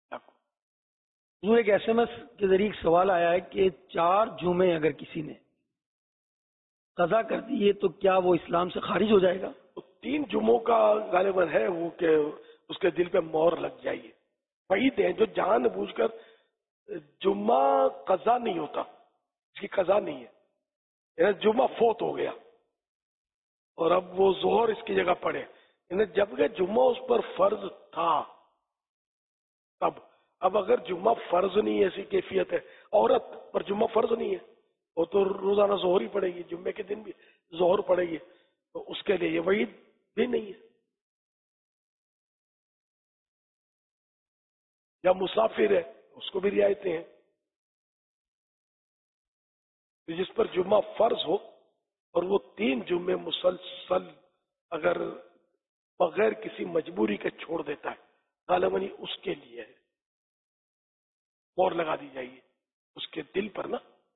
ایک ایس ایم ایس کے ذریعے ایک سوال آیا ہے کہ چار جمعے اگر کسی نے قضا کر دیے تو کیا وہ اسلام سے خارج ہو جائے گا؟ تین جمعوں کا غالباً ہے وہ کہ اس کے دل پہ مہر لگ جائیے. وعید ہے جو جان بوجھ کر جمعہ قضا نہیں ہوتا, اس کی قضا نہیں ہے, جمعہ فوت ہو گیا اور اب وہ ظہر اس کی جگہ پڑے, جبکہ جمعہ اس پر فرض تھا تب. اب اگر جمعہ فرض نہیں ہے, ایسی کیفیت ہے, عورت پر جمعہ فرض نہیں ہے, وہ تو روزانہ ظہر ہی پڑے گی, جمعے کے دن بھی ظہر پڑے گی, تو اس کے لیے یہ وعید بھی نہیں ہے. یا مسافر ہے اس کو بھی رعایتیں ہیں. جس پر جمعہ فرض ہو اور وہ تین جمعے مسلسل اگر بغیر کسی مجبوری کے چھوڑ دیتا ہے, غالباً اس کے لیے ہے, مہر لگا دی جائیے اس کے دل پر نا.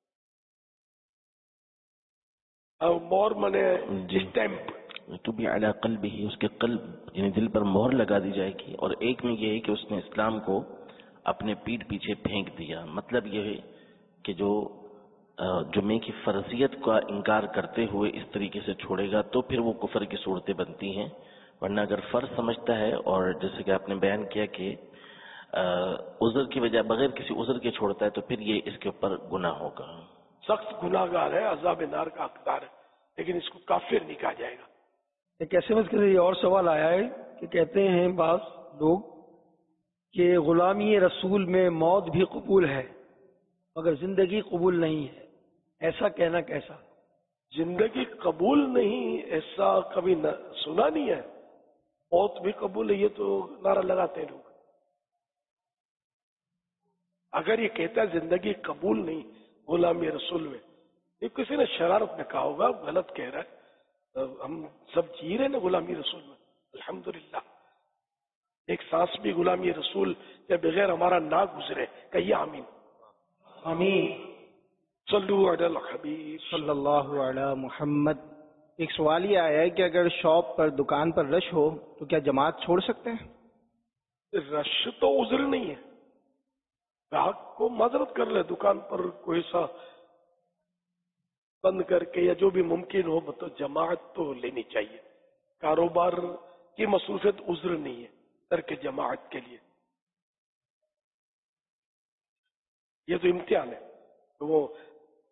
مہر منے اسٹیمپ تو بھی اعلیٰ قلب ہی, اس کے قلب یعنی دل پر مہر لگا دی جائے گی. اور ایک میں یہ ہے کہ اس نے اسلام کو اپنے پیٹھ پیچھے پھینک دیا. مطلب یہ ہے کہ جو جمعے کی فرضیت کا انکار کرتے ہوئے اس طریقے سے چھوڑے گا تو پھر وہ کفر کی صورتیں بنتی ہیں. ورنہ اگر فرض سمجھتا ہے اور جیسے کہ آپ نے بیان کیا کہ عذر کی وجہ بغیر کسی عذر کے چھوڑتا ہے تو پھر یہ اس کے اوپر گناہ ہوگا, سخت گناہ گار ہے, عذاب نار کا حقدار ہے, لیکن اس کو کافر نہیں کہا جائے گا. ایک ایس ایم ایس کے ذریعے اور سوال آیا ہے کہ کہتے ہیں بعض لوگ کہ غلامی رسول میں موت بھی قبول ہے مگر زندگی قبول نہیں ہے, ایسا کہنا کیسا؟ زندگی قبول نہیں ایسا کبھی نہ سنا نہیں ہے, موت بھی قبول ہے یہ تو نعرہ لگاتے ہیں لوگ. اگر یہ کہتا ہے زندگی قبول نہیں غلامی رسول میں, یہ کسی نے شرارت میں کہا ہوگا, غلط کہہ رہا ہے. ہم سب جی رہے نا غلامی رسول میں الحمدللہ, ایک سانس بھی غلامی رسول کے بغیر ہمارا نہ گزرے, کہیے آمین. آمین. صلو علی الحبیب صلی اللہ علی محمد. ایک سوال یہ آیا ہے کہ اگر شاپ پر دکان پر رش ہو تو کیا جماعت چھوڑ سکتے ہیں؟ رش تو عذر نہیں ہے, گاہک کو معذرت کر لے, دکان پر کوئی سا بند کر کے یا جو بھی ممکن ہو, تو جماعت تو لینی چاہیے. کاروبار کی مصروفیت عذر نہیں ہے ترک جماعت کے لیے, یہ تو امتحان ہے. تو وہ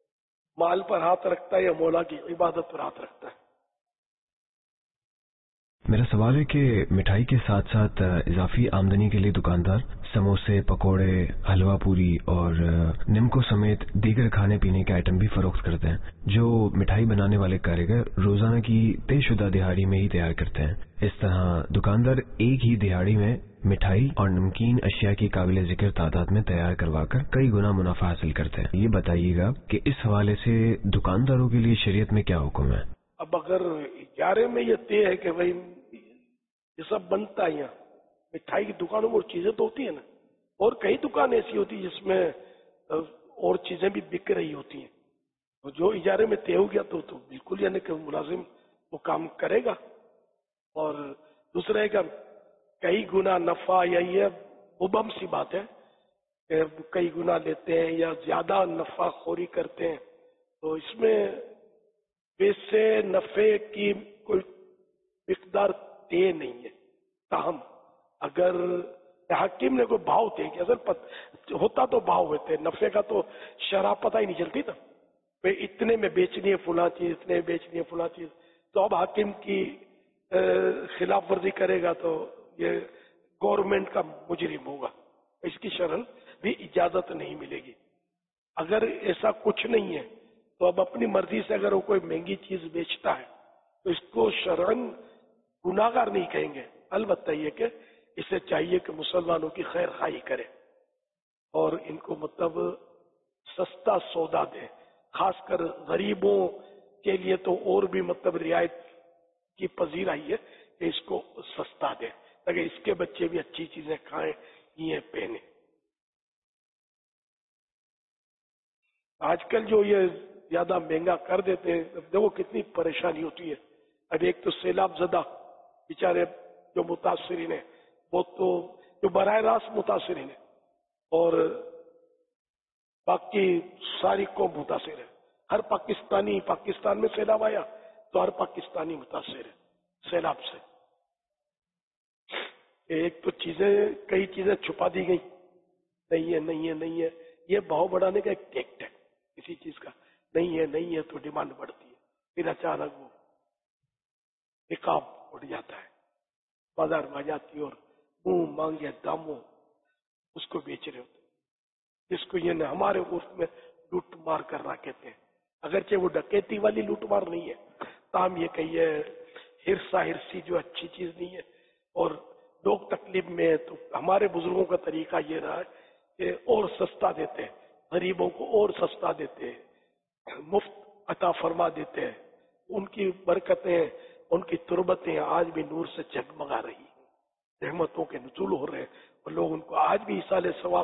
مال پر ہاتھ رکھتا ہے یا مولا کی عبادت پر ہاتھ رکھتا ہے. میرا سوال ہے کہ مٹھائی کے ساتھ ساتھ اضافی آمدنی کے لیے دکاندار سموسے، پکوڑے، حلوہ پوری اور نمکو سمیت دیگر کھانے پینے کے آئٹم بھی فروخت کرتے ہیں، جو مٹھائی بنانے والے کاریگر روزانہ کی طے شدہ دہاڑی میں ہی تیار کرتے ہیں۔ اس طرح دکاندار ایک ہی دہاڑی میں مٹھائی اور نمکین اشیاء کی قابل ذکر تعداد میں تیار کروا کر کئی گنا منافع حاصل کرتے ہیں۔ یہ بتائیے گا کہ اس حوالے سے دکانداروں کے لیے شریعت میں کیا حکم ہے؟ اب اگر اجارے میں یہ طے ہے کہ بھائی یہ سب بنتا ہے، یہاں مٹھائی کی دکانوں میں اور چیزیں تو ہوتی ہیں نا، اور کئی دکان ایسی ہوتی ہے جس میں اور چیزیں بھی بک رہی ہوتی ہیں، تو جو اجارے میں طے ہو گیا تو تو بالکل یعنی کہ ملازم وہ کام کرے گا۔ اور دوسرا ہے کہ کئی گنا نفع، یا یہ مبہم سی بات ہے کہ کئی گنا لیتے ہیں یا زیادہ نفع خوری کرتے ہیں، تو اس میں ویسے نفع کی کوئی مقدار طے نہیں ہے۔ تاہم اگر حاکم نے کوئی بھاؤ طے کیا، اصل ہوتا تو بھاؤ ہوتے، نفع کا تو شرح پتہ ہی نہیں چلتی نا، بھائی اتنے میں بیچنی ہے فلاں چیز، اتنے میں بیچنی ہے فلاں چیز، تو اب حاکم کی خلاف ورزی کرے گا تو یہ گورنمنٹ کا مجرم ہوگا، اس کی شرح بھی اجازت نہیں ملے گی۔ اگر ایسا کچھ نہیں ہے تو اب اپنی مرضی سے اگر وہ کوئی مہنگی چیز بیچتا ہے تو اس کو شرعاً گناہگار نہیں کہیں گے، البتہ یہ کہ اسے چاہیے کہ مسلمانوں کی خیر خواہی کرے اور ان کو مطلب سستا سودا دے، خاص کر غریبوں کے لیے تو اور بھی مطلب رعایت کی پذیرائی ہے کہ اس کو سستا دے تاکہ اس کے بچے بھی اچھی چیزیں کھائیں، یہ پہنے۔ آج کل جو یہ زیادہ مہنگا کر دیتے ہیں، دیکھو کتنی پریشانی ہوتی ہے۔ اب ایک تو سیلاب زدہ بیچارے جو متاثرین ہیں وہ تو جو براہ راست متاثرین ہیں، اور باقی ساری قوم متاثر ہے۔ ہر پاکستانی، پاکستان میں سیلاب آیا تو ہر پاکستانی متاثر ہے سیلاب سے۔ ایک تو چیزیں کئی چیزیں چھپا دی گئی، نہیں ہے نہیں ہے نہیں ہے، یہ بھاؤ بڑھانے کا ایک ٹیکٹ ہے کسی چیز کا، نہیں ہے نہیں ہے تو ڈیمانڈ بڑھتی ہے، پھر اچانک وہ نقاب اٹھ جاتا ہے، بازار میں آ جاتی ہے اور منہ مانگے داموں اس کو بیچ رہے ہوتے، جس کو یہ ہمارے عرف میں لوٹ مار کرنا کہتے ہیں۔ اگرچہ وہ ڈکیتی والی لوٹ مار نہیں ہے، تاہم یہ کہیے ہرسا ہرسی جو اچھی چیز نہیں ہے، اور لوگ تکلیف میں، تو ہمارے بزرگوں کا طریقہ یہ رہا ہے کہ اور سستا دیتے ہیں، غریبوں کو اور سستا دیتے ہیں، مفت عطا فرما دیتے ہیں، ان کی برکتیں، ان کی تربتیں آج بھی نور سے جگمگا رہی ہیں، رحمتوں کے نزول ہو رہے ہیں، اور لوگ ان کو آج بھی ایصال ثواب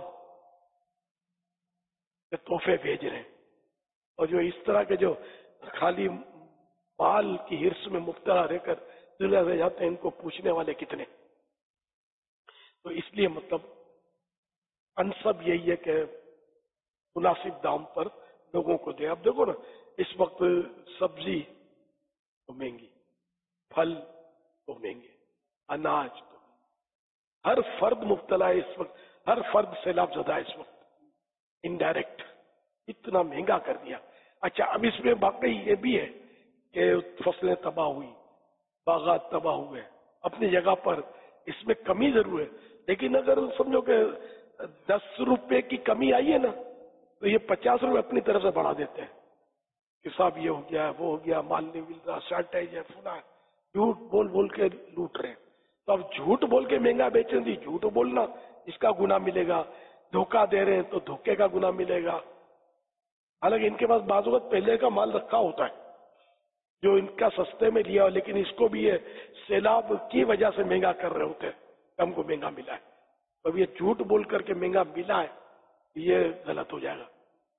کے تحفے بھیج رہے ہیں۔ اور جو اس طرح کے جو خالی مال کی ہرس میں مبتلا رہ کر دنیا سے جاتے ہیں، ان کو پوچھنے والے کتنے؟ تو اس لیے مطلب انسب یہی ہے کہ مناسب دام پر لوگوں کو دے۔ اب دیکھو نا، اس وقت سبزی تو مہنگی، پھل تو مہنگے، اناج تو ہر فرد مبتلا ہے اس وقت، ہر فرد سیلاب زدہ ہے اس وقت، انڈائریکٹ اتنا مہنگا کر دیا۔ اچھا اب اس میں واقعی یہ بھی ہے کہ فصلیں تباہ ہوئی، باغات تباہ ہوئے، اپنی جگہ پر اس میں کمی ضرور ہے، لیکن اگر سمجھو کہ دس روپے کی کمی آئی ہے نا تو یہ پچاس روپے اپنی طرف سے بڑھا دیتے ہیں کہ صاحب یہ ہو گیا، وہ ہو گیا، مال نہیں مل رہا، شارٹیج ہے، فلاں، جھوٹ بول بول کے لوٹ رہے ہیں۔ تو اب جھوٹ بول کے مہنگا بیچیں دی، جھوٹ بولنا اس کا گناہ ملے گا، دھوکہ دے رہے ہیں تو دھوکے کا گناہ ملے گا۔ حالانکہ ان کے پاس بعض اوقات پہلے کا مال رکھا ہوتا ہے جو ان کا سستے میں لیا، لیکن اس کو بھی یہ سیلاب کی وجہ سے مہنگا کر رہے ہوتے ہیں، ہم کو مہنگا ملا ہے۔ اب یہ جھوٹ بول کر کے مہنگا ملا ہے، یہ غلط ہو جائے گا۔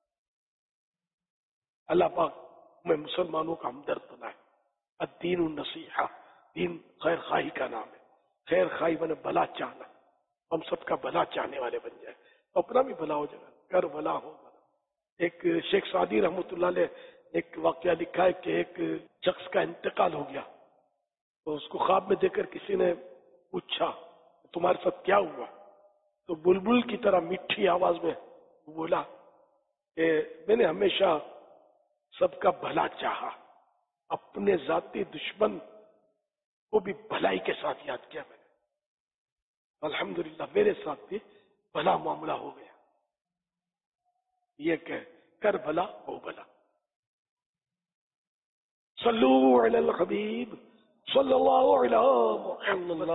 اللہ پاک میں مسلمانوں کا ہمدرد بنائے۔ الدین النصیحہ، دین خیر خواہی کا نام ہے، خیر خواہی بنے بھلا چاہنا، ہم سب کا بھلا چاہنے والے بن جائے، اپنا بھی بھلا ہو جائے گا، کر بھلا ہو بھلا۔ ایک شیخ سعدی رحمۃ اللہ علیہ ایک واقعہ لکھا ہے کہ ایک شخص کا انتقال ہو گیا، تو اس کو خواب میں دیکھ کر کسی نے پوچھا تمہارے ساتھ کیا ہوا؟ تو بلبل کی طرح میٹھی آواز میں بولا کہ میں نے ہمیشہ سب کا بھلا چاہا، اپنے ذاتی دشمن وہ بھی بھلائی کے ساتھ یاد کیا میں نے. الحمدللہ میرے ساتھ بھی بھلا معاملہ ہو گیا. یہ کہ کر بھلا ہو بھلا. صلو علی الحبیب صلی اللہ علی محمد.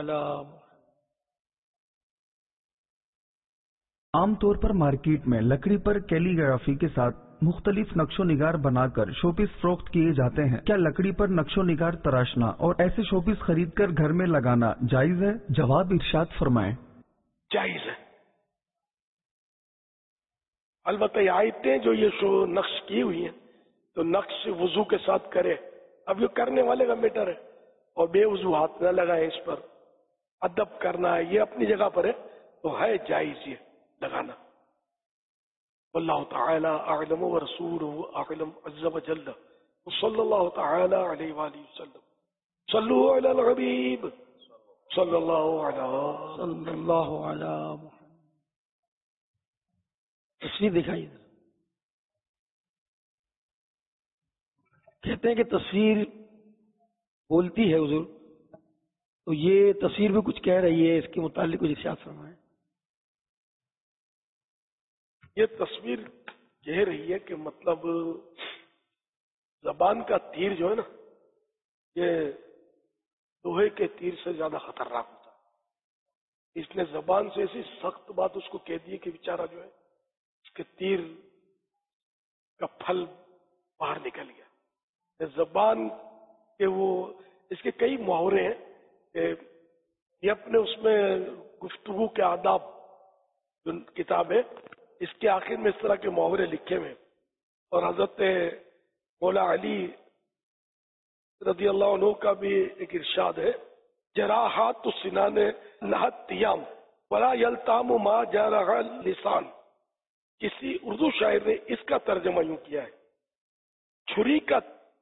عام طور پر مارکیٹ میں لکڑی پر کیلی گرافی کے ساتھ مختلف نقش و نگار بنا کر شو پیس فروخت کیے جاتے ہیں. کیا لکڑی پر نقش و نگار تراشنا اور ایسے شو پیس خرید کر گھر میں لگانا جائز ہے؟ جواب ارشاد فرمائیں. جائز ہے. البتہ یہ آیتیں جو یہ شو نقش کی ہوئی ہیں تو نقش وضو کے ساتھ کرے. اب یہ کرنے والے کا میٹر ہے اور بے وضو ہاتھ نہ لگائے. اس پر ادب کرنا ہے یہ اپنی جگہ پر ہے تو ہے جائز یہ لگانا. واللہ تعالی اعلم ورسولہ اعلم عز وجل صلی اللہ تعالی علیہ وآلہ وسلم. صلو علی الحبیب صلی اللہ علیہ صلی اللہ علی محمد. تصویر دکھائیے. کہتے ہیں کہ تصویر بولتی ہے حضور, تو یہ تصویر بھی کچھ کہہ رہی ہے, اس کے متعلق کچھ ارشاد فرمائیں. یہ تصویر کہہ رہی ہے کہ مطلب زبان کا تیر جو ہے نا یہ لوہے کے تیر سے زیادہ خطرناک ہوتا ہے. اس نے زبان سے ایسی سخت بات اس کو کہہ دی کہ بیچارہ جو ہے اس کے تیر کا پھل باہر نکل گیا. زبان کے وہ اس کے کئی محاورے ہیں. یہ اپنے اس میں گفتگو کے آداب جو کتاب ہے اس کے آخر میں اس طرح کے محاورے لکھے ہوئے. اور حضرت مولا علی رضی اللہ عنہ کا بھی ایک ارشاد ہے, جراحات السنان نہت تیام ولا یلتام ما جرح اللسان. کسی اردو شاعر نے اس کا ترجمہ یوں کیا ہے, چھری کا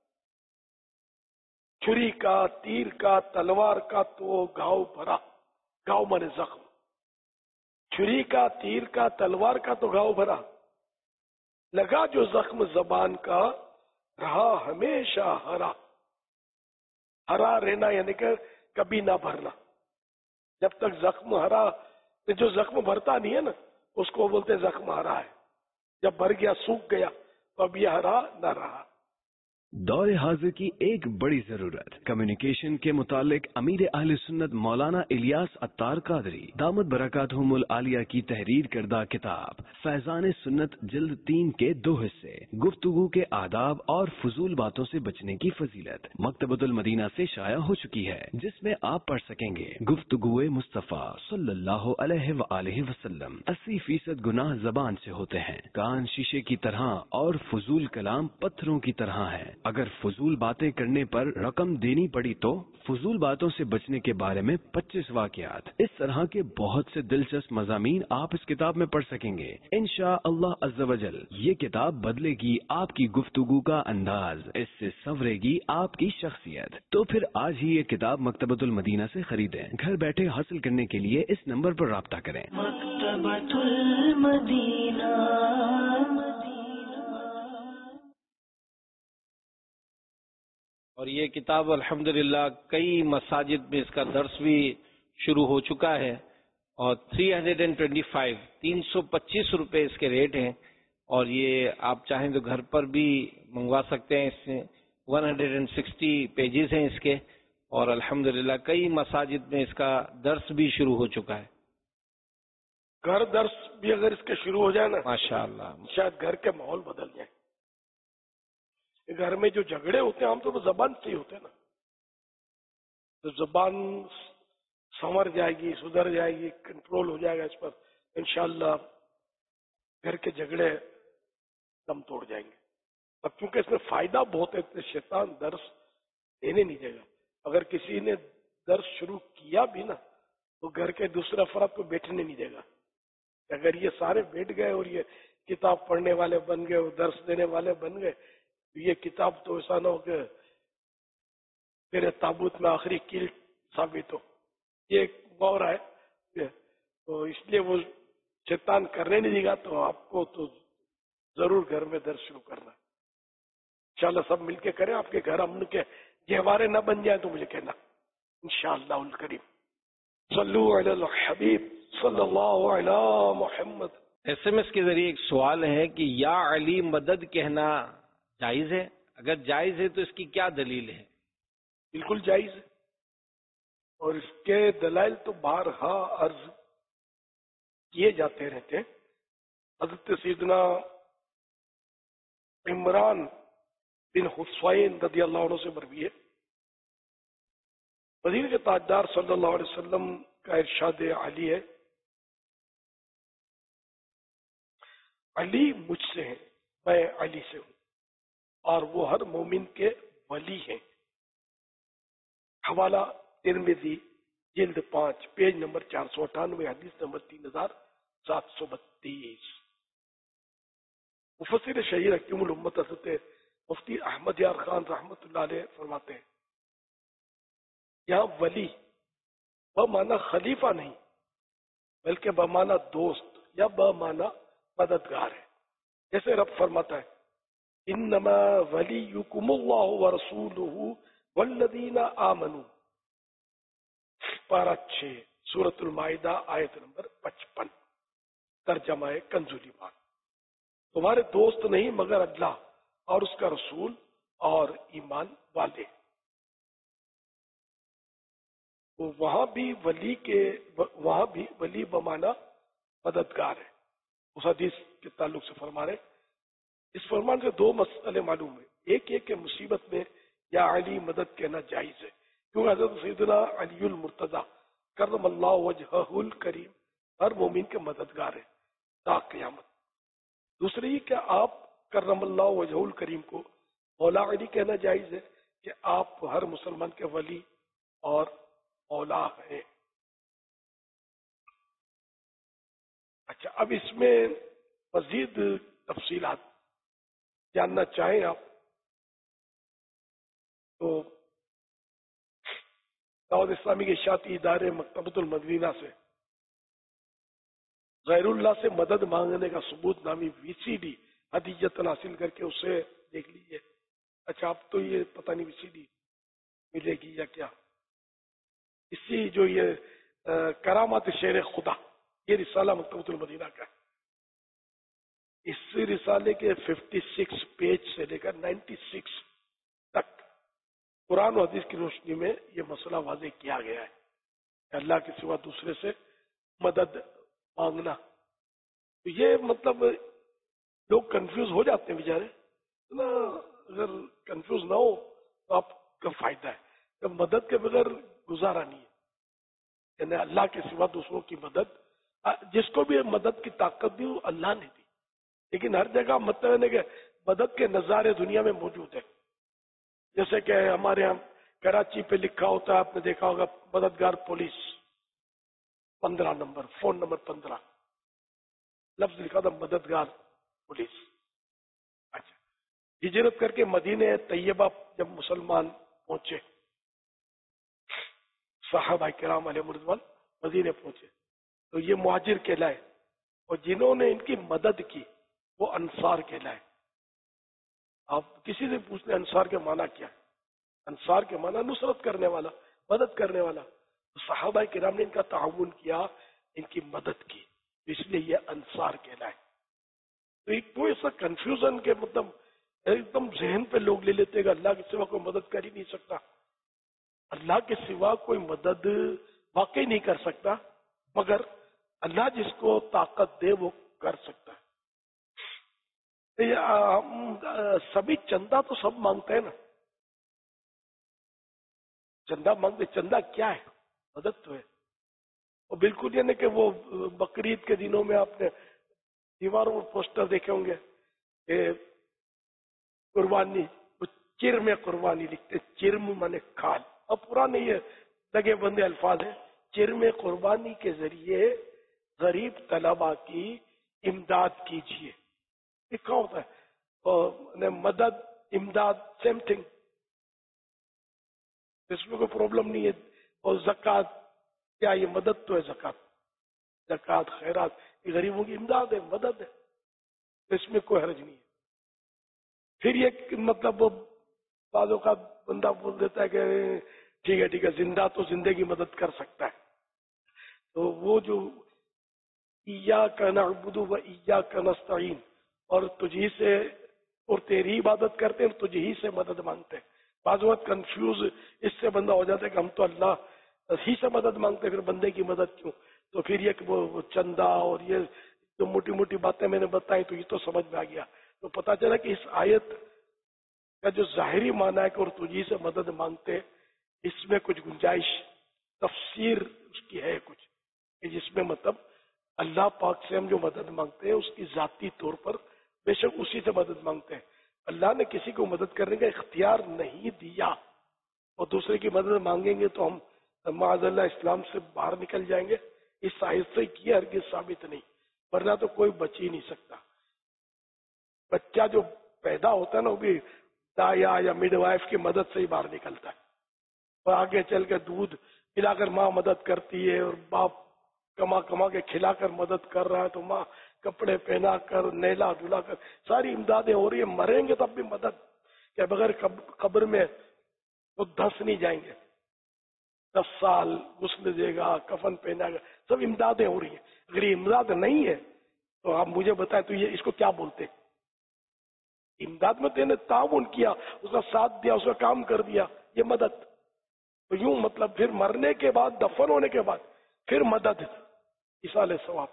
چھری کا تیر کا تلوار کا تو گھاؤ بھرا. گھاؤ مانے زخم. چھری کا تیر کا تلوار کا تو گھاؤ بھرا, لگا جو زخم زبان کا رہا ہمیشہ ہرا. ہرا رہنا یعنی کہ کبھی نہ بھرنا. جب تک زخم ہرا, جو زخم بھرتا نہیں ہے نا اس کو بولتے زخم ہرا ہے. جب بھر گیا سوکھ گیا تو اب یہ ہرا نہ رہا. دور حاضر کی ایک بڑی ضرورت کمیونیکیشن کے متعلق امیر اہل سنت مولانا الیاس عطار قادری دامت برکاتہم العالیہ کی تحریر کردہ کتاب فیضان سنت جلد تین کے دو حصے گفتگو کے آداب اور فضول باتوں سے بچنے کی فضیلت مکتبۃ المدینہ سے شائع ہو چکی ہے, جس میں آپ پڑھ سکیں گے گفتگو مصطفیٰ صلی اللہ علیہ وآلہ وسلم. اسی فیصد گناہ زبان سے ہوتے ہیں, کان شیشے کی طرح اور فضول کلام پتھروں کی طرح ہے. اگر فضول باتیں کرنے پر رقم دینی پڑی تو فضول باتوں سے بچنے کے بارے میں پچیس واقعات. اس طرح کے بہت سے دلچسپ مضامین آپ اس کتاب میں پڑھ سکیں گے انشاء اللہ عز و جل. یہ کتاب بدلے گی آپ کی گفتگو کا انداز, اس سے سنورے گی آپ کی شخصیت. تو پھر آج ہی یہ کتاب مکتبۃ المدینہ سے خریدیں. گھر بیٹھے حاصل کرنے کے لیے اس نمبر پر رابطہ کریں. مکتبۃ المدینہ. اور یہ کتاب الحمدللہ کئی مساجد میں اس کا درس بھی شروع ہو چکا ہے اور تین سو پچیس تین سو پچیس روپے اس کے ریٹ ہیں. اور یہ آپ چاہیں تو گھر پر بھی منگوا سکتے ہیں. اس میں ایک سو ساٹھ پیجز ہیں اس کے, اور الحمدللہ کئی مساجد میں اس کا درس بھی شروع ہو چکا ہے. گھر درس بھی اگر اس کے شروع ہو جائے نا ماشاءاللہ شاید گھر کے ماحول بدل جائے. گھر میں جو جھگڑے ہوتے ہیں عام طور پر زبان سے ہی ہوتے ہیں نا, تو زبان سنور جائے گی, سدھر جائے گی, کنٹرول ہو جائے گا اس پر انشاءاللہ گھر کے جھگڑے دم توڑ جائیں گے. اب کیونکہ اس میں فائدہ بہت ہے, شیطان درس دینے نہیں دے گا. اگر کسی نے درس شروع کیا بھی نا تو گھر کے دوسرے افراد کو بیٹھنے نہیں دے گا. اگر یہ سارے بیٹھ گئے اور یہ کتاب پڑھنے والے بن گئے اور درس دینے والے بن گئے, یہ کتاب تو ایسا نہ ہو کہ میرے تابوت میں آخری کیل ثابت ہو. یہ ایک مورا ہے, تو اس لیے وہ شیطان کرنے نہیں دے گا. تو آپ کو تو ضرور گھر میں درس شروع کرنا ہے. انشاءاللہ سب مل کے کریں. آپ کے گھر امن کے گہوارے نہ بن جائیں تو مجھے کہنا. انشاءاللہ الکریم. صلو علی الحبیب صلی اللہ علی محمد. ایس ایم ایس کے ذریعے ایک سوال ہے کہ یا علی مدد کہنا جائز ہے؟ اگر جائز ہے تو اس کی کیا دلیل ہے؟ بالکل جائز ہے، اور اس کے دلائل تو بارہا عرض کیے جاتے رہتے ہیں. حضرت سیدنا عمران بن حسین رضی اللہ عنہ سے مروی ہے، مدینہ کے تاجدار صلی اللہ علیہ وسلم کا ارشاد علی ہے، علی مجھ سے ہیں، میں علی سے ہوں، اور وہ ہر مومن کے ولی ہیں. حوالہ ترمذی جلد پانچ پیج نمبر چار سو اٹھانوے، حدیث نمبر تین ہزار سات سو بتیس. مفسر شہیر حکیم الامت حضرت مفتی احمد یار خان رحمت اللہ علیہ فرماتے ہیں، یہاں ولی بمانا خلیفہ نہیں بلکہ بمانا دوست یا بمانا مددگار ہے. جیسے رب فرماتا ہے انما ولیکم اللہ ورسولہ والذین آمنوا، پارہ چھ سورۃ المائدہ آیت نمبر پچپن. ترجمہ کنز الایمان، تمہارے دوست نہیں مگر اللہ اور اس کا رسول اور ایمان والے. وہاں بھی ولی کے وہاں بھی ولی بمانا مددگار ہے. اس حدیث کے تعلق سے فرما رہے، اس فرمان سے دو مسئلے معلوم ہیں. ایک یہ کہ مصیبت میں یا علی مدد کہنا جائز ہے، کیونکہ حضرت سیدنا علی المرتضی کرم اللہ وجہہ الکریم ہر مومن کے مددگار ہیں تا قیامت. دوسری کہ آپ کرم اللہ وجہہ الکریم کو مولا علی کہنا جائز ہے کہ آپ ہر مسلمان کے ولی اور مولا ہیں. اچھا، اب اس میں مزید تفصیلات جاننا چاہیں آپ تو دعوت اسلامی کے اشاعتی ادارے مکتبۃ المدینہ سے غیر اللہ سے مدد مانگنے کا ثبوت نامی وی سی ڈی ہدیتاً حاصل کر کے اسے دیکھ لیجیے. اچھا، آپ تو یہ پتہ نہیں وی سی ڈی ملے گی یا کیا. اسی جو یہ کرامات شیر خدا، یہ رسالہ مکتبۃ المدینہ کا ہے. اس رسالے کے ففٹی سکس پیج سے لے کر نائنٹی سکس تک قرآن و حدیث کی روشنی میں یہ مسئلہ واضح کیا گیا ہے کہ اللہ کے سوا دوسرے سے مدد مانگنا. تو یہ مطلب لوگ کنفیوز ہو جاتے ہیں بیچارے نا. اگر کنفیوز نہ ہو تو آپ کا فائدہ ہے. جب مدد کے بغیر گزارا نہیں ہے، یعنی اللہ کے سوا دوسروں کی مدد، جس کو بھی مدد کی طاقت دی وہ اللہ نے دی، لیکن ہر جگہ مطلب ہے کہ مدد کے نظارے دنیا میں موجود ہیں. جیسے کہ ہمارے یہاں کراچی پہ لکھا ہوتا ہے، آپ نے دیکھا ہوگا مددگار پولیس پندرہ نمبر، فون نمبر پندرہ، لفظ لکھا تھا مددگار پولیس. اچھا، ہجرت کر کے مدینہ طیبہ جب مسلمان پہنچے، صحابہ کرام علیہ رضوان مدینہ پہنچے تو یہ مہاجر کہلائے، اور جنہوں نے ان کی مدد کی وہ انصار کہلائے. آپ کسی سے پوچھ لیں انصار کے معنی کیا ہے؟ انصار کے معنی نصرت کرنے والا، مدد کرنے والا. صحابہ کرام نے ان کا تعاون کیا، ان کی مدد کی، اس لیے یہ انصار کہلائے. تو ایک کوئی ایسا کنفیوژن کے مطلب ایک دم ذہن پہ لوگ لے لیتے کہ اللہ کے سوا کوئی مدد کر ہی نہیں سکتا. اللہ کے سوا کوئی مدد واقعی نہیں کر سکتا، مگر اللہ جس کو طاقت دے وہ کر سکتا ہے. ہم سبھی چندہ تو سب مانگتے ہیں نا، چندہ مانگتے. چندہ کیا ہے؟ مدد تو ہے. اور بالکل یہ نہیں کہ وہ بقرعید کے دنوں میں آپ نے دیواروں پر پوسٹر دیکھے ہوں گے کہ قربانی، وہ چر میں قربانی لکھتے، چرم مانے کھال. اب پرانے یہ لگے بندے الفاظ ہیں. چر میں قربانی کے ذریعے غریب طلبا کی امداد کیجیے، لکھا ہوتا ہے. اور مدد، امداد سیم تھنگ، اس میں کوئی پرابلم نہیں ہے. اور زکوٰۃ کیا؟ یہ مدد تو ہے. زکوٰۃ زکوٰۃ خیرات یہ غریبوں کی امداد ہے، مدد ہے، اس میں کوئی حرج نہیں ہے. پھر یہ مطلب بعض اوقات بندہ بول دیتا ہے کہ ٹھیک ہے ٹھیک ہے زندہ تو زندے کی مدد کر سکتا ہے. تو وہ جو ایاک نعبد و ایاک نستعین اور تجھی سے اور تیری عبادت کرتے ہیں تجھی سے مدد مانگتے ہیں. بعض وقت کنفیوز اس سے بندہ ہو جاتا ہے کہ ہم تو اللہ ہی سے مدد مانگتے ہیں پھر بندے کی مدد کیوں. تو پھر یہ کہ وہ چندہ اور یہ جو موٹی موٹی باتیں میں نے بتائی تو یہ تو سمجھ میں آ گیا. تو پتا چلا کہ اس آیت کا جو ظاہری معنی ہے کہ اور تجھی سے مدد مانگتے اس میں کچھ گنجائش تفسیر اس کی ہے کچھ کہ جس میں مطلب اللہ پاک سے ہم جو مدد مانگتے ہیں اس کی ذاتی طور پر بے شک اسی سے مدد مانگتے ہیں. اللہ نے کسی کو مدد کرنے کا اختیار نہیں دیا اور دوسرے کی مدد مانگیں گے تو ہم معاذ اللہ اسلام سے باہر نکل جائیں گے. اس آیت سے کیا ہرگز ثابت نہیں ورنہ تو کوئی بچ ہی نہیں سکتا. بچہ جو پیدا ہوتا ہے نا وہ بھی دایا یا مڈ وائف کی مدد سے ہی باہر نکلتا ہے اور آگے چل کے دودھ پلا کر ماں مدد کرتی ہے اور باپ کما کما کے کھلا کر مدد کر رہا ہے تو ماں کپڑے پہنا کر نیلا دھلا کر ساری امدادیں ہو رہی ہیں. مریں گے تب بھی مدد کہ بغیر قبر میں وہ دھس نہیں جائیں گے. دس سال غسل دے گا کفن پہنا گا سب امدادیں ہو رہی ہیں. اگر یہ امداد نہیں ہے تو آپ مجھے بتائیں تو یہ اس کو کیا بولتے ہیں؟ امداد میں تینے تعاون کیا اس کا ساتھ دیا اس کا کام کر دیا یہ مدد. تو یوں مطلب پھر مرنے کے بعد دفن ہونے کے بعد پھر مدد ایصال ثواب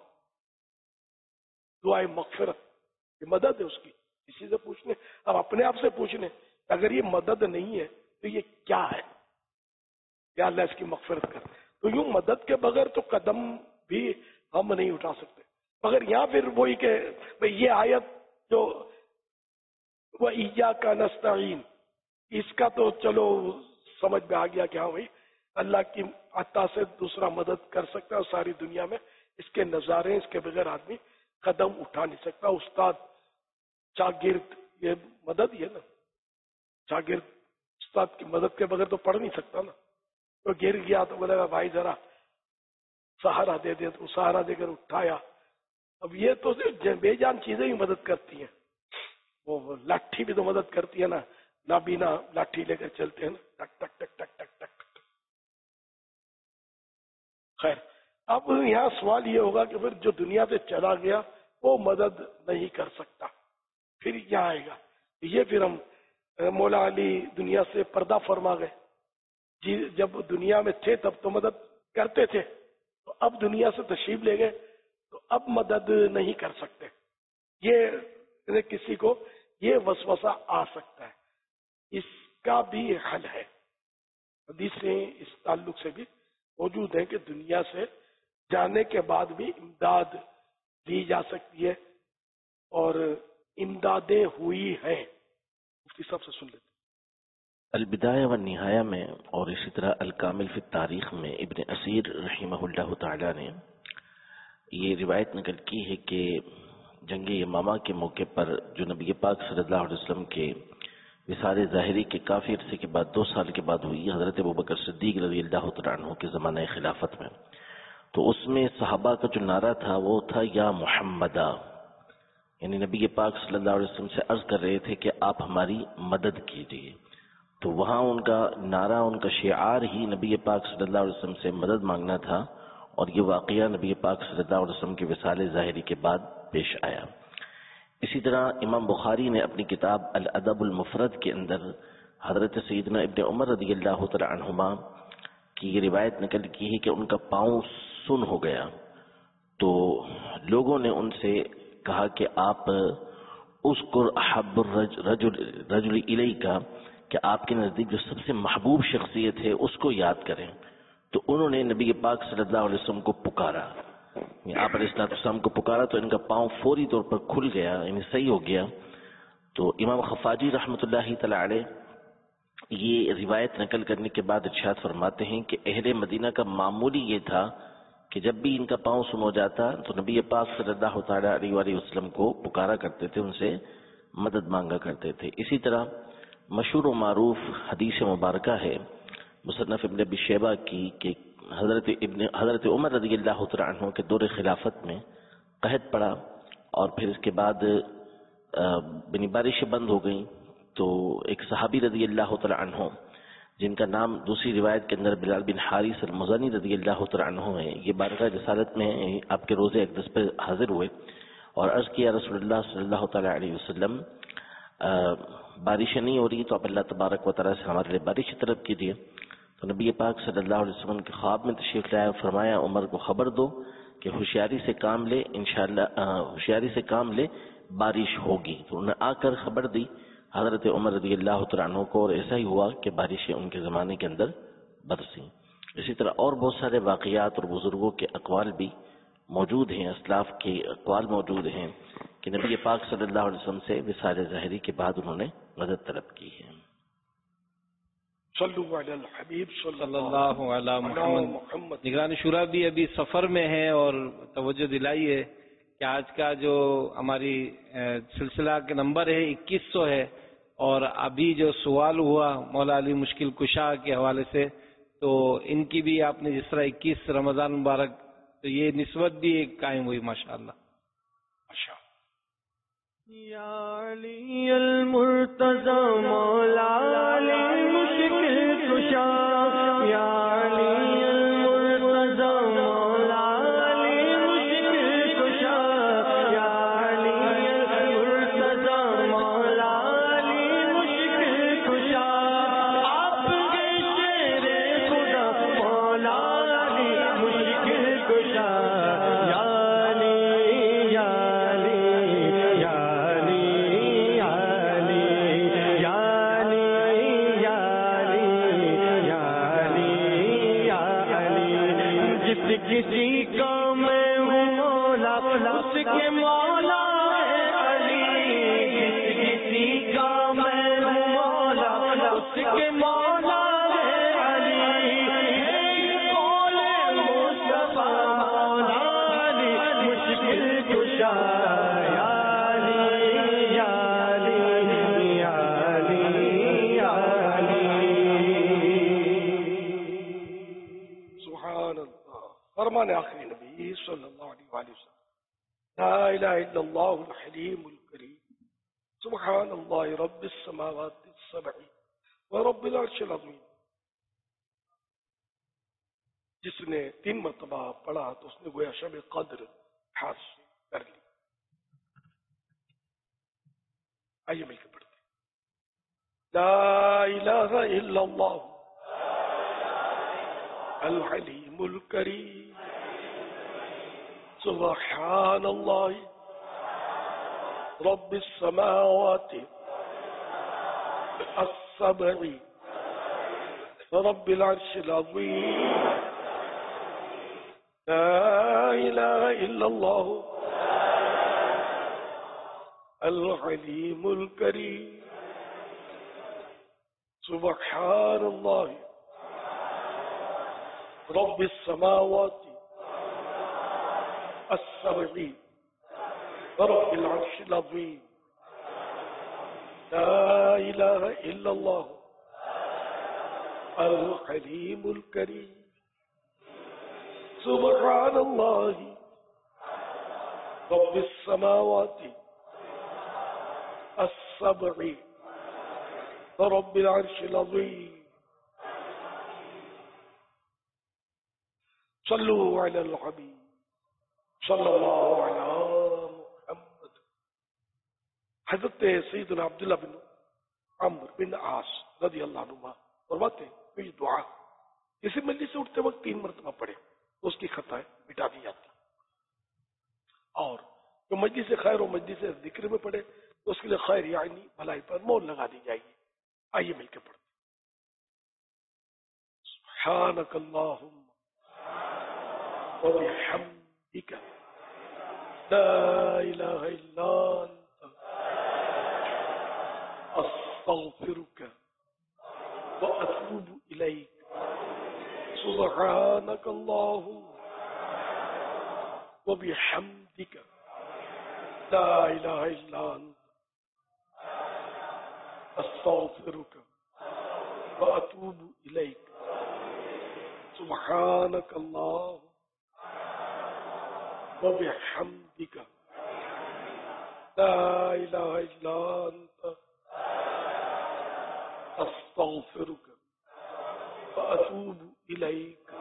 دعائے مغفرت یہ مدد ہے اس کی. کسی سے پوچھنے اب اپنے آپ سے پوچھنے اگر یہ مدد نہیں ہے تو یہ کیا ہے یا اللہ اس کی مغفرت کر. تو یوں مدد کے بغیر تو قدم بھی ہم نہیں اٹھا سکتے. مگر یہاں پھر وہی کہ بھئی یہ آیت جو وہ ایاک نستعین اس کا تو چلو سمجھ میں آ گیا کہ ہاں بھائی اللہ کی عطا سے دوسرا مدد کر سکتا ہے ساری دنیا میں. اس کے نظارے اس کے بغیر آدمی قدم اٹھا نہیں سکتا. استاد شاگرد یہ مدد ہی ہے نا. شاگرد استاد کی مدد کے بغیر تو پڑھ نہیں سکتا نا. تو گر گیا تو بولے گا بھائی ذرا سہارا دے دے تو سہارا دے کر اٹھایا. اب یہ تو بے جان چیزیں ہی مدد کرتی ہیں. وہ لاٹھی بھی تو مدد کرتی ہے نا. نابینا لاٹھی لے کر چلتے ہیں نا ٹک ٹک ٹک ٹک ٹک ٹک. خیر اب یہاں سوال یہ ہوگا کہ پھر جو دنیا سے چلا گیا وہ مدد نہیں کر سکتا پھر کیا آئے گا. یہ پھر ہم مولا علی دنیا سے پردہ فرما گئے. جی جب دنیا میں تھے تب تو مدد کرتے تھے تو اب دنیا سے تشریف لے گئے تو اب مدد نہیں کر سکتے. یہ کسی کو یہ وسوسہ آ سکتا ہے. اس کا بھی حل ہے. حدیثیں اس تعلق سے بھی موجود ہیں کہ دنیا سے جانے کے بعد بھی امداد دی جا سکتی ہے اور امدادیں ہوئی ہیں. مفتی صاحب سے سن لیتے. البدایہ و نہایہ میں اور اسی طرح الکامل فی التاریخ میں ابن اسیر رحمہ اللہ تعالی نے یہ روایت نقل کی ہے کہ جنگ یمامہ کے موقع پر جو نبی پاک صلی اللہ علیہ وسلم کے وصال ظاہری کے کافی عرصے کے بعد دو سال کے بعد ہوئی حضرت ابوبکر صدیق رضی اللہ تعالیٰ عنہ کے زمانہ خلافت میں. تو اس میں صحابہ کا جو نعرہ تھا وہ تھا یا محمدہ، یعنی نبی پاک صلی اللہ علیہ وسلم سے عرض کر رہے تھے کہ آپ ہماری مدد کیجیے. تو وہاں ان کا نعرہ ان کا شعار ہی نبی پاک صلی اللہ علیہ وسلم سے مدد مانگنا تھا اور یہ واقعہ نبی پاک صلی اللہ علیہ وسلم کے وصال ظاہری کے بعد پیش آیا. اسی طرح امام بخاری نے اپنی کتاب الادب المفرد کے اندر حضرت سیدنا ابن عمر رضی اللہ تعالی عنہما کی یہ روایت نقل کی ہے کہ ان کا پاؤں سن ہو گیا تو لوگوں نے ان سے کہا کہ آپ اذکر احب الرجل رجل الیک کہ آپ کے نزدیک جو سب سے محبوب شخصیت ہے اس کو یاد کریں. تو انہوں نے نبی پاک صلی اللہ علیہ وسلم کو پکارا، آپ علیہ السلام کو پکارا تو ان کا پاؤں فوری طور پر کھل گیا، یعنی صحیح ہو گیا. تو امام خفاجی رحمۃ اللہ تعالی علیہ یہ روایت نقل کرنے کے بعد ارشاد فرماتے ہیں کہ اہل مدینہ کا معمولی یہ تھا کہ جب بھی ان کا پاؤں سن ہو جاتا تو نبی پاک صلی اللہ تعالی علیہ وآلہ وسلم کو پکارا کرتے تھے، ان سے مدد مانگا کرتے تھے. اسی طرح مشہور و معروف حدیث مبارکہ ہے مصنف ابن ابی شیبہ کی کہ حضرت ابن حضرت عمر رضی اللہ تعالی عنہ کے دور خلافت میں قحط پڑا اور پھر اس کے بعد بنی بارشیں بند ہو گئیں. تو ایک صحابی رضی اللہ تعالی عنہ جن کا نام دوسری روایت کے اندر بلال بن حارث المزنی رضی اللہ تعالیٰ عنہ ہے، یہ بارگاہ رسالت میں آپ کے روزے اقدس پہ حاضر ہوئے اور عرض کیا رسول اللہ صلی اللہ تعالیٰ علیہ وسلم بارشیں نہیں ہو رہی تو آپ اللہ تبارک و تعالیٰ سے ہمارے لیے بارش طلب کیجیے. تو نبی پاک صلی اللہ علیہ وسلم کے خواب میں تشریف لایا، فرمایا عمر کو خبر دو کہ ہوشیاری سے کام لے، انشاءاللہ ہوشیاری سے کام لے بارش ہوگی. تو انہوں نے آ کر خبر دی حضرت عمر رضی اللہ تعالیٰ عنہ کو، اور ایسا ہی ہوا کہ بارشیں ان کے زمانے کے اندر برسیں. اسی طرح اور بہت سارے واقعات اور بزرگوں کے اقوال بھی موجود ہیں، اسلاف کے اقوال موجود ہیں کہ نبی پاک صلی اللہ علیہ وسلم سے وصال ظاہری کے بعد انہوں نے مدد طلب کی ہے. صلو علی الحبیب صلی اللہ علی محمد. نگران شورا بھی ابھی سفر میں ہے اور توجہ دلائی ہے کہ آج کا جو ہماری سلسلہ کے نمبر ہے اکیس سو ہے، اور ابھی جو سوال ہوا مولا علی مشکل کشا کے حوالے سے، تو ان کی بھی آپ نے جس طرح اکیس رمضان مبارک، تو یہ نسبت بھی ایک قائم ہوئی ماشاءاللہ. یا علی المرتضی مولا علی مشکل کشا، یا علی المرتضی مولا علی مشکل کشا، یا علی المرتضی مولا علی مشکل کشا، آپ کے شیر خدا مولا علی مشکل کشا. یا کسی کا میں ہوں مولا اس کے مولا ہے علی، کسی کا میں ہوں مولا اس کے مولا ہے علی، بولے مصطفیٰ مولا علی مشکل کشا. یا علی یا علی یا علی یا علی. سبحان اللہ. فرمان آخری نبی صلی اللہ علیہ وآلہ وسلم، لا الہ الا اللہ الحلیم الکریم، سبحان اللہ رب السماوات السبع ورب العرش العظیم. جس نے تین مرتبہ پڑھا تو اس نے گویا شب قدر حاصل کر لی. آئیے مل کے پڑھتے ہیں. لا الہ الا اللہ الحلیم الکریم، سبحان اللہ رب السماوات السبع رب العرش العظیم. لا الہ الا اللہ الحلیم الکریم، سبحان اللہ رب السماوات السبع ورب العرش العظیم. لا الہ الا اللہ الحلیم الکریم، سبحان اللہ رب السماوات السبع ورب العرش العظیم. صلو علی الحبیب صلی اللہ علی محمد. حضرت سیدنا عبداللہ بن عمرو بن عاص رضی اللہ عنہ فرماتے ہیں کہ یہ دعا کسی مجلس سے اٹھتے وقت تین مرتبہ پڑھے تو اس کی خطائیں مٹا دی جاتی، اور جو مجلس خیر و مجلس ذکر میں پڑھے تو اس کے لیے خیر یعنی بھلائی پر مور لگا دی جائے گی. آئیے مل کے پڑھتے. سبحانک اللہم وبحمدک لا الہ الا انت استغفرک واتوب الیک. سبحانک اللہم وبحمدک لا الہ الا انت استغفرک واتوب الیک. سبحانک اللہم وبحمدک لا الہ الا انت استغفرک وأتوب إليك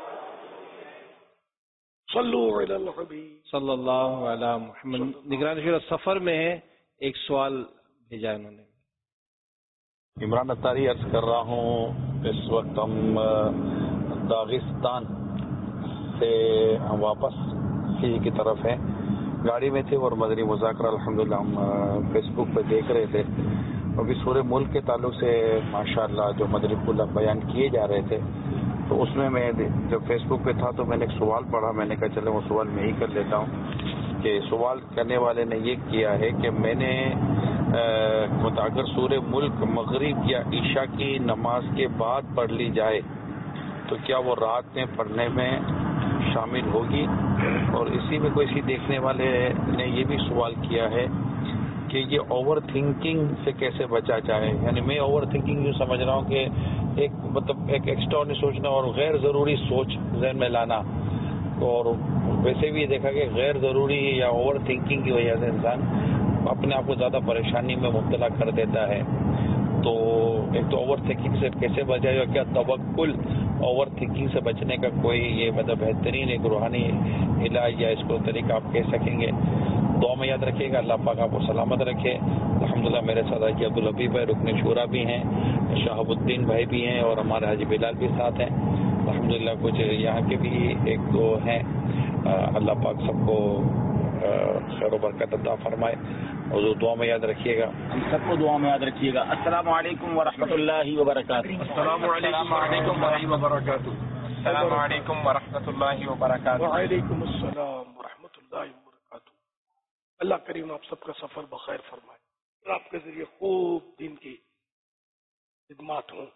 صلوا على الحبيب صلی اللہ علی محمد. نگران شورا سفر میں ہے، ایک سوال بھیجا انہوں نے. عمران اتاری عرض کر رہا ہوں، اس وقت ہم داغستان سے ہم واپس فجی کی طرف ہیں، گاڑی میں تھے اور مدنی مذاکرہ الحمدللہ ہم فیس بک پہ دیکھ رہے تھے. ابھی سورہ ملک کے تعلق سے ماشاءاللہ جو مدنی پھول بیان کیے جا رہے تھے، تو اس میں میں جب فیس بک پہ تھا تو میں نے ایک سوال پڑھا. میں نے کہا چلے وہ سوال میں ہی کر لیتا ہوں کہ سوال کرنے والے نے یہ کیا ہے کہ میں نے اگر سورہ ملک مغرب یا عشاء کی نماز کے بعد پڑھ لی جائے تو کیا وہ رات میں پڑھنے میں شامل ہوگی؟ اور اسی میں کوئی سی دیکھنے والے نے یہ بھی سوال کیا ہے کہ یہ اوور تھنکنگ سے کیسے بچا جائے. یعنی میں اوور تھنکنگ جو سمجھ رہا ہوں کہ ایک مطلب ایک ایکسٹرا نہیں سوچنا اور غیر ضروری سوچ ذہن میں لانا. اور ویسے بھی دیکھا کہ غیر ضروری یا اوور تھنکنگ کی وجہ سے انسان اپنے آپ کو زیادہ پریشانی میں مبتلا کر دیتا ہے. تو ایک تو اوور تھنکنگ سے کیسے بچا جائے، کیا توکل اوور تھنکنگ سے بچنے کا کوئی یہ مطلب بہترین ایک روحانی علاج یا اس کو طریقہ آپ کہہ سکیں گے؟ دعا میں یاد رکھیے گا. اللہ پاک آپ کو سلامت رکھے. الحمدللہ میرے ساتھ حاجی عبدالحبیب بھائی رکن شورا بھی ہیں، شہاب الدین بھائی بھی ہیں اور ہمارے حاجی بلال بھی ساتھ ہیں. الحمدللہ کچھ یہاں کے بھی ایک دو ہیں. اللہ پاک سب کو خیر و برکت عطا فرمائے. اور دعا میں یاد رکھیے گا، ہم سب کو دعا میں یاد رکھیے گا. السلام علیکم ورحمۃ اللہ وبرکاتہ. السلام علیکم ورحمۃ اللہ وبرکاتہ. السلام علیکم ورحمۃ اللہ وبرکاتہ. وعلیکم السلام ورحمۃ اللہ وبرکاتہ. اللہ کریم آپ سب کا سفر بخیر فرمائے اور آپ کے ذریعے خوب دین کی خدمات ہوں.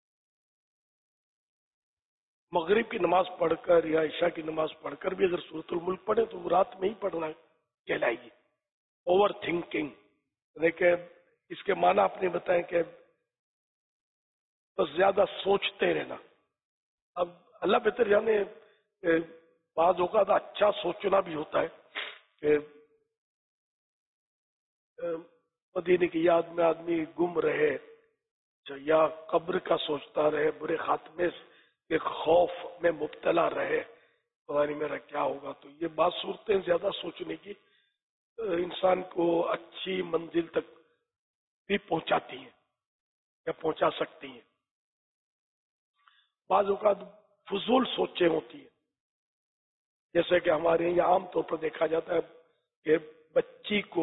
مغرب کی نماز پڑھ کر یا عشاء کی نماز پڑھ کر بھی اگر سورۃ الملک پڑھے تو وہ رات میں ہی پڑھنا کہلائے گی. اوور تھنکنگ یعنی کہ اس کے معنی آپ نے بتائیں کہ بس زیادہ سوچتے رہنا. اب اللہ بہتر جانے بعض اوقات اچھا سوچنا بھی ہوتا ہے کہ مدینے کی یاد میں آدمی گم رہے یا قبر کا سوچتا رہے، برے خاتمے کے خوف میں مبتلا رہے، پتہ نہیں میرا کیا ہوگا. تو یہ بات صورتیں زیادہ سوچنے کی انسان کو اچھی منزل تک بھی پہنچاتی ہیں یا پہنچا سکتی ہیں. بعض اوقات فضول سوچیں ہوتی ہیں، جیسے کہ ہمارے یہاں عام طور پر دیکھا جاتا ہے کہ بچی کو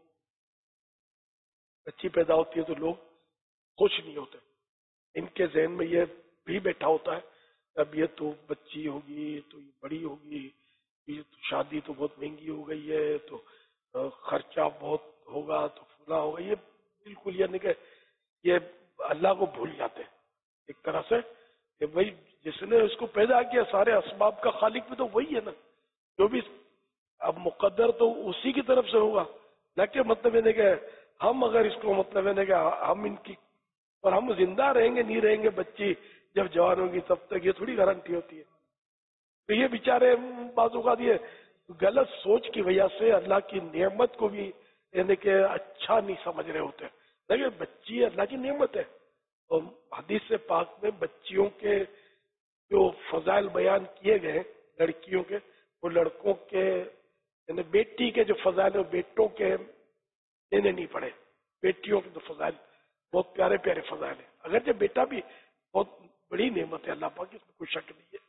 بچی پیدا ہوتی ہے تو لوگ خوش نہیں ہوتے. ان کے ذہن میں یہ بھی بیٹھا ہوتا ہے اب یہ تو بچی ہوگی تو یہ بڑی ہوگی، یہ تو شادی تو بہت مہنگی ہو گئی ہے، تو خرچہ بہت ہوگا، تو فلاں ہوگا. یہ بالکل یہ نہیں کہ یہ اللہ کو بھول جاتے ہیں ایک طرح سے کہ بھائی جس نے اس کو پیدا کیا سارے اسباب کا خالق بھی تو وہی ہے نا. جو بھی اب مقدر تو اسی کی طرف سے ہوگا، نہ کہ مطلب یہ نہیں کہ ہم اگر اس کو مطلب یہ نہیں کہ ہم ان کی اور ہم زندہ رہیں گے نہیں رہیں گے بچی جب جوان ہوگی تب تک، یہ تھوڑی گارنٹی ہوتی ہے. تو یہ بیچارے بعض اوقات یہ غلط سوچ کی وجہ سے اللہ کی نعمت کو بھی یعنی کہ اچھا نہیں سمجھ رہے ہوتے. لیکن بچی اللہ کی نعمت ہے. اور حدیث سے پاک میں بچیوں کے جو فضائل بیان کیے گئے لڑکیوں کے، وہ لڑکوں کے یعنی بیٹی کے جو فضائل ہیں بیٹوں کے لینے نہیں پڑے. بیٹیوں کے تو فضائل بہت پیارے پیارے فضائل ہیں. اگرچہ بیٹا بھی بہت بڑی نعمت ہے اللہ پاک کی، اس میں کوئی شک نہیں ہے.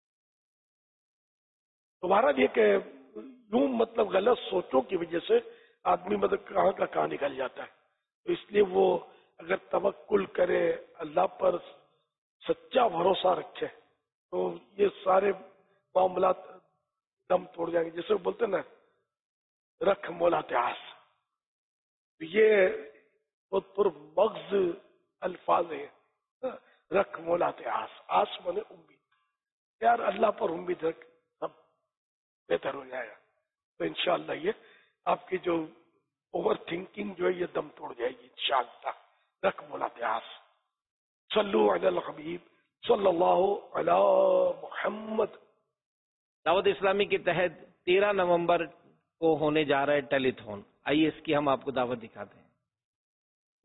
تمہارا یہ کہ یوں مطلب غلط سوچوں کی وجہ سے آدمی مطلب کہاں کا کہاں نکل جاتا ہے. تو اس لیے وہ اگر توکل کرے، اللہ پر سچا بھروسہ رکھے تو یہ سارے معاملات دم توڑ جائیں گے. جیسے بولتے ہیں نا رکھ مولا تیاس، یہ بہت پر مغز الفاظ ہیں. رکھ مولا تیاس، آس منے امید. یار اللہ پر امید رکھ، سب بہتر ہو جائے گا. تو انشاءاللہ یہ آپ کی جو اوور تھنکنگ جو ہے یہ دم توڑ جائے گی انشاءاللہ. رکھ مولا تیاس. صلو علی الحبیب صلی اللہ علی محمد. دعوت اسلامی کے تحت تیرہ نومبر کو ہونے جا رہا ہے ٹیلی تھون. آئیے اس کی ہم آپ کو دعوت دکھاتے ہیں.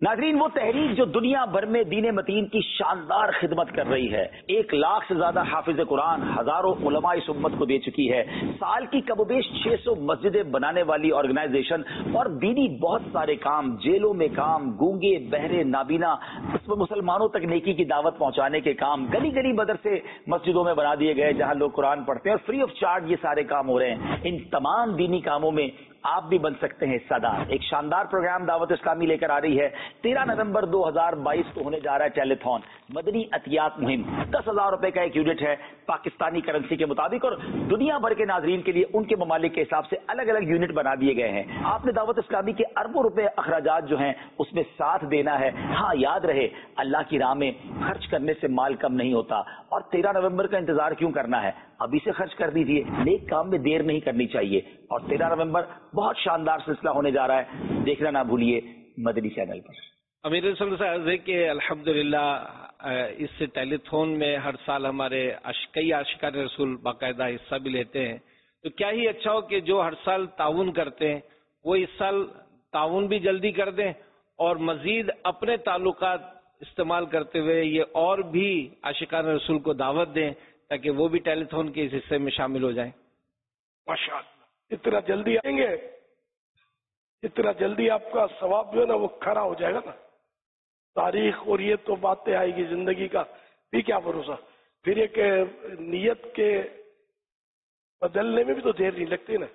ناظرین، وہ تحریک جو دنیا بھر میں دین متین کی شاندار خدمت کر رہی ہے، ایک لاکھ سے زیادہ حافظ قرآن، ہزاروں علماء اس امت کو دے چکی ہے، سال کی کم و بیش چھ سو مسجدیں بنانے والی آرگنائزیشن اور دینی بہت سارے کام، جیلوں میں کام، گونگے بہرے نابینا مسلمانوں تک نیکی کی دعوت پہنچانے کے کام، گلی گلی مدرسے مسجدوں میں بنا دیے گئے جہاں لوگ قرآن پڑھتے ہیں اور فری آف چارج یہ سارے کام ہو رہے ہیں۔ ان تمام دینی کاموں میں آپ بھی بن سکتے ہیں حصہ دار۔ ایک شاندار پروگرام دعوت اسلامی لے کر آ رہی ہے۔ تیرہ نومبر دو ہزار بائیس کو ہونے جا رہا ہے ٹیلی تھون، مدنی عطیات مہم۔ دس ہزار روپے کا ایک یونٹ ہے پاکستانی کرنسی کے مطابق، اور دنیا بھر کے ناظرین کے لیے ان کے ممالک کے حساب سے الگ الگ یونٹ بنا دیے گئے ہیں۔ آپ نے دعوت اسلامی کے اربوں روپے اخراجات جو ہیں اس میں ساتھ دینا ہے۔ ہاں یاد رہے، اللہ کی راہ میں خرچ کرنے سے مال کم نہیں ہوتا، اور تیرہ نومبر کا انتظار کیوں کرنا ہے، ابھی سے خرچ کر دیجیے۔ نیک کام میں دیر نہیں کرنی چاہیے، اور تیرہ نومبر بہت شاندار سلسلہ ہونے جا رہا ہے، دیکھنا نہ بھولیے مدنی چینل پر۔ امیر رسول سے عرض ہے کہ الحمدللہ اس ٹیلی تھون میں ہر سال ہمارے کئی عاشقان رسول باقاعدہ حصہ بھی لیتے ہیں، تو کیا ہی اچھا ہو کہ جو ہر سال تعاون کرتے ہیں وہ اس سال تعاون بھی جلدی کر دیں، اور مزید اپنے تعلقات استعمال کرتے ہوئے یہ اور بھی عاشقان رسول کو دعوت دیں تاکہ وہ بھی ٹیلی تھون کے اس حصے میں شامل ہو جائیں۔ ماشاءاللہ، اتنا جلدی آئیں گے اتنا جلدی آپ کا ثواب جو ہے نا وہ کھڑا ہو جائے گا نا۔ تاریخ اور یہ تو باتیں آئے گی، زندگی کا بھی کیا بھروسہ۔ پھر یہ کہ نیت کے بدلنے میں بھی تو دیر نہیں لگتی نا،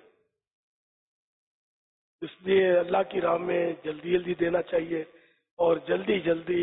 اس لیے اللہ کی راہ میں جلدی جلدی دینا چاہیے اور جلدی جلدی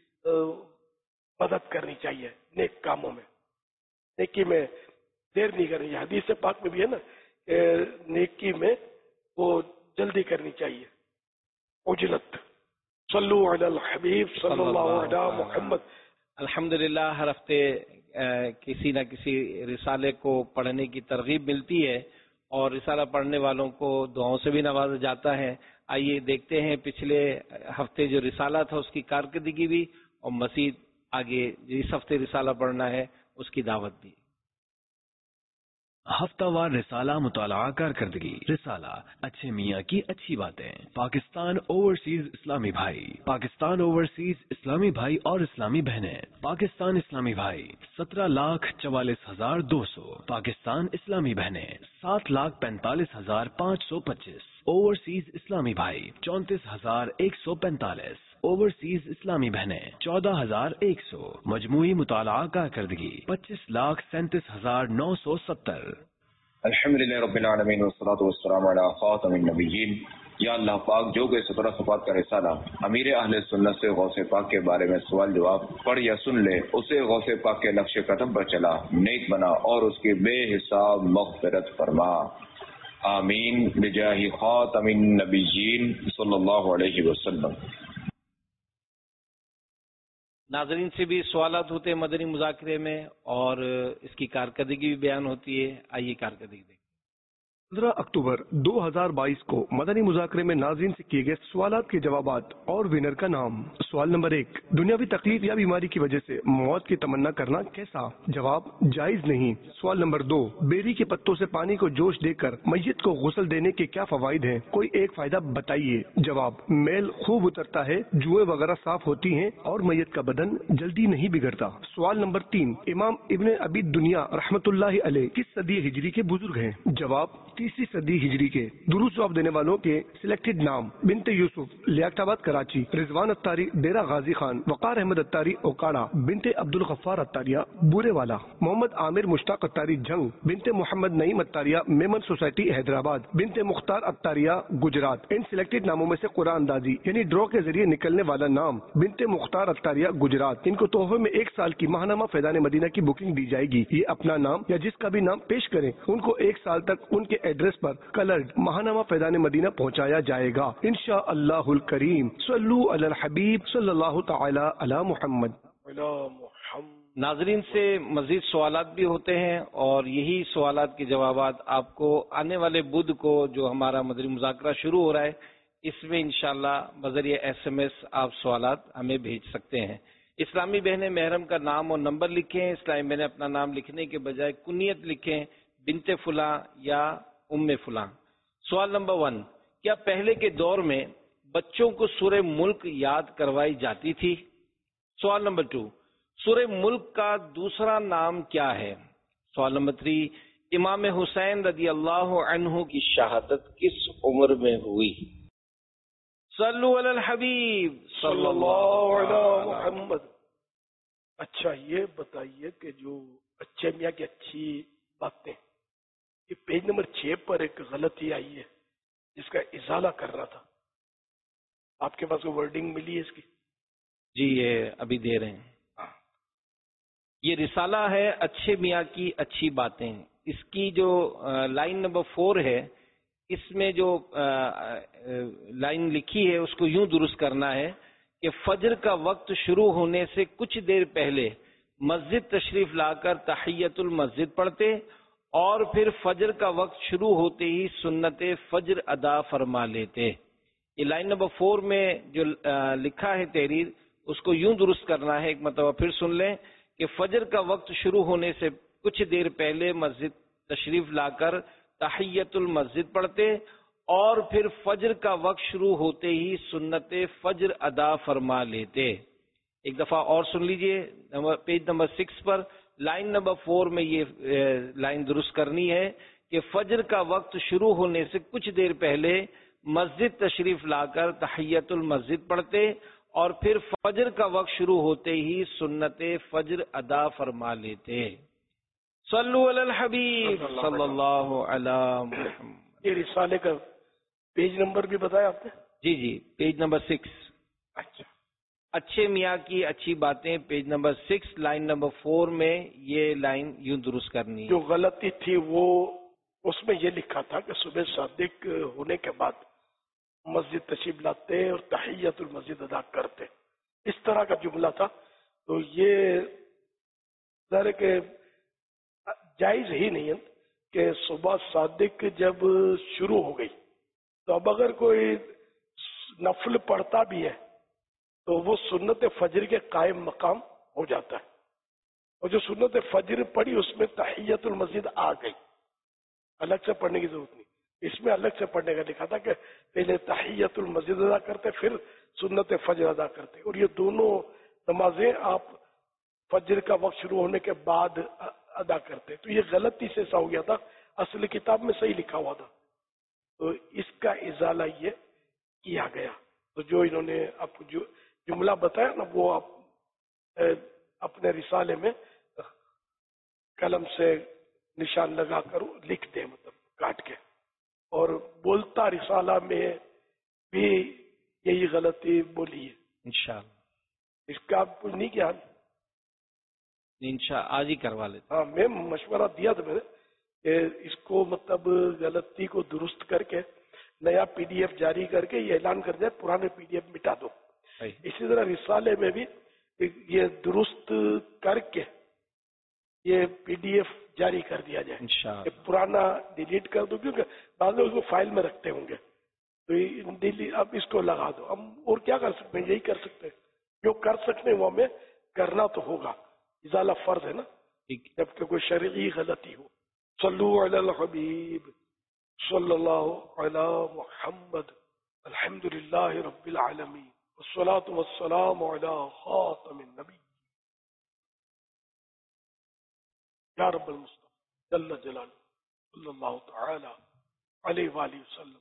مدد کرنی چاہیے نیک کاموں میں۔ نیکی میں دیر نہیں کرنی چاہیے، حدیث پاک میں بھی ہے نا کہ نیکی میں وہ جلدی کرنی چاہیے۔ عجلت صلو علی الحبیب صلی اللہ علیہ محمد۔ الحمدللہ ہر ہفتے کسی نہ کسی رسالے کو پڑھنے کی ترغیب ملتی ہے، اور رسالہ پڑھنے والوں کو دعاؤں سے بھی نوازا جاتا ہے۔ آئیے دیکھتے ہیں پچھلے ہفتے جو رسالہ تھا اس کی کارکردگی بھی، اور مزید آگے جس ہفتے رسالہ پڑھنا ہے اس کی دعوت بھی۔ ہفتہ وار رسالہ مطالعہ کارکردگی۔ رسالہ اچھے میاں کی اچھی باتیں، پاکستان اوورسیز اسلامی بھائی، پاکستان اوورسیز اسلامی بھائی اور اسلامی بہنیں، پاکستان اسلامی بھائی سترہ لاکھ چوالیس ہزار دو سو، پاکستان اسلامی بہنیں سات لاکھ پینتالیس ہزار پانچ سو پچیس، اوورسیز اسلامی بھائی چونتیس ہزار ایک سو پینتالیس، اوورسیز اسلامی بہنیں چودہ ہزار ایک سو، مجموعی مطالعہ کارکردگی پچیس لاکھ سینتیس ہزار نو سو ستر۔ الحمدللہ رب العالمین والصلاة والسلام علی خاتم النبیین۔ یا اللہ پاک، جو کہ سترہ صفات کا رسالہ امیر اہل سنت سے غوث پاک کے بارے میں سوال جواب پڑھ یا سن لے، اسے غوث پاک کے نقش قدم پر چلا، نیک بنا اور اس کی بے حساب مغفرت فرما، آمین بجاہ خاتم النبیین صلی اللہ علیہ وسلم۔ ناظرین سے بھی سوالات ہوتے ہیں مدنی مذاکرے میں، اور اس کی کارکردگی بھی بیان ہوتی ہے۔ آئیے کارکردگی دیکھیں۔ پندرہ اکتوبر دو ہزار بائیس کو مدنی مذاکرے میں ناظرین سے کیے گئے سوالات کے جوابات اور ونر کا نام۔ سوال نمبر ایک، دنیاوی تکلیف یا بیماری کی وجہ سے موت کی تمنا کرنا کیسا؟ جواب، جائز نہیں۔ سوال نمبر دو، بیری کے پتوں سے پانی کو جوش دے کر میت کو غسل دینے کے کیا فوائد ہیں؟ کوئی ایک فائدہ بتائیے۔ جواب، میل خوب اترتا ہے، جوئیں وغیرہ صاف ہوتی ہیں اور میت کا بدن جلدی نہیں بگڑتا۔ سوال نمبر تین، امام ابن ابی دنیا رحمت اللہ علیہ کس صدی ہجری کے بزرگ ہیں؟ جواب، تیسری صدی ہجری کے۔ درست جواب دینے والوں کے سلیکٹڈ نام: بنت یوسف لیاقت آباد کراچی، رضوان اتاری ڈیرہ غازی خان، وقار احمد اتاری اوکاڑا، بنت عبد الغفار اتاریہ بورے والا، محمد عامر مشتاق اتاری جنگ، بنت محمد نعیم اتاریہ میمن سوسائٹی حیدرآباد، بنت مختار اتاریہ گجرات۔ ان سلیکٹڈ ناموں میں سے قرآن اندازی یعنی ڈرا کے ذریعے نکلنے والا نام بنت مختار اتاریہ گجرات۔ ان کو تحفے میں ایک سال کی ماہنامہ فیضان مدینہ کی بکنگ دی جائے گی۔ یہ اپنا نام یا جس کا بھی نام پیش کریں، ان کو ایک سال تک ان کے ایڈریس پر کلرڈ ماہنامہ فیضان مدینہ پہنچایا جائے گا انشاء اللہ الکریم۔ صلو علی الحبیب صلی اللہ تعالی علی محمد۔ ناظرین سے مزید سوالات بھی ہوتے ہیں، اور یہی سوالات کے جوابات آپ کو آنے والے بدھ کو جو ہمارا مدنی مذاکرہ شروع ہو رہا ہے اس میں انشاءاللہ بذریعہ ایس ایم ایس آپ سوالات ہمیں بھیج سکتے ہیں۔ اسلامی بہنیں محرم کا نام اور نمبر لکھیں۔ اسلامی بہنیں اپنا نام لکھنے کے بجائے کنیت لکھیں، بنت فلاں یا ام فلاں۔ سوال نمبر ون، کیا پہلے کے دور میں بچوں کو سورہ ملک یاد کروائی جاتی تھی؟ سوال نمبر ٹو، سورہ ملک کا دوسرا نام کیا ہے؟ سوال نمبر تھری، امام حسین رضی اللہ عنہ کی شہادت کس عمر میں ہوئی؟ صلو علی الحبیب صلی اللہ علیہ محمد۔ اچھا یہ بتائیے کہ جو اچھے میاں کی اچھی باتیں، یہ پیج نمبر چھ پر ایک غلطی آئی ہے جس کا ازالہ کر رہا تھا، آپ کے پاس ورڈنگ ملی ہے اس کی؟ جی یہ ابھی دے رہے ہیں۔ یہ رسالہ ہے اچھے میاں کی اچھی باتیں، اس کی جو لائن نمبر فور ہے اس میں جو لائن لکھی ہے اس کو یوں درست کرنا ہے کہ فجر کا وقت شروع ہونے سے کچھ دیر پہلے مسجد تشریف لا کر تحیت المسجد پڑھتے اور پھر فجر کا وقت شروع ہوتے ہی سنت فجر ادا فرما لیتے۔ یہ لائن نمبر فور میں جو لکھا ہے تحریر اس کو یوں درست کرنا ہے، ایک مرتبہ پھر سن لیں کہ فجر کا وقت شروع ہونے سے کچھ دیر پہلے مسجد تشریف لا کر تحیت المسجد پڑھتے اور پھر فجر کا وقت شروع ہوتے ہی سنت فجر ادا فرما لیتے۔ ایک دفعہ اور سن لیجئے، پیج نمبر سکس پر لائن نمبر فور میں یہ لائن درست کرنی ہے کہ فجر کا وقت شروع ہونے سے کچھ دیر پہلے مسجد تشریف لا کر تحیت المسجد پڑھتے اور پھر فجر کا وقت شروع ہوتے ہی سنت فجر ادا فرما لیتے۔ صلو علی الحبیب صلی اللہ علی محمد۔ یہ رسالے کا پیج نمبر بھی بتایا آپ نے؟ جی جی پیج نمبر سکس۔ اچھا، اچھے میاں کی اچھی باتیں page number six line number four میں یہ لائن یوں درست کرنی ہے۔ جو غلطی تھی وہ اس میں یہ لکھا تھا کہ صبح صادق ہونے کے بعد مسجد تشریف لاتے اور تحیت المسجد ادا کرتے، اس طرح کا جملہ تھا۔ تو یہ ظاہر کہ جائز ہی نہیں ہے کہ صبح صادق جب شروع ہو گئی تو اب اگر کوئی نفل پڑھتا بھی ہے تو وہ سنت فجر کے قائم مقام ہو جاتا ہے، اور جو سنت فجر پڑھی اس میں تحیت المسجد آ گئی، الگ سے پڑھنے کی ضرورت نہیں۔ اس میں الگ سے پڑھنے کا لکھا تھا کہ پہلے تحیت المسجد ادا کرتے پھر سنت فجر ادا کرتے، اور یہ دونوں نمازیں آپ فجر کا وقت شروع ہونے کے بعد ادا کرتے۔ تو یہ غلطی سے ایسا ہو گیا تھا، اصل کتاب میں صحیح لکھا ہوا تھا، تو اس کا ازالہ یہ کیا گیا۔ تو جو انہوں نے آپ کو جو جملہ بتایا نا وہ آپ اپنے رسالے میں قلم سے نشان لگا کر لکھ دیں، مطلب کاٹ کے، اور بولتا رسالہ میں بھی یہی غلطی بولی ہے انشاءاللہ۔ اس کا آپ کچھ نہیں کیا؟ انشاءاللہ آج ہی کروا لیتے۔ ہاں میں مشورہ دیا تھا میں نے کہ اس کو مطلب غلطی کو درست کر کے نیا پی ڈی ایف جاری کر کے یہ اعلان کر دیا پرانے پی ڈی ایف مٹا دو۔ اسی طرح رسالے میں بھی یہ درست کر کے یہ پی ڈی ایف جاری کر دیا جائے، انشاءاللہ پرانا ڈیلیٹ کر دو، کیونکہ بعض لوگ اس کو فائل میں رکھتے ہوں گے، تو اب اس کو لگا دو۔ ہم اور کیا کر سکتے ہیں؟ یہی کر سکتے ہیں، جو کر سکتے ہیں وہ ہمیں کرنا تو ہوگا، ازالہ فرض ہے نا، جبکہ کوئی شرعی غلطی ہو۔ صلو علی الحبیب صلی اللہ علی محمد۔ الحمد للہ رب العالمین والصلاة والسلام علی خاتم النبی یا رب المصطفى جل جلالہ صلی اللہ تعالی علیہ وآلہ وسلم۔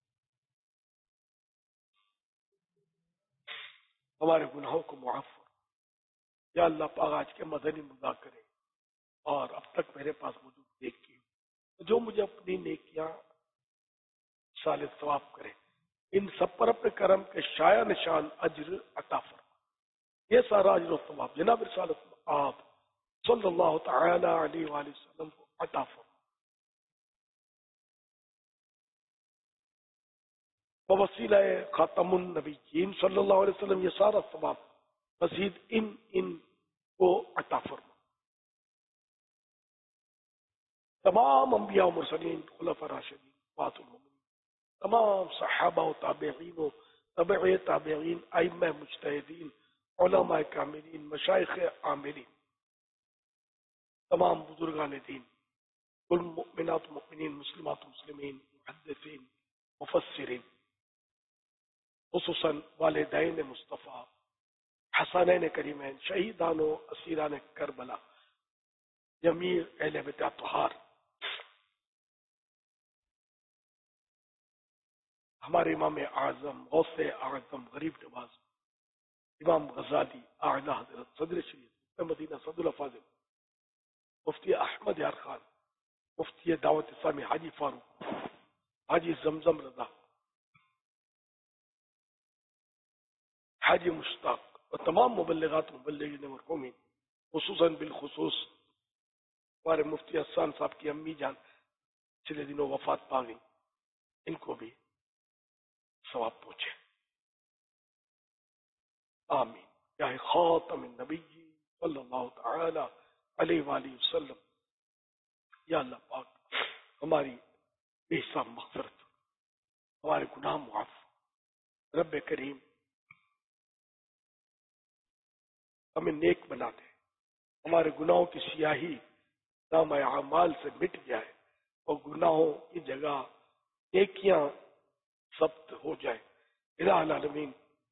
ہمارے گناہوں کو معاف فرما یا اللہ پاک۔ آج کے مدنی مذاکرے اور اب تک میرے پاس موجود نیکی جو مجھے اپنی نیکیاں سال ثواب کرے، ان سب پر اپنے کرم کے شایع نشان اجر عطا فرما۔ یہ سارا اجر و ثواب جناب رسالت آپ صلی اللہ تعالی علیہ وآلہ وسلم کو عطا فرما۔ وسیلہ خاتم النبیین صلی اللہ علیہ وسلم یہ سارا ثواب مزید ان ان کو عطا فرما۔ تمام انبیاء و مرسلین، خلفاء راشدین، فاطر المؤمنین، تمام صحابہ و تابعین و تبع تابعین، ائمہ مجتہدین، علماء کاملین، مشائخ عاملین، تمام بزرگان دین، کل مؤمنات و مؤمنین، مسلمات و مسلمین، محدثین، مفسرین، خصوصاً والدین مصطفیٰ، حسنین کریمین، شہیدان و اسیران کربلا، جمیع اہل بیت اطہار، ہمارے امام اعظم غوث اعظم غریب نواز امام غزالی اعلی حضرت صدر شریعت مدینہ صدر الفاضل مفتی احمد یار خان، مفتی دعوت اسلامی حاجی فاروق، حاجی زمزم رضا، حاجی مشتاق اور تمام مبلغات مبلغین مرحومین، خصوصاً بالخصوص ہمارے مفتی حسان صاحب کی امی جان پچھلے دنوں وفات پا گئی، ان کو بھی ثواب پہنچے، آمین یا خاتم النبی صلی اللہ تعالی علیہ وآلہ وسلم۔ یا اللہ پاک ہماری بے حساب مغفرت، ہمارے گناہ معاف، رب کریم ہمیں نیک بنا دے، ہمارے گناہوں کی سیاہی نام اعمال سے مٹ جائے اور گناہوں کی جگہ نیکیاں ثبت ہو جائے۔ الہ العالمین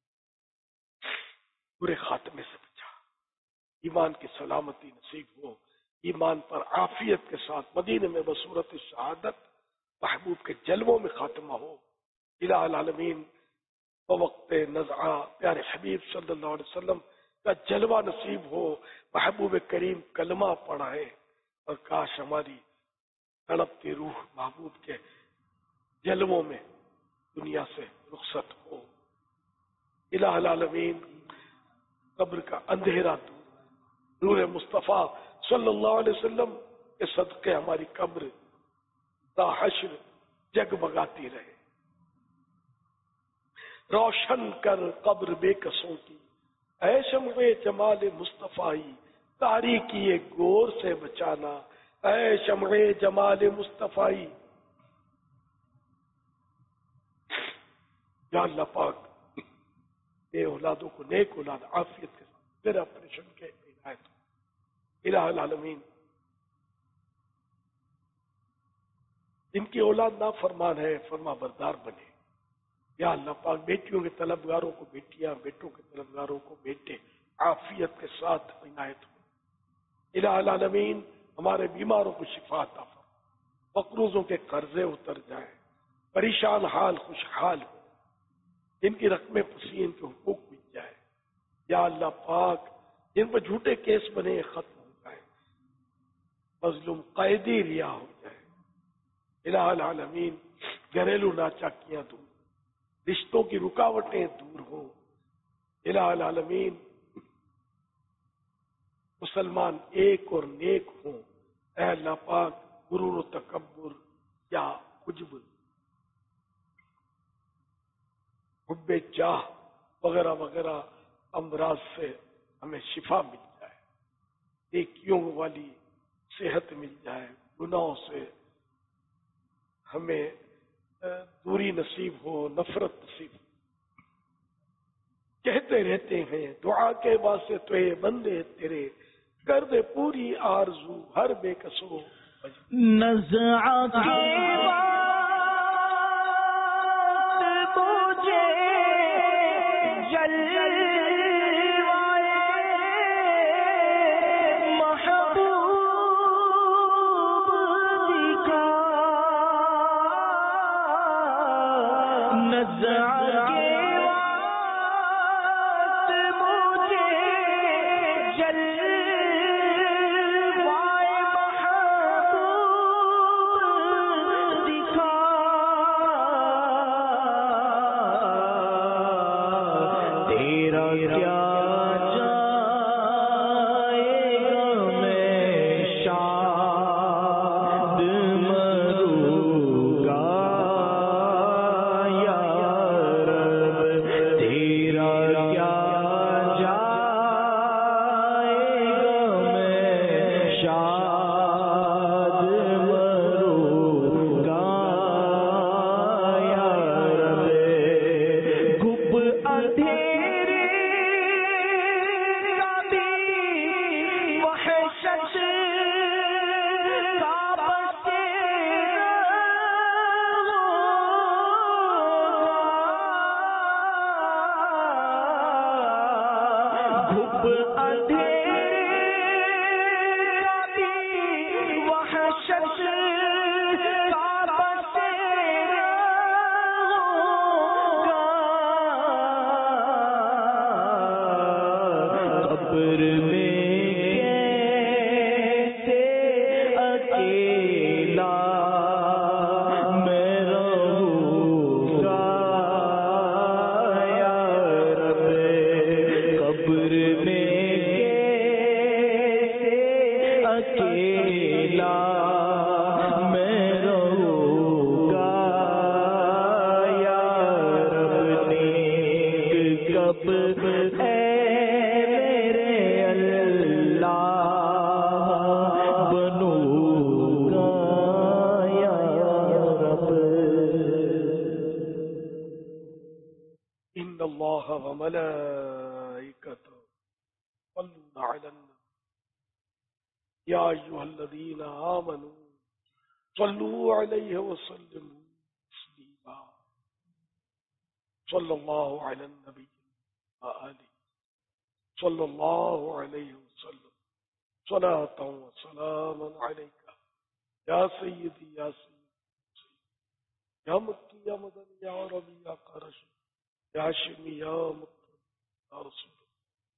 برے خاتمے سے بچا، ایمان کی سلامتی نصیب ہو، ایمان پر عافیت کے ساتھ مدینے میں بصورت شہادت محبوب کے جلووں میں خاتمہ ہو۔ الہ العالمین بوقت نزعہ پیارے حبیب صلی اللہ علیہ وسلم کا جلوہ نصیب ہو، محبوب کریم کلمہ پڑھائے، اور کاش ہماری تڑپتی روح محبوب کے جلووں میں دنیا سے رخصت ہو۔ الہ العالمین قبر کا اندھیرا دور، نور مصطفیٰ صلی اللہ علیہ وسلم کے صدقے ہماری قبر تا حشر جگمگاتی رہے، روشن کر قبر بے کسوں کی، اے شمع جمال مصطفی، تاریکی گور سے بچانا، اے شمع جمال مصطفی۔ یا اللہ پاک اے اولادوں کو نیک اولاد عافیت کے ساتھ تیرا آپریشن کے عنایت ہو۔ الہ العالمین جن کی اولاد نافرمان ہے فرما بردار بنے، یا اللہ پاک بیٹیوں کے طلبگاروں کو بیٹیاں، بیٹوں کے طلبگاروں کو بیٹے عافیت کے ساتھ عنایت ہو۔ الہ العالمین ہمارے بیماروں کو شفا عطا فرما، مقروضوں کے قرضے اتر جائیں، پریشان حال خوشحال ہو، جن کی رقمیں پھنسی ان کے حقوق مل جائے، یا اللہ پاک جن پر جھوٹے کیس بنے ختم ہو جائے، مظلوم قیدی رہا ہو جائے۔ الہ العالمین گھریلو ناچاکیاں دور، رشتوں کی رکاوٹیں دور ہوں۔ الہ العالمین مسلمان ایک اور نیک ہوں۔ اے اللہ پاک غرور و تکبر یا عجب، حب جاہ وغیرہ وغیرہ امراض سے ہمیں شفا مل جائے، نیکیوں والی صحت مل جائے، گناہوں سے ہمیں دوری نصیب ہو، نفرت نصیب ہو۔ کہتے رہتے ہیں دعا کے واسطے تو اے بندے تیرے، کر دے پوری آرزو ہر بے کسو نزعہ کے الله وملائكته يصلون على النبي يا أيها الذين آمنوا صلوا عليه وسلموا تسليما صلى الله على النبي وآله صلى الله عليه وسلم صلاة وسلاما عليك يا سيدي يا سيدي يا مكي يا مدني يا عربي يا قرشي يا هاشمي يا مكرم يا رسول الله.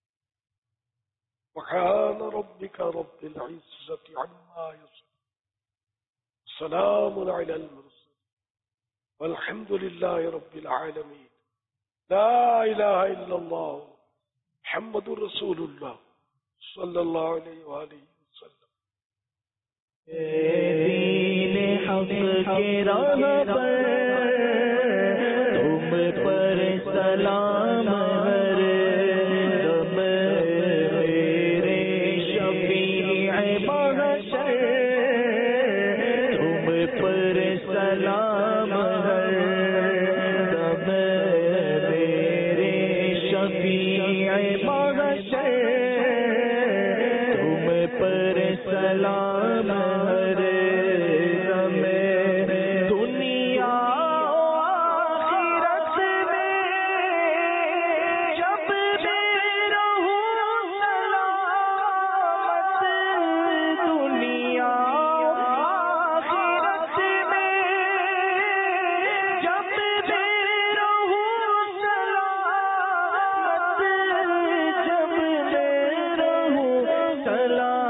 سبحان ربك رب العزة عما يصفون سلام على المرسلين والحمد لله رب العالمين. لا إله إلا الله محمد رسول الله صلی اللہ علیہ وآلہ وسلم. دین حق کے راہ پر تم پر سلام ہر دم میرے شفیع محشر تم پر سلام ہر دم میرے شفیع محشر سلام ہر دم دنیا آخرت میں جب میں رہوں سلامت دنیا آخرت میں جب میں رہوں سلامت جب میں رہوں سلامت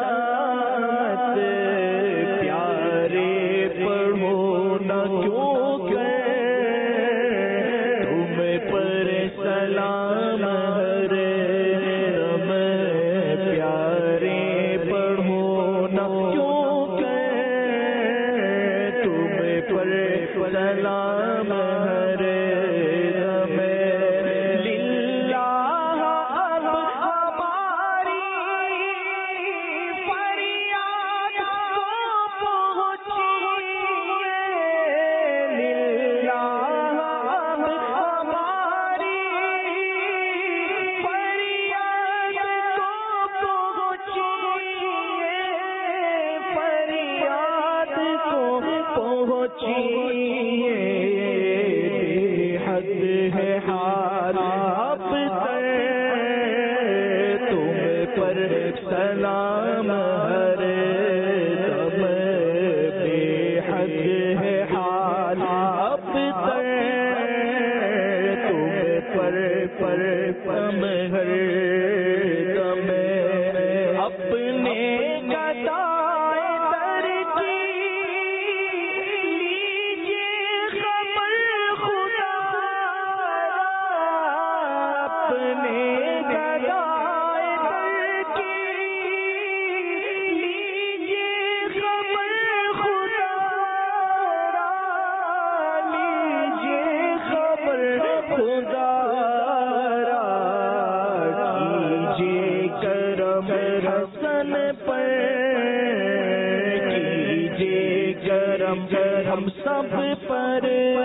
ہم سب پر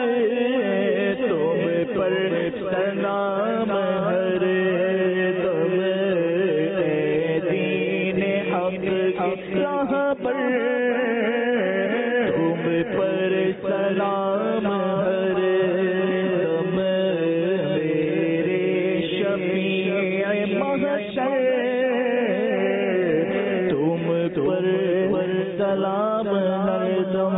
تم پر سلام ہر دم دین حق راہ پر تم پر سلام ہر دم میرے شفیع محشر تم پر سلام ہر دم.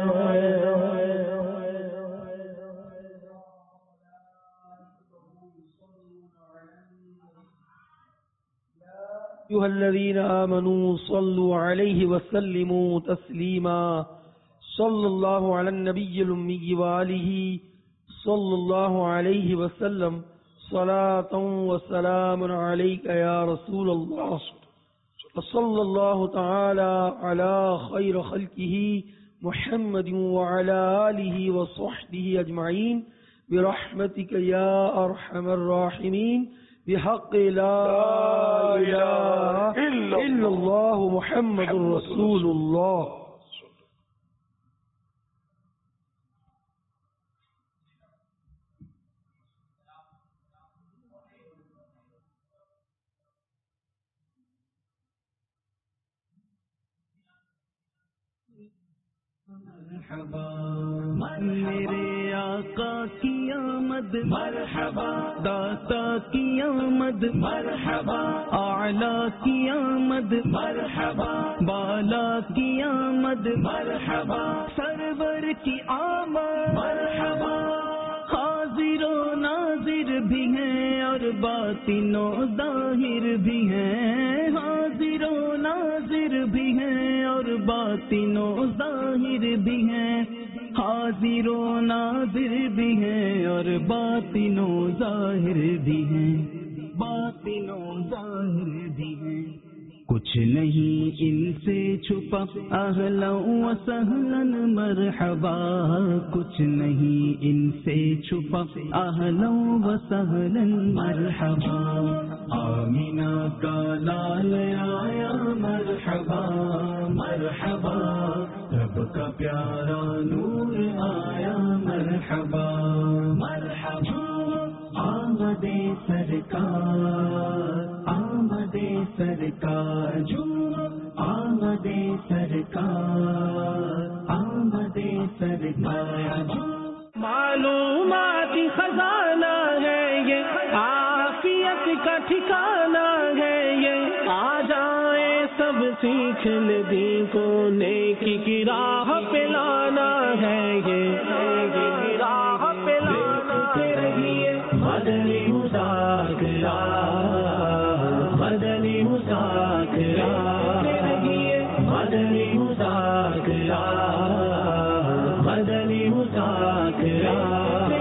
أيها الذين آمنوا صلوا عليه وسلموا تسليما صلى الله على النبي الأمي وآله صلى الله عليه وسلم صلاة وسلام عليك يا رسول الله وصلى الله تعالى على خير خلقه محمد وعلى آله وصحبه أجمعين برحمتك يا أرحم الراحمين بحق لا إله إلا الله محمد رسول الله. میرے آقا کی آمد مرحبا، داتا کی آمد مرحبا، اعلیٰ کی آمد مرحبا، بالا کی آمد مرحبا، سرور کی آمد مرحبا، حاضر و ناظر بھی ہیں اور باطن و ظاہر بھی ہیں، حاضر و ناظر بھی ہیں اور باطن و ظاہر بھی ہیں، حاضر و ناظر بھی ہیں اور باطن و ظاہر بھی ہیں، باطن و ظاہر بھی ہیں، کچھ نہیں ان سے چھپا اہلا و سہلا مرحبا، کچھ نہیں ان سے چھپا اہلا و سہلا مرحبا، آمینہ کا لال آیا مرحبا مرحبا، رب کا پیارا نور آیا مرحبا مرحبا، آمد سرکار آمد سرکار جو آمد سرکار آمد سرکار، معلومات خزانہ ہے یہ، عافیت کا ٹھکانہ ہے یہ، آ جائیں سب سیکھ لے دین کو، نیکی کی راہ پہ لانا ہے یہ، نیکی کی راہ پہ لانا ہے، مدنی مذاکرہ مدنی مذاکرہ مدنی مذاکرہ مدنی مذاکرہ